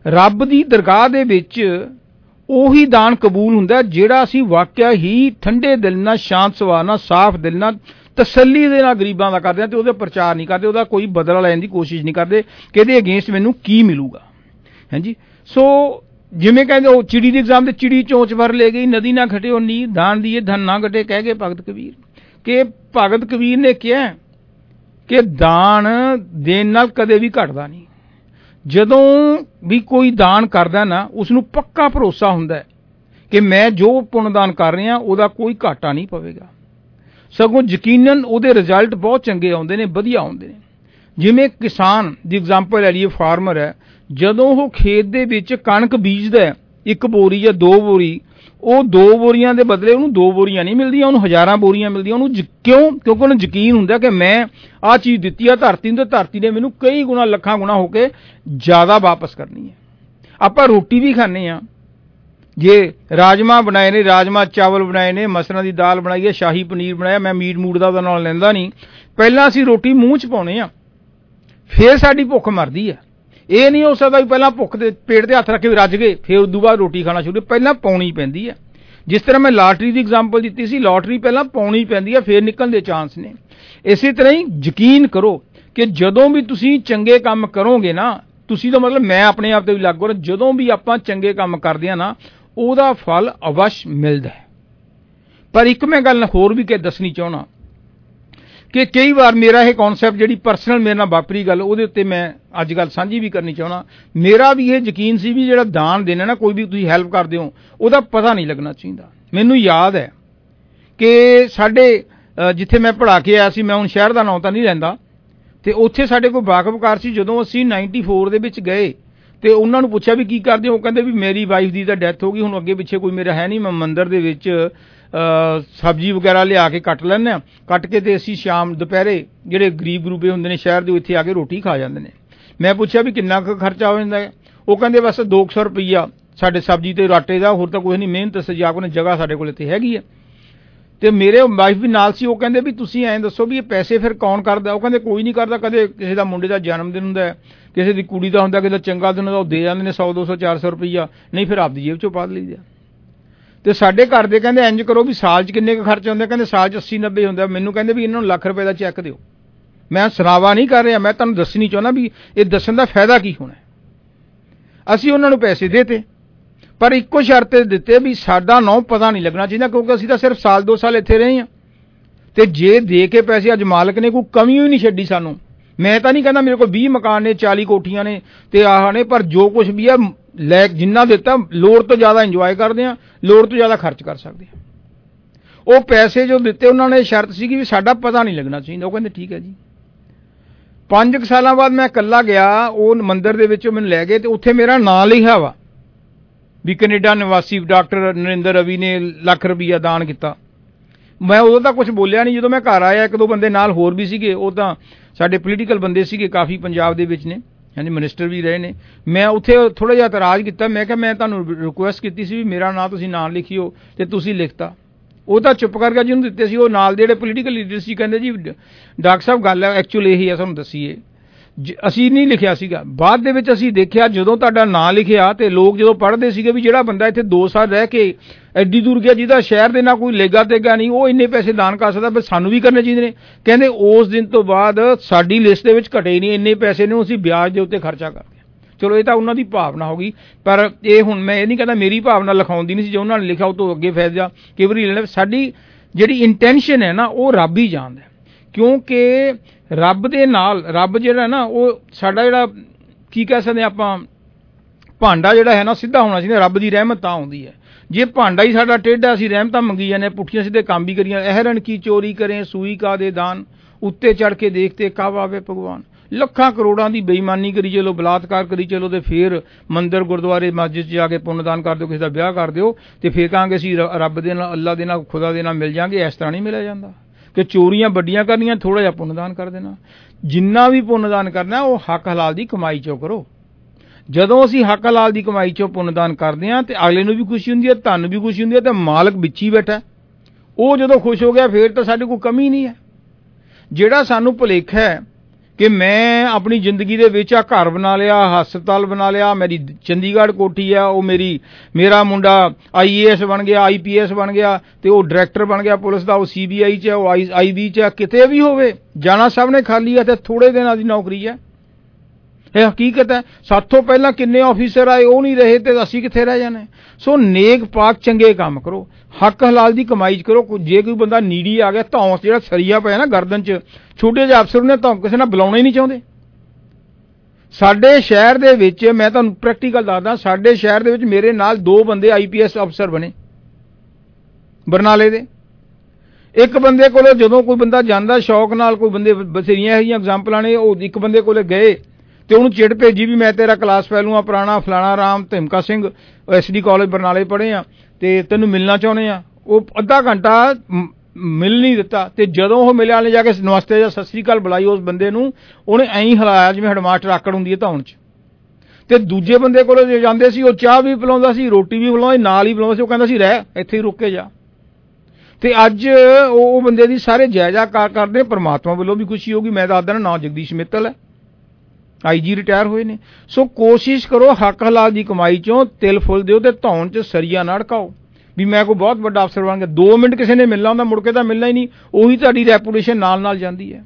ਰੱਬ ਦੀ ਦਰਗਾਹ ਦੇ ਵਿੱਚ ਉਹੀ ਦਾਨ ਕਬੂਲ ਹੁੰਦਾ ਜਿਹੜਾ ਅਸੀਂ ਵਾਕਿਆ ਹੀ ਠੰਡੇ ਦਿਲ ਨਾਲ, ਸ਼ਾਂਤ ਸੁਭਾਅ ਨਾਲ, ਸਾਫ਼ ਦਿਲ ਨਾਲ, ਤਸੱਲੀ ਦੇ ਨਾਲ ਗਰੀਬਾਂ ਦਾ ਕਰਦੇ ਹਾਂ, ਤੇ ਉਹਦਾ ਪ੍ਰਚਾਰ ਨਹੀਂ ਕਰਦੇ, ਉਹਦਾ ਕੋਈ ਬਦਲਾ ਲੈਣ ਦੀ ਕੋਸ਼ਿਸ਼ ਨਹੀਂ ਕਰਦੇ ਕਿ ਇਹਦੇ ਅਗੇਂਸਟ ਮੈਨੂੰ ਕੀ ਮਿਲੂਗਾ। ਹਾਂਜੀ, ਸੋ ਜਿਵੇਂ ਕਹਿੰਦੇ ਉਹ ਚਿੜੀ ਦੇ ਐਗਜ਼ਾਮ ਤੇ ਚਿੜੀ ਚੋਂਚ ਭਰ ਲੈ ਗਈ, ਨਦੀ ਨਾ ਘਟੇ ਉਹ ਨੀਰ, ਦਾਨ ਦੀਏ ਧਨ ਨਾ ਘਟੇ, ਕਹਿ ਗਏ ਭਗਤ ਕਬੀਰ। ਕਿ ਭਗਤ ਕਬੀਰ ਨੇ ਕਿਹਾ ਕਿ ਦਾਨ ਦੇਣ ਨਾਲ ਕਦੇ ਵੀ ਘਟਦਾ ਨਹੀਂ। ਜਦੋਂ ਵੀ ਕੋਈ ਦਾਨ ਕਰਦਾ ਨਾ, ਉਸ ਨੂੰ ਪੱਕਾ ਭਰੋਸਾ ਹੁੰਦਾ ਕਿ ਮੈਂ ਜੋ ਪੁੰਨਦਾਨ ਕਰ ਰਿਹਾ ਉਹਦਾ ਕੋਈ ਘਾਟਾ ਨਹੀਂ ਪਵੇਗਾ, ਸਗੋਂ ਯਕੀਨਨ ਉਹਦੇ ਰਿਜ਼ਲਟ ਬਹੁਤ ਚੰਗੇ ਆਉਂਦੇ ਨੇ, ਵਧੀਆ ਆਉਂਦੇ ਨੇ। ਜਿਵੇਂ ਕਿਸਾਨ ਦੀ ਐਗਜ਼ਾਮਪਲ ਲੈ ਲਈਏ, ਫਾਰਮਰ ਹੈ, ਜਦੋਂ ਉਹ ਖੇਤ ਦੇ ਵਿੱਚ ਕਣਕ ਬੀਜਦਾ ਇੱਕ ਬੋਰੀ ਜਾਂ ਦੋ ਬੋਰੀ, ਉਹ ਦੋ ਬੋਰੀਆਂ ਦੇ ਬਦਲੇ ਉਹਨੂੰ ਦੋ ਬੋਰੀਆਂ ਨਹੀਂ ਮਿਲਦੀਆਂ, ਉਹਨੂੰ ਹਜ਼ਾਰਾਂ ਬੋਰੀਆਂ ਮਿਲਦੀਆਂ। ਉਹਨੂੰ ਕਿਉਂ? ਕਿਉਂਕਿ ਉਹਨੂੰ ਯਕੀਨ ਹੁੰਦਾ ਕਿ ਮੈਂ ਆਹ ਚੀਜ਼ ਦਿੱਤੀ ਆ ਧਰਤੀ ਨੂੰ, ਤੇ ਧਰਤੀ ਨੇ ਮੈਨੂੰ ਕਈ ਗੁਣਾ, ਲੱਖਾਂ ਗੁਣਾ ਹੋ ਕੇ ਜ਼ਿਆਦਾ ਵਾਪਸ ਕਰਨੀ ਹੈ। ਆਪਾਂ ਰੋਟੀ ਵੀ ਖਾਂਦੇ ਹਾਂ, ਜੇ ਰਾਜਮਾਂਹ ਬਣਾਏ ਨੇ, ਰਾਜਮਾਂਹ ਚਾਵਲ ਬਣਾਏ ਨੇ, ਮਸਰਾਂ ਦੀ ਦਾਲ ਬਣਾਈ ਹੈ, ਸ਼ਾਹੀ ਪਨੀਰ ਬਣਾਇਆ, ਮੈਂ ਮੀਟ ਮੂਟ ਦਾ ਉਹਦਾ ਨਾਲ ਲੈਂਦਾ ਨਹੀਂ, ਪਹਿਲਾਂ ਅਸੀਂ ਰੋਟੀ ਮੂੰਹ 'ਚ ਪਾਉਣੇ ਆ, ਫਿਰ ਸਾਡੀ ਭੁੱਖ ਮਰਦੀ ਹੈ। ਇਹ ਨਹੀਂ ਹੋ ਸਕਦਾ ਵੀ ਪਹਿਲਾਂ ਭੁੱਖ ਦੇ ਪੇਟ ਤੇ ਹੱਥ ਰੱਖ ਕੇ ਰੱਜ ਗਏ ਫਿਰ ਉਦੋਂ ਬਾਅਦ ਰੋਟੀ ਖਾਣਾ ਸ਼ੁਰੂ, ਪਹਿਲਾਂ ਪਾਉਣੀ ਪੈਂਦੀ ਹੈ। ਜਿਸ ਤਰ੍ਹਾਂ ਮੈਂ ਲਾਟਰੀ ਦੀ ਐਗਜ਼ਾਮਪਲ ਦਿੱਤੀ ਸੀ, ਲਾਟਰੀ ਪਹਿਲਾਂ ਪਾਉਣੀ ਪੈਂਦੀ ਹੈ, ਫਿਰ ਨਿਕਲਣ ਦੇ ਚਾਂਸ ਨੇ। ਇਸੇ ਤਰ੍ਹਾਂ ਹੀ ਯਕੀਨ ਕਰੋ ਕਿ ਜਦੋਂ ਵੀ ਤੁਸੀਂ ਚੰਗੇ ਕੰਮ ਕਰੋਗੇ ਨਾ, ਤੁਸੀਂ ਦਾ ਮਤਲਬ ਮੈਂ ਆਪਣੇ ਆਪ ਤੇ ਵੀ ਲਾਗੂ ਕਰਾਂ, ਜਦੋਂ ਵੀ ਆਪਾਂ ਚੰਗੇ ਕੰਮ ਕਰਦੇ ਹਾਂ ਨਾ, ਉਹਦਾ ਫਲ ਅਵਸ਼ ਮਿਲਦਾ ਹੈ। ਪਰ ਇੱਕ ਮੈਂ ਗੱਲ ਹੋਰ ਵੀ ਕਿ ਦੱਸਣੀ ਚਾਹੁੰਦਾ ਕਿ ਕਈ ਵਾਰ ਮੇਰਾ ਇਹ ਕਨਸੈਪਟ ਜਿਹੜੀ ਪਰਸਨਲ ਮੇਰੇ ਨਾਲ ਵਾਪਰੀ ਗੱਲ, ਉਹਦੇ ਉੱਤੇ ਮੈਂ ਅੱਜ ਗੱਲ ਸਾਂਝੀ ਵੀ ਕਰਨੀ ਚਾਹੁੰਦਾ। ਮੇਰਾ ਵੀ ਇਹ ਯਕੀਨ ਸੀ ਵੀ ਜਿਹੜਾ ਦਾਨ ਦੇਣਾ ਨਾ, ਕੋਈ ਵੀ ਤੁਸੀਂ ਹੈਲਪ ਕਰਦੇ ਹੋ, ਉਹਦਾ ਪਤਾ ਨਹੀਂ ਲੱਗਣਾ ਚਾਹੀਦਾ। ਮੈਨੂੰ ਯਾਦ ਹੈ ਕਿ ਸਾਡੇ ਜਿੱਥੇ ਮੈਂ ਪੜ੍ਹਾ ਕੇ ਆਇਆ ਸੀ, ਮੈਂ ਹੁਣ ਸ਼ਹਿਰ ਦਾ ਨਾਂ ਤਾਂ ਨਹੀਂ ਲੈਂਦਾ, ਤੇ ਉੱਥੇ ਸਾਡੇ ਕੋਲ ਵਾਕਫਕਾਰ ਸੀ। ਜਦੋਂ ਅਸੀਂ ਨਾਈਨਟੀ ਫੋਰ ਦੇ ਵਿੱਚ ਗਏ ਤੇ ਉਹਨਾਂ ਨੂੰ ਪੁੱਛਿਆ ਵੀ ਕੀ ਕਰਦੇ ਹੋ, ਉਹ ਕਹਿੰਦੇ ਵੀ ਮੇਰੀ ਵਾਈਫ ਦੀ ਤਾਂ ਡੈਥ ਹੋ ਗਈ, ਹੁਣ ਅੱਗੇ ਪਿੱਛੇ ਕੋਈ ਮੇਰਾ ਹੈ ਨਹੀਂ, ਮੈਂ ਮੰਦਿਰ ਦੇ ਵਿੱਚ ਸਬਜ਼ੀ ਵਗੈਰਾ ਲਿਆ ਕੇ ਕੱਟ ਲੈਂਦੇ ਹਾਂ, ਕੱਟ ਕੇ ਤੇ ਅਸੀਂ ਸ਼ਾਮ ਦੁਪਹਿਰੇ ਜਿਹੜੇ ਗਰੀਬ ਗਰੂਬੇ ਹੁੰਦੇ ਨੇ ਸ਼ਹਿਰ ਦੇ, ਇੱਥੇ ਆ ਕੇ ਰੋਟੀ ਖਾ ਜਾਂਦੇ ਨੇ। ਮੈਂ ਪੁੱਛਿਆ ਵੀ ਕਿੰਨਾ ਕੁ ਖਰਚਾ ਹੋ ਜਾਂਦਾ ਹੈ, ਉਹ ਕਹਿੰਦੇ ਬਸ ਦੋ ਸੌ ਰੁਪਈਆ ਸਾਡੇ ਸਬਜ਼ੀ ਤੇ ਆਟੇ ਦਾ, ਹੋਰ ਤਾਂ ਕੁਛ ਨਹੀਂ, ਮਿਹਨਤ ਸਜਾਬ ਨੇ, ਜਗ੍ਹਾ ਸਾਡੇ ਕੋਲ ਇੱਥੇ ਹੈਗੀ ਹੈ। ਤੇ ਮੇਰੇ ਵਾਈਫ ਵੀ ਨਾਲ ਸੀ, ਉਹ ਕਹਿੰਦੇ ਵੀ ਤੁਸੀਂ ਐਂ ਦੱਸੋ ਵੀ ਇਹ ਪੈਸੇ ਫਿਰ ਕੌਣ ਕਰਦਾ? ਉਹ ਕਹਿੰਦੇ ਕੋਈ ਨਹੀਂ ਕਰਦਾ, ਕਦੇ ਕਿਸੇ ਦਾ ਮੁੰਡੇ ਦਾ ਜਨਮ ਦਿਨ ਹੁੰਦਾ, ਕਿਸੇ ਦੀ ਕੁੜੀ ਦਾ ਹੁੰਦਾ, ਕਿਸੇ ਦਾ ਚੰਗਾ ਦਿਨ ਹੁੰਦਾ, ਉਹ ਦੇ ਜਾਂਦੇ ਨੇ ਸੌ ਦੋ ਸੌ ਚਾਰ ਸੌ ਰੁਪਈਆ, ਨਹੀਂ ਫਿਰ ਆਪਦੀ ਜੇਬ ਚੋਂ ਪਾ ਲਈਦਾ। ਤੇ ਸਾਡੇ ਘਰ ਦੇ ਕਹਿੰਦੇ ਇੰਜ ਕਰੋ ਵੀ ਸਾਲ 'ਚ ਕਿੰਨੇ ਕੁ ਖਰਚ ਹੁੰਦੇ? ਕਹਿੰਦੇ ਸਾਲ 'ਚ ਅੱਸੀ ਨੱਬੇ ਹੁੰਦਾ। ਮੈਨੂੰ ਕਹਿੰਦੇ ਵੀ ਇਹਨਾਂ ਨੂੰ ਲੱਖ ਰੁਪਏ ਦਾ ਚੈੱਕ ਦਿਓ। ਮੈਂ ਸਰਾਵਾ ਨਹੀਂ ਕਰ ਰਿਹਾ, ਮੈਂ ਤੁਹਾਨੂੰ ਦੱਸਣੀ ਚਾਹੁੰਦਾ ਵੀ ਇਹ ਦੱਸਣ ਦਾ ਫਾਇਦਾ ਕੀ ਹੋਣਾ। ਅਸੀਂ ਉਹਨਾਂ ਨੂੰ ਪੈਸੇ ਦੇਤੇ, ਪਰ ਇੱਕੋ ਸ਼ਰਤ ਦਿੱਤੇ ਵੀ ਸਾਡਾ ਨਾਂ ਪਤਾ ਨਹੀਂ ਲੱਗਣਾ ਚਾਹੀਦਾ, ਕਿਉਂਕਿ ਅਸੀਂ ਤਾਂ ਸਿਰਫ ਸਾਲ ਦੋ ਸਾਲ ਇੱਥੇ ਰਹੇ ਹਾਂ। ਤੇ ਜੇ ਦੇ ਕੇ ਪੈਸੇ ਅੱਜ ਮਾਲਕ ਨੇ ਕੋਈ ਕਮੀ ਹੋਈ ਨਹੀਂ ਛੱਡੀ ਸਾਨੂੰ। ਮੈਂ ਤਾਂ ਨਹੀਂ ਕਹਿੰਦਾ ਮੇਰੇ ਕੋਲ ਵੀਹ ਮਕਾਨ ਨੇ, ਚਾਲੀ ਕੋਠੀਆਂ ਨੇ ਤੇ ਆਹ ਨੇ, ਪਰ ਜੋ ਕੁਛ ਵੀ ਆ ਲੈ ਜਿੰਨਾ ਦਿੱਤਾ, ਲੋੜ ਤੋਂ ਜ਼ਿਆਦਾ ਇੰਜੋਏ ਕਰਦੇ ਹਾਂ, ਲੋੜ ਤੋਂ ਜ਼ਿਆਦਾ ਖਰਚ ਕਰ ਸਕਦੇ ਹਾਂ। ਉਹ ਪੈਸੇ ਜੋ ਦਿੱਤੇ ਉਹਨਾਂ ਨੇ ਸ਼ਰਤ ਸੀਗੀ ਵੀ ਸਾਡਾ ਪਤਾ ਨਹੀਂ ਲੱਗਣਾ ਚਾਹੀਦਾ। ਉਹ ਕਹਿੰਦੇ ਠੀਕ ਹੈ ਜੀ। ਪੰਜ ਕੁ ਸਾਲਾਂ ਬਾਅਦ ਮੈਂ ਇਕੱਲਾ ਗਿਆ, ਉਹ ਮੰਦਿਰ ਦੇ ਵਿੱਚ ਮੈਨੂੰ ਲੈ ਗਏ ਤੇ ਉੱਥੇ ਮੇਰਾ ਨਾਂ ਲਿਖਿਆ ਵਾ ਵੀ ਕੈਨੇਡਾ ਨਿਵਾਸੀ ਡਾਕਟਰ ਨਰਿੰਦਰ ਰਵੀ ਨੇ ਲੱਖ ਰੁਪਈਆ ਦਾਨ ਕੀਤਾ। ਮੈਂ ਉਦੋਂ ਤਾਂ ਕੁਝ ਬੋਲਿਆ ਨਹੀਂ। ਜਦੋਂ ਮੈਂ ਘਰ ਆਇਆ, ਇੱਕ ਦੋ ਬੰਦੇ ਨਾਲ ਹੋਰ ਵੀ ਸੀਗੇ, ਉਹ ਤਾਂ ਸਾਡੇ ਪੋਲੀਟੀਕਲ ਬੰਦੇ ਸੀਗੇ, ਕਾਫੀ ਪੰਜਾਬ ਦੇ ਵਿੱਚ ਨੇ, ਯਾਨੀ ਮਿਨਿਸਟਰ ਵੀ ਰਹੇ ਨੇ। ਮੈਂ ਉੱਥੇ ਥੋੜ੍ਹਾ ਜਿਹਾ ਇਤਰਾਜ਼ ਕੀਤਾ। ਮੈਂ ਕਿਹਾ ਮੈਂ ਤੁਹਾਨੂੰ ਰਿਕੁਐਸਟ ਕੀਤੀ ਸੀ ਵੀ ਮੇਰਾ ਨਾਂ ਤੁਸੀਂ ਨਾਂ ਲਿਖਿਓ, ਤੇ ਤੁਸੀਂ ਲਿਖਤਾ। ਉਹ ਤਾਂ ਚੁੱਪ ਕਰਕੇ ਜਿਹਨੂੰ ਦਿੱਤੇ ਸੀ, ਉਹ ਨਾਲ ਦੇ ਜਿਹੜੇ ਪੋਲੀਟੀਕਲ ਲੀਡਰ ਸੀ ਕਹਿੰਦੇ ਜੀ ਡਾਕਟਰ ਸਾਹਿਬ ਗੱਲ ਹੈ ਐਕਚੁਅਲੀ ਇਹੀ ਹੈ, ਤੁਹਾਨੂੰ ਦੱਸੀਏ ਅਸੀਂ ਨਹੀਂ ਲਿਖਿਆ ਸੀਗਾ। ਬਾਅਦ ਦੇ ਵਿੱਚ ਅਸੀਂ ਦੇਖਿਆ ਜਦੋਂ ਤੁਹਾਡਾ ਨਾਂ ਲਿਖਿਆ ਤੇ ਲੋਕ ਜਦੋਂ ਪੜ੍ਹਦੇ ਸੀਗੇ ਵੀ ਜਿਹੜਾ ਬੰਦਾ ਇੱਥੇ ਦੋ ਸਾਲ ਰਹਿ ਕੇ ਐਡੀ ਦੂਰ ਗਿਆ, ਜਿਹਦਾ ਸ਼ਹਿਰ ਦੇ ਨਾਲ ਕੋਈ ਲੇਗਾ ਤੇਗਾ ਨਹੀਂ, ਉਹ ਇੰਨੇ ਪੈਸੇ ਦਾਨ ਕਰ ਸਕਦਾ, ਪਰ ਸਾਨੂੰ ਵੀ ਕਰਨੇ ਚਾਹੀਦੇ ਨੇ। ਕਹਿੰਦੇ ਉਸ ਦਿਨ ਤੋਂ ਬਾਅਦ ਸਾਡੀ ਲਿਸਟ ਦੇ ਵਿੱਚ ਘਟੇ ਨਹੀਂ, ਇੰਨੇ ਪੈਸੇ ਨੂੰ ਅਸੀਂ ਵਿਆਜ ਦੇ ਉੱਤੇ ਖਰਚਾ ਕਰਦੇ। ਚਲੋ ਇਹ ਤਾਂ ਉਹਨਾਂ ਦੀ ਭਾਵਨਾ ਹੋ ਗਈ, ਪਰ ਇਹ ਹੁਣ ਮੈਂ ਇਹ ਨਹੀਂ ਕਹਿੰਦਾ ਮੇਰੀ ਭਾਵਨਾ ਲਿਖਾਉਂਦੀ ਨਹੀਂ ਸੀ, ਜੋ ਉਹਨਾਂ ਨੇ ਲਿਖਿਆ ਉਹ ਤੋਂ ਅੱਗੇ ਫੈਸਲਾ ਕਈ ਵਾਰੀ ਲੈਣਾ। ਸਾਡੀ ਜਿਹੜੀ ਇੰਟੈਂਸ਼ਨ ਹੈ ਨਾ, ਉਹ ਰੱਬ ਹੀ ਜਾਣਦਾ, ਕਿਉਂਕਿ ਰੱਬ ਦੇ ਨਾਲ ਰੱਬ ਜਿਹੜਾ ਨਾ, ਉਹ ਸਾਡਾ ਜਿਹੜਾ ਕੀ ਕਹਿ ਸਕਦੇ ਆਪਾਂ, ਭਾਂਡਾ ਜਿਹੜਾ ਹੈ ਨਾ ਸਿੱਧਾ ਹੋਣਾ ਚਾਹੀਦਾ। ਰੱਬ ਦੀ ਰਹਿਮਤ ਤਾਂ ਆਉਂਦੀ ਹੈ। ਜੇ ਭਾਂਡਾ ਹੀ ਸਾਡਾ ਟੇਢਾ, ਅਸੀਂ ਰਹਿਮਤਾਂ ਮੰਗੀ ਜਾਂਦੇ, ਪੁੱਠੀਆਂ ਸਿੱਧੇ ਕੰਮ ਵੀ ਕਰੀਆਂ। ਅਹਿਰਨ ਕੀ ਚੋਰੀ ਕਰੇ ਸੂਈ ਕਾ ਦੇ ਦਾਨ, ਉੱਤੇ ਚੜ ਕੇ ਦੇਖਤੇ ਕਬ ਆਵੇ ਭਗਵਾਨ। ਲੱਖਾਂ ਕਰੋੜਾਂ ਦੀ ਬੇਈਮਾਨੀ ਕਰੀ ਚਲੋ, ਬਲਾਤਕਾਰ ਕਰੀ ਚਲੋ, ਤੇ ਫਿਰ ਮੰਦਿਰ ਗੁਰਦੁਆਰੇ ਮਸਜਿਦ 'ਚ ਜਾ ਕੇ ਪੁੰਨਦਾਨ ਕਰ ਦਿਓ, ਕਿਸੇ ਦਾ ਵਿਆਹ ਕਰ ਦਿਓ, ਤੇ ਫਿਰ ਕਹਾਂਗੇ ਅਸੀਂ ਰੱਬ ਦੇ ਨਾਲ, ਅੱਲਾ ਦੇ ਨਾਲ, ਖੁਦਾ ਦੇ ਨਾਲ ਮਿਲ ਜਾਵਾਂਗੇ। ਇਸ ਤਰ੍ਹਾਂ ਨਹੀਂ ਮਿਲਿਆ ਜਾਂਦਾ ਕਿ ਚੋਰੀਆਂ ਵੱਡੀਆਂ ਕਰਨੀਆਂ, ਥੋੜ੍ਹਾ ਜਿਹਾ ਪੁੰਨਦਾਨ ਕਰ ਦੇਣਾ। ਜਿੰਨਾ ਵੀ ਪੁੰਨਦਾਨ ਕਰਨਾ ਉਹ ਹੱਕ ਹਲਾਲ ਦੀ ਕਮਾਈ 'ਚੋਂ ਕਰੋ। ਜਦੋਂ ਅਸੀਂ ਹੱਕ ਹਲਾਲ ਦੀ ਕਮਾਈ 'ਚੋਂ ਪੁੰਨਦਾਨ ਕਰਦੇ ਹਾਂ ਤੇ ਅਗਲੇ ਨੂੰ ਵੀ ਖੁਸ਼ੀ ਹੁੰਦੀ ਹੈ, ਤੁਹਾਨੂੰ ਵੀ ਖੁਸ਼ੀ ਹੁੰਦੀ ਹੈ, ਤੇ ਮਾਲਕ ਵਿੱਚ ਹੀ ਬੈਠਾ, ਉਹ ਜਦੋਂ ਖੁਸ਼ ਹੋ ਗਿਆ ਫਿਰ ਤਾਂ ਸਾਡੇ ਕੋਈ ਕਮੀ ਨਹੀਂ ਹੈ। ਜਿਹੜਾ ਸਾਨੂੰ ਭੁਲੇਖਾ ਹੈ कि मैं अपनी जिंदगी दे विच आ घर बना लिया, हस्पताल बना लिया, मेरी चंडीगढ़ कोठी है, वो मेरी मेरा मुंडा आई ए एस बन गया, आई पी एस बन गया, तो वो डायरैक्टर बन गया पुलिस का, वो सी बी आई च है, वो आई आई बी च है, किते भी होवे जाना सब ने खाली है, तो थोड़े दिनों की नौकरी है। ਇਹ ਹਕੀਕਤ ਹੈ। ਸਾਥੋਂ ਪਹਿਲਾਂ ਕਿੰਨੇ ਆਫੀਸਰ ਆਏ, ਉਹ ਨਹੀਂ ਰਹੇ, ਤੇ ਅਸੀਂ ਕਿੱਥੇ ਰਹਿ ਜਾਣੇ। ਸੋ ਨੇਕ ਪਾਕ ਚੰਗੇ ਕੰਮ ਕਰੋ, ਹੱਕ ਹਲਾਲ ਦੀ ਕਮਾਈ ਕਰੋ। ਜੇ ਕੋਈ ਬੰਦਾ ਨੀੜੀ ਆ ਗਿਆ, ਧੌਂਸ ਜਿਹੜਾ ਸਰੀਆ ਪਿਆ ਨਾ ਗਰਦਨ 'ਚ, ਛੋਟੇ ਜਿਹੇ ਅਫਸਰ ਨੇ ਧੌਂ ਕਿਸੇ ਨਾਲ ਬੁਲਾਉਣਾ ਹੀ ਨਹੀਂ ਚਾਹੁੰਦੇ। ਸਾਡੇ ਸ਼ਹਿਰ ਦੇ ਵਿੱਚ ਮੈਂ ਤੁਹਾਨੂੰ ਪ੍ਰੈਕਟੀਕਲ ਦੱਸਦਾ, ਸਾਡੇ ਸ਼ਹਿਰ ਦੇ ਵਿੱਚ ਮੇਰੇ ਨਾਲ ਦੋ ਬੰਦੇ ਆਈ ਪੀ ਐਸ ਅਫਸਰ ਬਣੇ ਬਰਨਾਲੇ ਦੇ। ਇੱਕ ਬੰਦੇ ਕੋਲ ਜਦੋਂ ਕੋਈ ਬੰਦਾ ਜਾਂਦਾ ਸ਼ੌਕ ਨਾਲ, ਕੋਈ ਬੰਦੇ ਬਥੇਰੀਆਂ ਇਹੋ ਜਿਹੀਆਂ ਐਗਜ਼ਾਮਪਲਾਂ ਨੇ, ਉਹ ਇੱਕ ਬੰਦੇ ਕੋਲ ਗਏ ਤੇ ਉਹਨੂੰ ਚਿੱਠ ਭੇਜੀ ਵੀ ਮੈਂ ਤੇਰਾ ਕਲਾਸ ਫੈਲੂ ਆ, ਪੁਰਾਣਾ ਫਲਾਣਾ ਰਾਮ ਧਿਮਕਾ ਸਿੰਘ ਐਸ ਡੀ ਕਾਲਜ ਬਰਨਾਲੇ ਪੜ੍ਹੇ ਆ, ਤੇ ਤੈਨੂੰ ਮਿਲਣਾ ਚਾਹੁੰਦੇ ਆ। ਉਹ ਅੱਧਾ ਘੰਟਾ ਮਿਲ ਨਹੀਂ ਦਿੱਤਾ, ਤੇ ਜਦੋਂ ਉਹ ਮਿਲਿਆ ਨੇ ਜਾ ਕੇ ਨਮਸਤੇ ਜਾਂ ਸਤਿ ਸ੍ਰੀ ਅਕਾਲ ਬੁਲਾਈ ਉਸ ਬੰਦੇ ਨੂੰ, ਉਹਨੇ ਐਂ ਹੀ ਹਿਲਾਇਆ ਜਿਵੇਂ ਹੈਡਮਾਸਟਰ ਆਕੜ ਹੁੰਦੀ ਹੈ ਧੌਣ 'ਚ। ਤੇ ਦੂਜੇ ਬੰਦੇ ਕੋਲ ਜਾਂਦੇ ਸੀ, ਉਹ ਚਾਹ ਵੀ ਪਿਲਾਉਂਦਾ ਸੀ, ਰੋਟੀ ਵੀ ਪਿਲਾਉਂਦਾ, ਨਾਲ ਹੀ ਪਿਲਾਉਂਦਾ ਸੀ। ਉਹ ਕਹਿੰਦਾ ਸੀ ਰਹਿ ਇੱਥੇ ਹੀ ਰੁਕ ਕੇ ਜਾ। ਤੇ ਅੱਜ ਉਹ ਬੰਦੇ ਦੀ ਸਾਰੇ ਜਾਇਜ਼ਾਕਾਰ ਕਰਦੇ, ਪਰਮਾਤਮਾ ਵੱਲੋਂ ਵੀ ਖੁਸ਼ੀ ਹੋਗੀ। ਮੈਂ ਦੱਸਦਾ ਨਾ, ਨਾਂ ਜਗਦੀਸ਼ ਮਿੱਤਲ ਹੈ, आई जी रिटायर हुए ने। सो कोशिश करो हक हलाल की कमाई चों तिल फुल दिओ ते धौन च सरिया ना अड़काओ भी मैं कोई बहुत बड़ा अफसर बन गया। दो मिनट किसी ने मिलना होंदा, मुड़ के तां मिलना ही नहीं, उही तुहाडी रैपुटेशन नाल नाल जांदी है।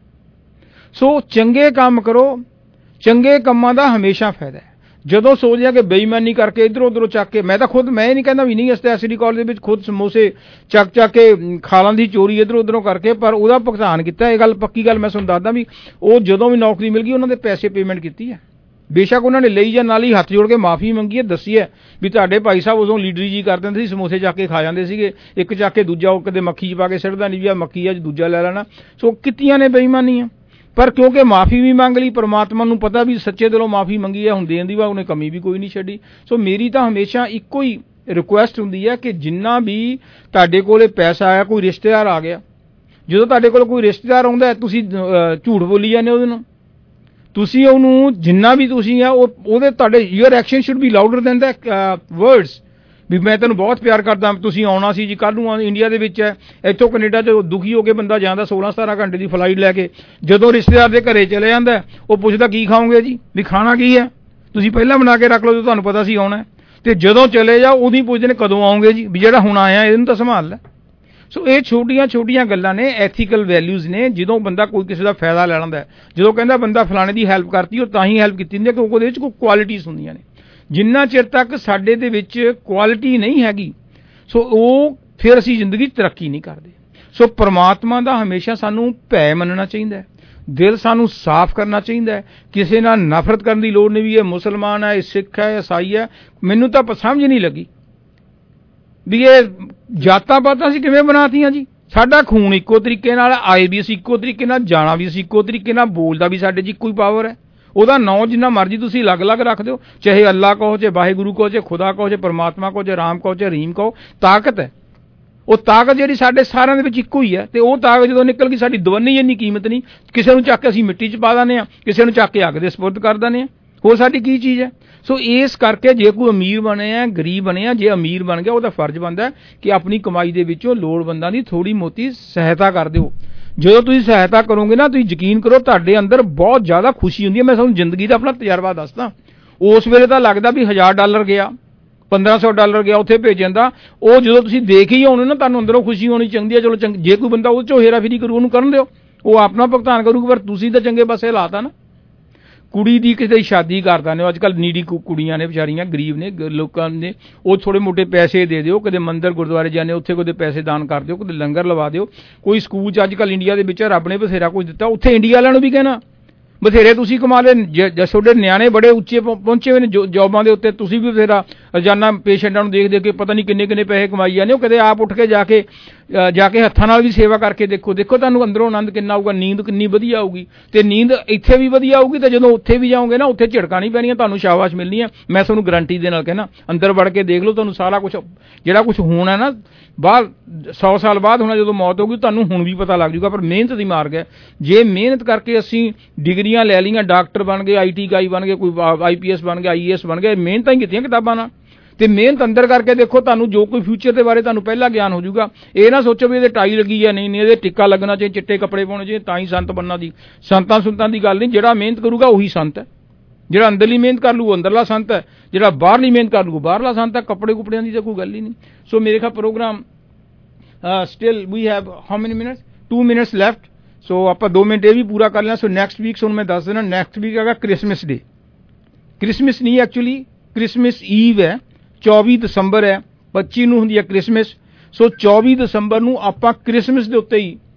सो चंगे काम करो, चंगे कामां दा हमेशा फायदा है। ਜਦੋਂ ਸੋਚ ਲਿਆ ਕਿ ਬੇਈਮਾਨੀ ਕਰਕੇ ਇਧਰੋਂ ਉਧਰੋਂ ਚੱਕ ਕੇ, ਮੈਂ ਤਾਂ ਖੁਦ ਮੈਂ ਨਹੀਂ ਕਹਿੰਦਾ ਵੀ ਨਹੀਂ, ਇਸ ਤੇ ਐਸ ਡੀ ਕਾਲਜ ਦੇ ਵਿੱਚ ਖੁਦ ਸਮੋਸੇ ਚੱਕ ਚੱਕ ਕੇ ਖਾਲਾਂ ਦੀ ਚੋਰੀ ਇਧਰੋਂ ਉਧਰੋਂ ਕਰਕੇ, ਪਰ ਉਹਦਾ ਭੁਗਤਾਨ ਕੀਤਾ। ਇਹ ਗੱਲ ਪੱਕੀ ਗੱਲ ਮੈਂ ਤੁਹਾਨੂੰ ਦੱਸਦਾ ਵੀ ਉਹ ਜਦੋਂ ਵੀ ਨੌਕਰੀ ਮਿਲ ਗਈ ਉਹਨਾਂ ਦੇ ਪੈਸੇ ਪੇਮੈਂਟ ਕੀਤੀ ਹੈ। ਬੇਸ਼ੱਕ ਉਹਨਾਂ ਨੇ ਲਈ ਜਾਂ ਨਾਲ ਹੀ ਹੱਥ ਜੋੜ ਕੇ ਮਾਫੀ ਮੰਗੀ ਹੈ, ਦੱਸੀ ਹੈ ਵੀ ਤੁਹਾਡੇ ਭਾਈ ਸਾਹਿਬ ਉਦੋਂ ਲੀਡਰੀ ਜੀ ਕਰ ਦਿੰਦੇ ਸੀ, ਸਮੋਸੇ ਚੱਕ ਕੇ ਖਾ ਜਾਂਦੇ ਸੀਗੇ, ਇੱਕ ਚੱਕ ਕੇ ਦੂਜਾ ਉਹ ਕਦੇ ਮੱਖੀ 'ਚ ਪਾ ਕੇ ਸਿੱਟਦਾ ਨਹੀਂ ਵੀ ਆ ਮੱਖੀ ਅੱਜ ਦੂਜਾ ਲੈ ਲੈਣਾ। ਸੋ ਕੀਤੀਆਂ ਨੇ ਬੇਈਮਾਨੀਆਂ, पर क्योंकि माफ़ी भी मंग ली, परमात्मा नूं पता भी सच्चे दिलों माफ़ी मंगी है, हुण देण दी वा उन्हें कमी भी कोई नहीं छड्डी। सो मेरी तां हमेशा इक्को ही रिक्वेस्ट हुंदी है कि जिन्ना भी तुहाडे कोले पैसा आया, कोई रिश्तेदार आ गया, जदों तुहाडे कोल कोई रिश्तेदार आउंदा है, तुसीं झूठ बोली जांदे उहदे नाल, तुसीं उहनूं जिन्ना भी तुसीं आ उहदे तुहाडे your action should be louder than the words भी मैं तैनूं बहुत प्यार करदा, तुसीं आउणा सी जी, कल नूं इंडिया दे विच है, इत्थों कनेडा च दुखी हो के बंदा जांदा सोलह सतारह घंटे की फ्लाइट लैके, जदों रिश्तेदार दे घरे चले जांदा वो पुछदा की खाओगे जी, भी खाना की है, तुसीं पहलां बना के रख लो जो तुहानूं पता सी आउणा है, ते जदों चले जाओ उहदी पुछदे ने कदों आओगे जी, भी जिहड़ा हुण आया इहनूं तां संभाल लै। सो ये छोटियां छोटियां गल्लां ने, एथिकल वैल्यूज़ ने। जदों बंदा कोई किसी का फायदा लै लैंदा है, जदों कहंदा बंदा फलाणे दी हैल्प करती, वो तां ही हैल्प कीती हुंदी है क्योंकि उहदे विच कोई क्वालिटीज़ हुंदियां ने। जिन्ना चिर तक साडे दे विच क्वालिटी नहीं हैगी, सो ਉਹ फिर असीं जिंदगी तरक्की नहीं करते। सो परमात्मा दा हमेशा सानू भै मनना चाहिए, दिल सानू साफ करना चाहिए, किसी नाल नफरत करने की लोड़ नहीं भी ये मुसलमान है, सिख है, ईसाई है, मैनू तां समझ नहीं लगी भी ये जातां पातां असीं किवें बनातीआं जी। साडा खून इक्को तरीके नाल, आए भी असीं इक्को तरीके नाल, जाना भी असीं इक्को तरीके नाल, बोलदा भी साडे 'च इक्को ही पावर है। ਉਹਦਾ ਨਾਂ ਜਿੰਨਾ ਮਰਜ਼ੀ ਤੁਸੀਂ ਅਲੱਗ ਅਲੱਗ ਰੱਖ ਦਿਓ, ਚਾਹੇ ਅੱਲਾ ਕਹੋ, ਚਾਹੇ ਵਾਹਿਗੁਰੂ ਕਹੋ, ਚਾਹੇ ਖੁਦਾ ਕਹੋ, ਚਾਹੇ ਪਰਮਾਤਮਾ ਕਹੋ, ਚਾਹੇ ਰਾਮ ਕਹੋ, ਚਾਹੇ ਰਹੀਮ ਕਹੋ, ਤਾਕਤ ਹੈ। ਉਹ ਤਾਕਤ ਜਿਹੜੀ ਸਾਡੇ ਸਾਰਿਆਂ ਦੇ ਵਿੱਚ ਇੱਕੋ ਹੀ ਹੈ, ਤੇ ਉਹ ਤਾਕਤ ਜਦੋਂ ਨਿਕਲ ਗਈ ਸਾਡੀ ਦਵੰਨੀ ਇੰਨੀ ਕੀਮਤ ਨਹੀਂ। ਕਿਸੇ ਨੂੰ ਚੱਕ ਕੇ ਅਸੀਂ ਮਿੱਟੀ 'ਚ ਪਾ ਦਿੰਦੇ ਹਾਂ, ਕਿਸੇ ਨੂੰ ਚੱਕ ਕੇ ਅੱਗ ਦੇ ਸਪੁਰਦ ਕਰ ਦਿੰਦੇ ਹਾਂ, ਹੋਰ ਸਾਡੀ ਕੀ ਚੀਜ਼ ਹੈ। ਸੋ ਇਸ ਕਰਕੇ ਜੇ ਕੋਈ ਅਮੀਰ ਬਣੇ ਆ, ਗਰੀਬ ਬਣੇ ਆ, ਜੇ ਅਮੀਰ ਬਣ ਗਿਆ ਉਹਦਾ ਫਰਜ਼ ਬਣਦਾ ਕਿ ਆਪਣੀ ਕਮਾਈ ਦੇ ਵਿੱਚੋਂ ਲੋੜਵੰਦਾਂ ਦੀ ਥੋੜੀ ਮੋਤੀ ਸਹਾਇਤਾ ਕਰ ਦਿਓ। ਜਦੋਂ ਤੁਸੀਂ ਸਹਾਇਤਾ ਕਰੋਗੇ ਨਾ, ਤੁਸੀਂ ਯਕੀਨ ਕਰੋ ਤੁਹਾਡੇ ਅੰਦਰ ਬਹੁਤ ਜ਼ਿਆਦਾ ਖੁਸ਼ੀ ਹੁੰਦੀ ਹੈ। ਮੈਂ ਤੁਹਾਨੂੰ ਜ਼ਿੰਦਗੀ ਦਾ ਆਪਣਾ ਤਜਰਬਾ ਦੱਸਦਾ। ਉਸ ਵੇਲੇ ਤਾਂ ਲੱਗਦਾ ਵੀ ਹਜ਼ਾਰ ਡਾਲਰ ਗਿਆ, ਪੰਦਰਾਂ ਸੌ ਡਾਲਰ ਗਿਆ ਉੱਥੇ ਭੇਜਣ ਦਾ, ਉਹ ਜਦੋਂ ਤੁਸੀਂ ਦੇਖ ਹੀ ਆਉਣੇ ਨਾ, ਤੁਹਾਨੂੰ ਅੰਦਰੋਂ ਖੁਸ਼ੀ ਹੋਣੀ ਚਾਹੀਦੀ ਹੈ। ਚਲੋ ਚੰਗ ਜੇ ਕੋਈ ਬੰਦਾ ਉਹ 'ਚੋਂ ਹੇਰਾਫੇਰੀ ਕਰੂ, ਉਹਨੂੰ ਕਰਨ ਦਿਓ, ਉਹ ਆਪਣਾ ਭੁਗਤਾਨ ਕਰੂਗਾ, ਪਰ ਤੁਸੀਂ ਤਾਂ ਚੰਗੇ ਪਾਸੇ ਲਾਤਾ ਨਾ। ਕੁੜੀ ਦੀ ਕਿਸੇ ਦੀ ਸ਼ਾਦੀ ਕਰਦਾ ਨੇ, ਅੱਜ ਕੱਲ੍ਹ ਨੀਡੀ ਕੁੜੀਆਂ ਨੇ, ਵਿਚਾਰੀਆਂ ਗਰੀਬ ਨੇ, ਲੋਕਾਂ ਨੇ, ਉਹ ਥੋੜੇ ਮੋਟੇ ਪੈਸੇ ਦੇ ਦਿਓ, ਕਦੇ ਮੰਦਰ ਗੁਰਦੁਆਰੇ ਜਾਂਦੇ ਉੱਥੇ ਕਦੇ ਪੈਸੇ ਦਾਨ ਕਰ ਦਿਓ, ਕਦੇ ਲੰਗਰ ਲਵਾ ਦਿਓ। ਕੋਈ ਸਕੂਲ 'ਚ ਅੱਜ ਕੱਲ੍ਹ ਇੰਡੀਆ ਦੇ ਵਿੱਚ ਰੱਬ ਨੇ ਬਥੇਰਾ ਕੁਝ ਦਿੱਤਾ, ਉੱਥੇ ਇੰਡੀਆ ਵਾਲਿਆਂ ਨੂੰ ਵੀ ਕਹਿਣਾ ਬਥੇਰੇ ਤੁਸੀਂ ਕਮਾ ਲਏ, ਜੇ ਤੁਹਾਡੇ ਨਿਆਣੇ ਬੜੇ ਉੱਚੇ ਪਹੁੰਚੇ ਹੋਏ ਨੇ ਜੋਬਾਂ ਦੇ ਉੱਤੇ, ਤੁਸੀਂ ਵੀ ਬਥੇਰਾ ਰੋਜ਼ਾਨਾ ਪੇਸ਼ੈਂਟਾਂ ਨੂੰ ਦੇਖ ਦੇਖ ਕੇ ਪਤਾ ਨਹੀਂ ਕਿੰਨੇ ਕਿੰਨੇ ਪੈਸੇ ਕਮਾਈ ਜਾਂਦੇ ਹੋ। ਕਦੇ ਆਪ ਉੱਠ ਕੇ ਜਾ ਕੇ ਜਾ ਕੇ ਹੱਥਾਂ ਨਾਲ ਵੀ ਸੇਵਾ ਕਰਕੇ ਦੇਖੋ, ਦੇਖੋ ਤੁਹਾਨੂੰ ਅੰਦਰੋਂ ਆਨੰਦ ਕਿੰਨਾ ਆਊਗਾ, ਨੀਂਦ ਕਿੰਨੀ ਵਧੀਆ ਆਊਗੀ, ਤੇ ਨੀਂਦ ਇੱਥੇ ਵੀ ਵਧੀਆ ਆਊਗੀ, ਤੇ ਜਦੋਂ ਉੱਥੇ ਵੀ ਜਾਓਗੇ ਨਾ, ਉੱਥੇ ਝਿੜਕਾਂ ਨਹੀਂ ਪੈਣੀਆਂ, ਤੁਹਾਨੂੰ ਸ਼ਾਬਾਸ਼ ਮਿਲਣੀ ਹੈ। ਮੈਂ ਤੁਹਾਨੂੰ ਗਰੰਟੀ ਦੇ ਨਾਲ ਕਹਿਣਾ, ਅੰਦਰ ਵੜ ਕੇ ਦੇਖ ਲਓ, ਤੁਹਾਨੂੰ ਸਾਰਾ ਕੁਛ ਜਿਹੜਾ ਕੁਛ ਹੋਣਾ ਨਾ ਬਾਅਦ ਸੌ ਸਾਲ ਬਾਅਦ ਹੋਣਾ, ਜਦੋਂ ਮੌਤ ਹੋਊਗੀ ਤੁਹਾਨੂੰ ਹੁਣ ਵੀ ਪਤਾ ਲੱਗ ਜੂਗਾ। ਪਰ ਮਿਹਨਤ ਦੀ ਮਾਰਗ ਹੈ। ਜੇ ਮਿਹਨਤ ਕਰਕੇ ਅਸੀਂ ਡਿਗਰੀਆਂ ਲੈ ਲਈਆਂ, ਡਾਕਟਰ ਬਣ ਗਏ, ਆਈ ਟੀ ਗਾਈ ਬਣ ਗਏ, ਕੋਈ ਆਈ ਪੀ ਐਸ ਬਣ ਗਿਆ, ਆਈ ਏ ਐਸ ਬਣ ਗਏ, ਮਿਹਨਤਾਂ ਹੀ ਕੀਤੀਆਂ ਕਿਤਾਬਾਂ ਨਾਲ, ਤੇ ਮਿਹਨਤ ਅੰਦਰ ਕਰਕੇ ਦੇਖੋ, ਤੁਹਾਨੂੰ ਜੋ ਕੋਈ ਫਿਊਚਰ ਦੇ ਬਾਰੇ ਤੁਹਾਨੂੰ ਪਹਿਲਾਂ ਗਿਆਨ ਹੋ ਜਾਊਗਾ। ਇਹ ਨਾ ਸੋਚੋ ਵੀ ਇਹਦੇ ਟਾਈ ਲੱਗੀ ਆ, ਨਹੀਂ ਨਹੀਂ ਇਹਦੇ ਟਿੱਕਾ ਲੱਗਣਾ ਚਾਹੀਏ, ਚਿੱਟੇ ਕੱਪੜੇ ਪਾਉਣੇ ਚਾਹੀਏ ਤਾਂ ਹੀ ਸੰਤ ਬਣਨਾ ਦੀ। ਸੰਤਾਂ ਸੁੰਤਾਂ ਦੀ ਗੱਲ ਨਹੀਂ, ਜਿਹੜਾ ਮਿਹਨਤ ਕਰੂਗਾ ਉਹੀ ਸੰਤ ਹੈ। ਜਿਹੜਾ ਅੰਦਰਲੀ ਮਿਹਨਤ ਕਰ ਲੂ ਉਹ ਅੰਦਰਲਾ ਸੰਤ ਹੈ, ਜਿਹੜਾ ਬਾਹਰਲੀ ਮਿਹਨਤ ਕਰ ਲੂ ਬਾਹਰਲਾ ਸੰਤ ਹੈ। ਕੱਪੜੇ ਕੁਪੜਿਆਂ ਦੀ ਤਾਂ ਕੋਈ ਗੱਲ ਹੀ ਨਹੀਂ। ਸੋ ਮੇਰੇ ਖਿਆਲ programme still we have how many minutes, two minutes left. So ਆਪਾਂ ਦੋ ਮਿੰਟ ਇਹ ਵੀ ਪੂਰਾ ਕਰ ਲੈਣਾ। ਸੋ ਨੈਕਸਟ ਵੀਕ ਹੁਣ ਮੈਂ ਦੱਸ ਦੇਣਾ, ਨੈਕਸਟ ਵੀਕ ਹੈਗਾ ਕ੍ਰਿਸਮਸ ਡੇ। ਕ੍ਰਿਸਮਸ ਨਹੀਂ, ਐਕਚੁਅਲੀ ਕ੍ਰਿਸਮਸ ਈਵ ਹੈ, ਚੌਵੀ ਦਸੰਬਰ ਹੈ, ਪੱਚੀ ਨੂੰ ਹੁੰਦੀ ਹੈ ਕ੍ਰਿਸਮਸ। ਸੋ ਚੌਵੀ ਦਸੰਬਰ ਨੂੰ ਆਪਾਂ ਕ੍ਰਿਸਮਸ ਦੇ ਉੱਤੇ ਹੀ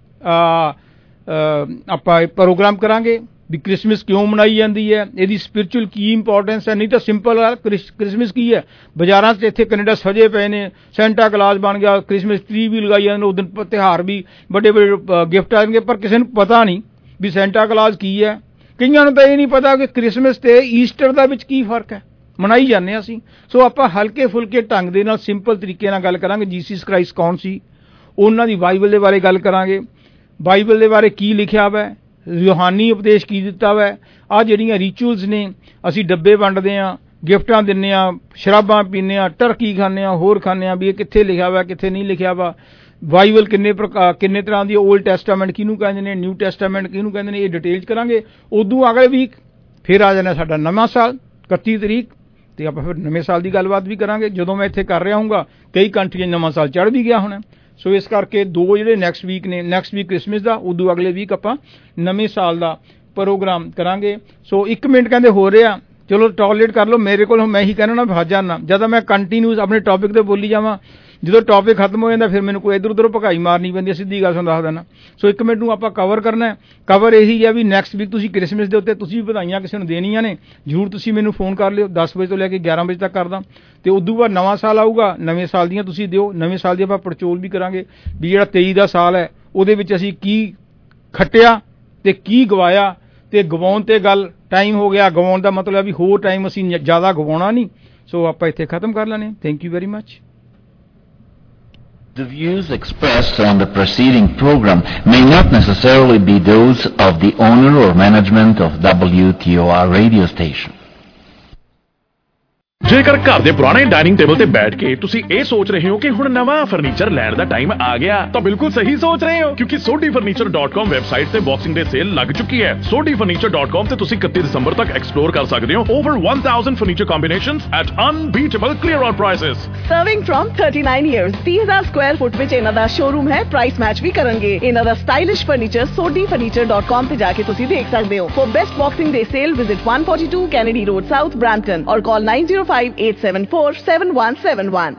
ਆਪਾਂ ਪ੍ਰੋਗਰਾਮ ਕਰਾਂਗੇ ਵੀ ਕ੍ਰਿਸਮਸ ਕਿਉਂ ਮਨਾਈ ਜਾਂਦੀ ਹੈ, ਇਹਦੀ ਸਪਿਰਿਚੁਅਲ ਕੀ ਇੰਪੋਰਟੈਂਸ ਹੈ। ਨਹੀਂ ਤਾਂ ਸਿੰਪਲ ਆ, ਕ੍ਰਿਸਮਸ ਕੀ ਹੈ, ਬਾਜ਼ਾਰਾਂ 'ਚ ਇੱਥੇ ਕੈਨੇਡਾ ਸਜੇ ਪਏ ਨੇ, ਸੈਂਟਾ ਕਲਾਸ ਬਣ ਗਿਆ, ਕ੍ਰਿਸਮਸ ਟਰੀ ਵੀ ਲਗਾਈ ਜਾਂਦੇ, ਉਸ ਦਿਨ ਤਿਉਹਾਰ ਵੀ ਵੱਡੇ ਵੱਡੇ ਗਿਫਟ ਆਣਗੇ, ਪਰ ਕਿਸੇ ਨੂੰ ਪਤਾ ਨਹੀਂ ਵੀ ਸੈਂਟਾ ਕਲਾਸ ਕੀ ਹੈ। ਕਈਆਂ ਨੂੰ ਤਾਂ ਇਹ ਨਹੀਂ ਪਤਾ ਕਿ ਕ੍ਰਿਸਮਸ ਤੇ ਈਸਟਰ ਦਾ ਵਿੱਚ ਕੀ ਫਰਕ ਹੈ, ਮਨਾਈ ਜਾਂਦੇ ਹਾਂ ਅਸੀਂ। ਸੋ ਆਪਾਂ ਹਲਕੇ ਫੁਲਕੇ ਢੰਗ ਦੇ ਨਾਲ ਸਿੰਪਲ ਤਰੀਕੇ ਨਾਲ ਗੱਲ ਕਰਾਂਗੇ। ਜੀਸਸ ਕ੍ਰਾਈਸਟ ਕੌਣ ਸੀ, ਉਹਨਾਂ ਦੀ ਬਾਈਬਲ ਦੇ ਬਾਰੇ ਗੱਲ ਕਰਾਂਗੇ, ਬਾਈਬਲ ਦੇ ਬਾਰੇ ਕੀ ਲਿਖਿਆ ਵਾ, ਰੂਹਾਨੀ ਉਪਦੇਸ਼ ਕੀ ਦਿੱਤਾ ਵਾ। ਆਹ ਜਿਹੜੀਆਂ ਰਿਚੁਅਲਸ ਨੇ, ਅਸੀਂ ਡੱਬੇ ਵੰਡਦੇ ਹਾਂ, ਗਿਫਟਾਂ ਦਿੰਦੇ ਹਾਂ, ਸ਼ਰਾਬਾਂ ਪੀਂਦੇ ਹਾਂ, ਟਰਕੀ ਖਾਂਦੇ ਹਾਂ, ਹੋਰ ਖਾਂਦੇ ਹਾਂ, ਵੀ ਇਹ ਕਿੱਥੇ ਲਿਖਿਆ ਵਾ ਕਿੱਥੇ ਨਹੀਂ ਲਿਖਿਆ ਵਾ। ਬਾਈਬਲ ਕਿੰਨੇ ਪ੍ਰਕਾਰ ਕਿੰਨੇ ਤਰ੍ਹਾਂ ਦੀ, ਓਲਡ ਟੈਸਟਾਮੈਂਟ ਕਿਹਨੂੰ ਕਹਿੰਦੇ ਨੇ, ਨਿਊ ਟੈਸਟਾਮੈਂਟ ਕਿਹਨੂੰ ਕਹਿੰਦੇ ਨੇ, ਇਹ ਡਿਟੇਲ 'ਚ ਕਰਾਂਗੇ। ਉਦੋਂ ਅਗਲੇ ਵੀਕ ਫਿਰ ਆ ਜਾਣਾ ਸਾਡਾ ਨਵਾਂ ਸਾਲ ਇਕੱਤੀ ਤਰੀਕ, ਤੇ ਆਪਾਂ ਫਿਰ ਨਵੇਂ ਸਾਲ ਦੀ ਗੱਲਬਾਤ ਵੀ ਕਰਾਂਗੇ। ਜਦੋਂ ਮੈਂ ਇੱਥੇ ਕਰ ਰਿਹਾ ਹੂੰਗਾ ਕਈ ਕੰਟਰੀਆਂ ਨਵਾਂ ਸਾਲ ਚੜ੍ਹ ਵੀ ਗਿਆ ਹੋਣਾ। ਸੋ ਇਸ ਕਰਕੇ ਦੋ ਜਿਹੜੇ ਨੈਕਸਟ ਵੀਕ ਨੇ, ਨੈਕਸਟ ਵੀਕ ਕ੍ਰਿਸਮਸ ਦਾ, ਉਦੋਂ ਅਗਲੇ ਵੀਕ ਆਪਾਂ ਨਵੇਂ ਸਾਲ ਦਾ ਪ੍ਰੋਗਰਾਮ ਕਰਾਂਗੇ। ਸੋ ਇੱਕ ਮਿੰਟ ਕਹਿੰਦੇ ਹੋ ਰਿਹਾ, ਚਲੋ ਟੋਲਰੇਟ ਕਰ ਲਓ। ਮੇਰੇ ਕੋਲ ਮੈਂ ਹੀ ਕਹਿਣਾ ਨਾ ਭੱਜ ਜਾਣਾ, ਜਦੋਂ ਮੈਂ ਕੰਟੀਨਿਊਸ ਆਪਣੇ ਟੌਪਿਕ ਤੇ ਬੋਲੀ ਜਾਵਾਂ, ਜਦੋਂ ਟੌਪਿਕ ਖਤਮ ਹੋ ਜਾਂਦਾ ਫਿਰ ਮੈਨੂੰ ਕੋਈ ਇੱਧਰ ਉੱਧਰੋਂ ਭਗਾਈ ਮਾਰਨੀ ਪੈਂਦੀ ਹੈ, ਸਿੱਧੀ ਗੱਲ ਤੁਹਾਨੂੰ ਦੱਸ ਦੇਣਾ। ਸੋ ਇੱਕ ਮਿੰਟ ਨੂੰ ਆਪਾਂ ਕਵਰ ਕਰਨਾ। ਕਵਰ ਇਹੀ ਹੈ ਵੀ ਨੈਕਸਟ ਵੀਕ ਤੁਸੀਂ ਕ੍ਰਿਸਮਸ ਦੇ ਉੱਤੇ ਤੁਸੀਂ ਵੀ ਵਧਾਈਆਂ ਕਿਸੇ ਨੂੰ ਦੇਣੀਆਂ ਨੇ, ਜ਼ਰੂਰ ਤੁਸੀਂ ਮੈਨੂੰ ਫੋਨ ਕਰ ਲਿਓ। ਦਸ ਵਜੇ ਤੋਂ ਲੈ ਕੇ ਗਿਆਰਾਂ ਵਜੇ ਤੱਕ ਕਰਦਾ, ਅਤੇ ਉਦੋਂ ਬਾਅਦ ਨਵਾਂ ਸਾਲ ਆਊਗਾ, ਨਵੇਂ ਸਾਲ ਦੀਆਂ ਤੁਸੀਂ ਦਿਓ। ਨਵੇਂ ਸਾਲ ਦੀ ਆਪਾਂ ਪੜਚੋਲ ਵੀ ਕਰਾਂਗੇ ਵੀ ਜਿਹੜਾ ਤੇਈ ਦਾ ਸਾਲ ਹੈ ਉਹਦੇ ਵਿੱਚ ਅਸੀਂ ਕੀ ਖੱਟਿਆ ਅਤੇ ਕੀ ਗਵਾਇਆ, ਅਤੇ ਗਵਾਉਣ 'ਤੇ ਗੱਲ ਟਾਈਮ ਹੋ ਗਿਆ। ਗਵਾਉਣ ਦਾ ਮਤਲਬ ਵੀ ਹੋਰ ਟਾਈਮ ਅਸੀਂ ਜ਼ਿਆਦਾ ਗਵਾਉਣਾ ਨਹੀਂ। ਸੋ ਆਪਾਂ ਇੱਥੇ ਖਤਮ ਕਰ ਲੈਂਦੇ। Thank you very much. The views expressed on the preceding program may not necessarily be those of the owner or management of W T O R radio station. ਜੇਕਰ ਘਰ ਦੇ ਪੁਰਾਣੇ ਡਾਈਨਿੰਗ ਟੇਬਲ ਤੇ ਬੈਠ ਕੇ ਤੁਸੀਂ ਇਹ ਸੋਚ ਰਹੇ ਹੋ ਕਿ ਹੁਣ ਨਵਾਂ ਫਰਨੀਚਰ ਲੈਣ ਦਾ ਟਾਈਮ ਆ ਗਿਆ, ਤਾਂ ਬਿਲਕੁਲ ਸਹੀ ਸੋਚ ਰਹੇ ਹੋ, ਕਿਉਂਕਿ Sodhi furniture dot com website ਤੇ ਬਾਕਸਿੰਗ ਡੇ ਸੇਲ ਲੱਗ ਚੁੱਕੀ ਹੈ। ਸੋਢੀ ਫਰਨੀਚਰ ਡਾਟ ਕਾਮ ਤੇ ਤੁਸੀਂ ਇਕੱਤੀ ਦਸੰਬਰ ਤੱਕ ਐਕਸਪਲੋਰ ਕਰ ਸਕਦੇ ਹੋ over one thousand furniture combinations at unbeatable clear out prices. Serving from thirty-nine years, ਤੀਹ ਹਜ਼ਾਰ ਸਕੁਆਇਰ ਫੁੱਟ ਵਿੱਚ ਇਹਨਾਂ ਦਾ ਸ਼ੋਰੂਮ ਹੈ। ਪ੍ਰਾਈਸ ਮੈਚ ਵੀ ਕਰਨਗੇ। ਇਹਨਾਂ ਦਾ stylish furniture Sodhi furniture dot com ਤੇ ਜਾ ਕੇ ਤੁਸੀਂ ਦੇਖ ਸਕਦੇ ਹੋ। For best boxing day sale visit one forty-two Kennedy road south Brampton or call nine zero five eight seven four seven one seven one।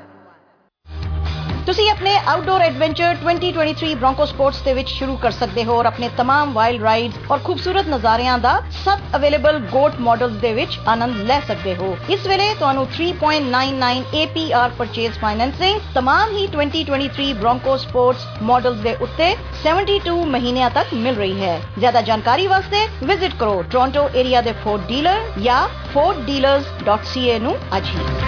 ਤੁਸੀਂ ਆਪਣੇ outdoor adventure twenty twenty-three Bronco sports ਦੇ ਵਿੱਚ ਸ਼ੁਰੂ ਕਰ ਸਕਦੇ ਹੋ ਔਰ ਆਪਣੇ तमाम ਵਾਈਲਡ ਰਾਈਡਸ ਔਰ ਖੂਬਸੂਰਤ ਨਜ਼ਾਰਿਆਂ ਦਾ ਸਭ ਅਵੇਲੇਬਲ ਗੋਟ ਮਾਡਲਸ ਦੇ ਵਿੱਚ ਆਨੰਦ ਲੈ ਸਕਦੇ ਹੋ। ਇਸ ਵੇਲੇ ਤੁਹਾਨੂੰ three point nine nine A P R purchase financing तमाम ਹੀ twenty twenty-three Bronco sports models ਦੇ ਉੱਤੇ seventy-two ਮਹੀਨਿਆਂ ਤੱਕ ਮਿਲ ਰਹੀ ਹੈ। ਜ਼ਿਆਦਾ ਜਾਣਕਾਰੀ ਵਾਸਤੇ ਵਿਜ਼ਿਟ ਕਰੋ ਟੋਰਾਂਟੋ ਏਰੀਆ ਦੇ ਫੋਰਡ ਡੀਲਰ ਜਾਂ ford dealers dot c a ਨੂੰ ਅੱਜ ਹੀ।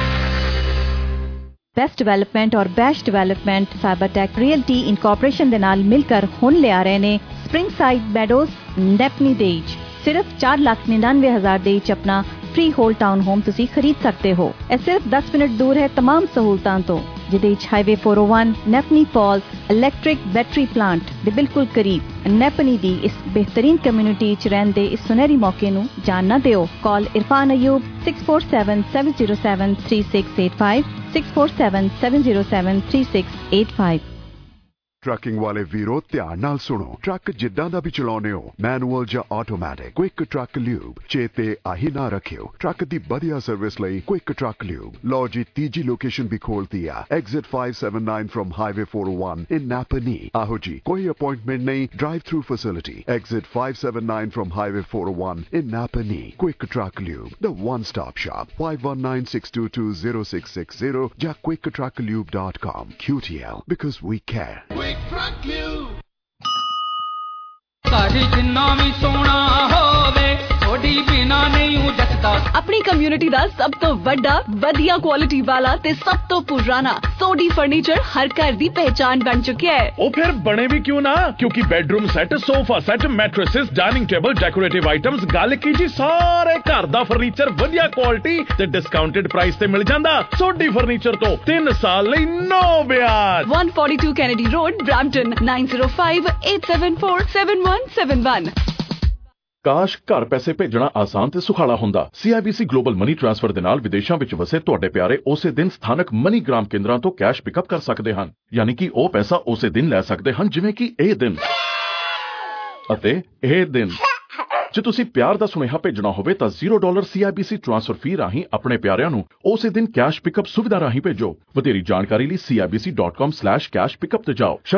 बेस्ट डेवलपमेंट और best development Cybertech realty incorporation ਦੇ ਨਾਲ ਮਿਲकर ਹੁਣ ਲਿਆ ਰਹੇ ਨੇ ਸਪ੍ਰਿੰਗਸਾਈਡ ਮੈਡੋਜ਼ ਨੈਪਨੀ ਦੇਜ। ਸਿਰਫ ਚਾਰ ਲੱਖ ਨਿन्यानवे ਹਜ਼ਾਰ ਦੇ ਵਿੱਚ ਆਪਣਾ ਫ੍ਰੀ ਹੋਲ ਟਾਊਨ ਹੋਮ ਤੁਸੀਂ ਖਰੀਦ ਸਕਦੇ ਹੋ। ਇਹ ਸਿਰਫ ਦਸ ਮਿੰਟ ਦੂਰ ਹੈ तमाम ਸਹੂਲਤਾਂ ਤੋਂ, ਜਿਹਦੇ ਵਿੱਚ highway four oh one, Napanee falls electric battery plant ਦੇ ਬਿਲਕੁਲ ਕਰੀਬ। ਨੈਪਨੀ ਦੀ ਇਸ ਬਿਹਤਰੀਨ ਕਮਿਊਨਿਟੀ ਚ ਰਹਿਣ ਦੇ ਇਸ ਸੁਨਹਿਰੀ ਮੌਕੇ ਨੂੰ ਜਾਣ ਨਾ ਦਿਓ। Call Irfan Ayub six four seven seven zero seven three six eight five six four seven seven zero seven three six eight five। Trucking ਵਾਲੇ ਵੀਰੋ ਧਿਆਨ ਨਾਲ ਸੁਣੋ। ਟਰੱਕ ਜਿੱਦਾਂ ਦਾ ਵੀ ਚਲਾਉਨੇ ਹੋ, ਮੈਨੂਅਲ ਜਾਂ ਆਟੋਮੈਟਿਕ, ਕੁਇਕ ਟਰੱਕ ਲਿਊਬ ਚੇਤੇ ਆਹੀ ਨਾ ਰੱਖਿਓ। ਟਰੱਕ ਦੀ ਵਧੀਆ ਸਰਵਿਸ ਲਈ ਕੁਇਕ ਟਰੱਕ ਲਿਊਬ। ਲਓ ਜੀ ਤੀਜੀ ਲੋਕੇਸ਼ਨ ਵੀ ਖੋਲਤੀ ਆ, exit five seven nine from highway four oh one in Napanee. ਆਹੋ ਜੀ, ਕੋਈ ਅਪਾਇੰਟਮੈਂਟ ਨਹੀਂ, drive through facility. Exit five seven nine from highway four oh one in Napanee. Quick truck lube, the one stop shop. five one nine six two two zero six six zero ਜਾਂ quick truck lube dot com। Q T L, because we care। ਘਰ ਜਿੰਨਾ ਵੀ ਸੋਹਣਾ ਹੋਵੇ ਥੋੜੀ ਬਿਨਾ ਨਹੀਂ ਜੱਟ ਆਪਣੀ ਕਮਿਊਨਿਟੀ ਦਾ ਸਭ ਤੋਂ ਵੱਡਾ ਵਧੀਆ ਕੁਆਲਿਟੀ ਵਾਲਾ ਤੇ ਸਭ ਤੋਂ ਪੁਰਾਣਾ ਸੋਢੀ ਫਰਨੀਚਰ ਹਰ ਘਰ ਦੀ ਪਹਿਚਾਨ ਬਣ ਚੁੱਕਿਆ ਹੈ। ਉਹ ਫਿਰ ਬਣੇ ਵੀ ਕਿਉਂ ਨਾ, ਕਿਉਂਕਿ bedroom set, sofa set, mattresses, dining table, decorative items, ਗੱਲ ਕੀ ਜੀ ਸਾਰੇ ਘਰ ਦਾ ਫਰਨੀਚਰ ਵਧੀਆ ਕੁਆਲਿਟੀ ਤੇ ਡਿਸਕਾਊਂਟਡ ਪ੍ਰਾਈਸ ਤੇ ਮਿਲ ਜਾਂਦਾ। ਸੋਢੀ ਫਰਨੀਚਰ ਤੋਂ ਤਿੰਨ ਸਾਲ ਲਈ ਨੋ ਵਿਆਜ। one forty-two Kennedy Road, Brampton, nine zero five, eight seven four, seven one seven one। ਕਾਸ਼ ਘਰ ਪੈਸੇ ਭੇਜਣਾ ਆਸਾਨ ਤੇ ਸੁਖਾਲਾ ਹੁੰਦਾ। ਸੀਆਈਬੀਸੀ ਗਲੋਬਲ ਮਨੀ ਟ੍ਰਾਂਸਫਰ ਦੇ ਨਾਲ ਵਿਦੇਸ਼ਾਂ ਵਿੱਚ ਵਸੇ ਤੁਹਾਡੇ ਪਿਆਰੇ ਉਸੇ ਦਿਨ ਸਥਾਨਕ ਮਨੀਗ੍ਰਾਮ ਕੇਂਦਰਾਂ ਤੋਂ ਕੈਸ਼ ਪਿਕਅਪ ਕਰ ਸਕਦੇ ਹਨ। ਯਾਨੀ ਕਿ ਉਹ ਪੈਸਾ ਉਸੇ ਦਿਨ ਲੈ ਸਕਦੇ ਹਨ ਜਿਵੇਂ ਕਿ ਇਹ ਦਿਨ ਅਤੇ ਇਹ ਦਿਨ। ਜੇ ਤੁਸੀਂ ਪਿਆਰ ਦਾ ਸੁਨੇਹਾ ਭੇਜਣਾ ਹੋਵੇ ਤਾਂ zero dollar CIBC transfer fee ਰਾਹੀਂ ਆਪਣੇ ਪਿਆਰਿਆਂ ਨੂੰ ਉਸੇ ਦਿਨ ਕੈਸ਼ ਪਿਕਅਪ ਸੁਵਿਧਾ ਰਾਹੀਂ ਭੇਜੋ। ਵਧੇਰੀ ਜਾਣਕਾਰੀ ਲਈ C I B C dot com slash cash pickup ਤੇ ਜਾਓ।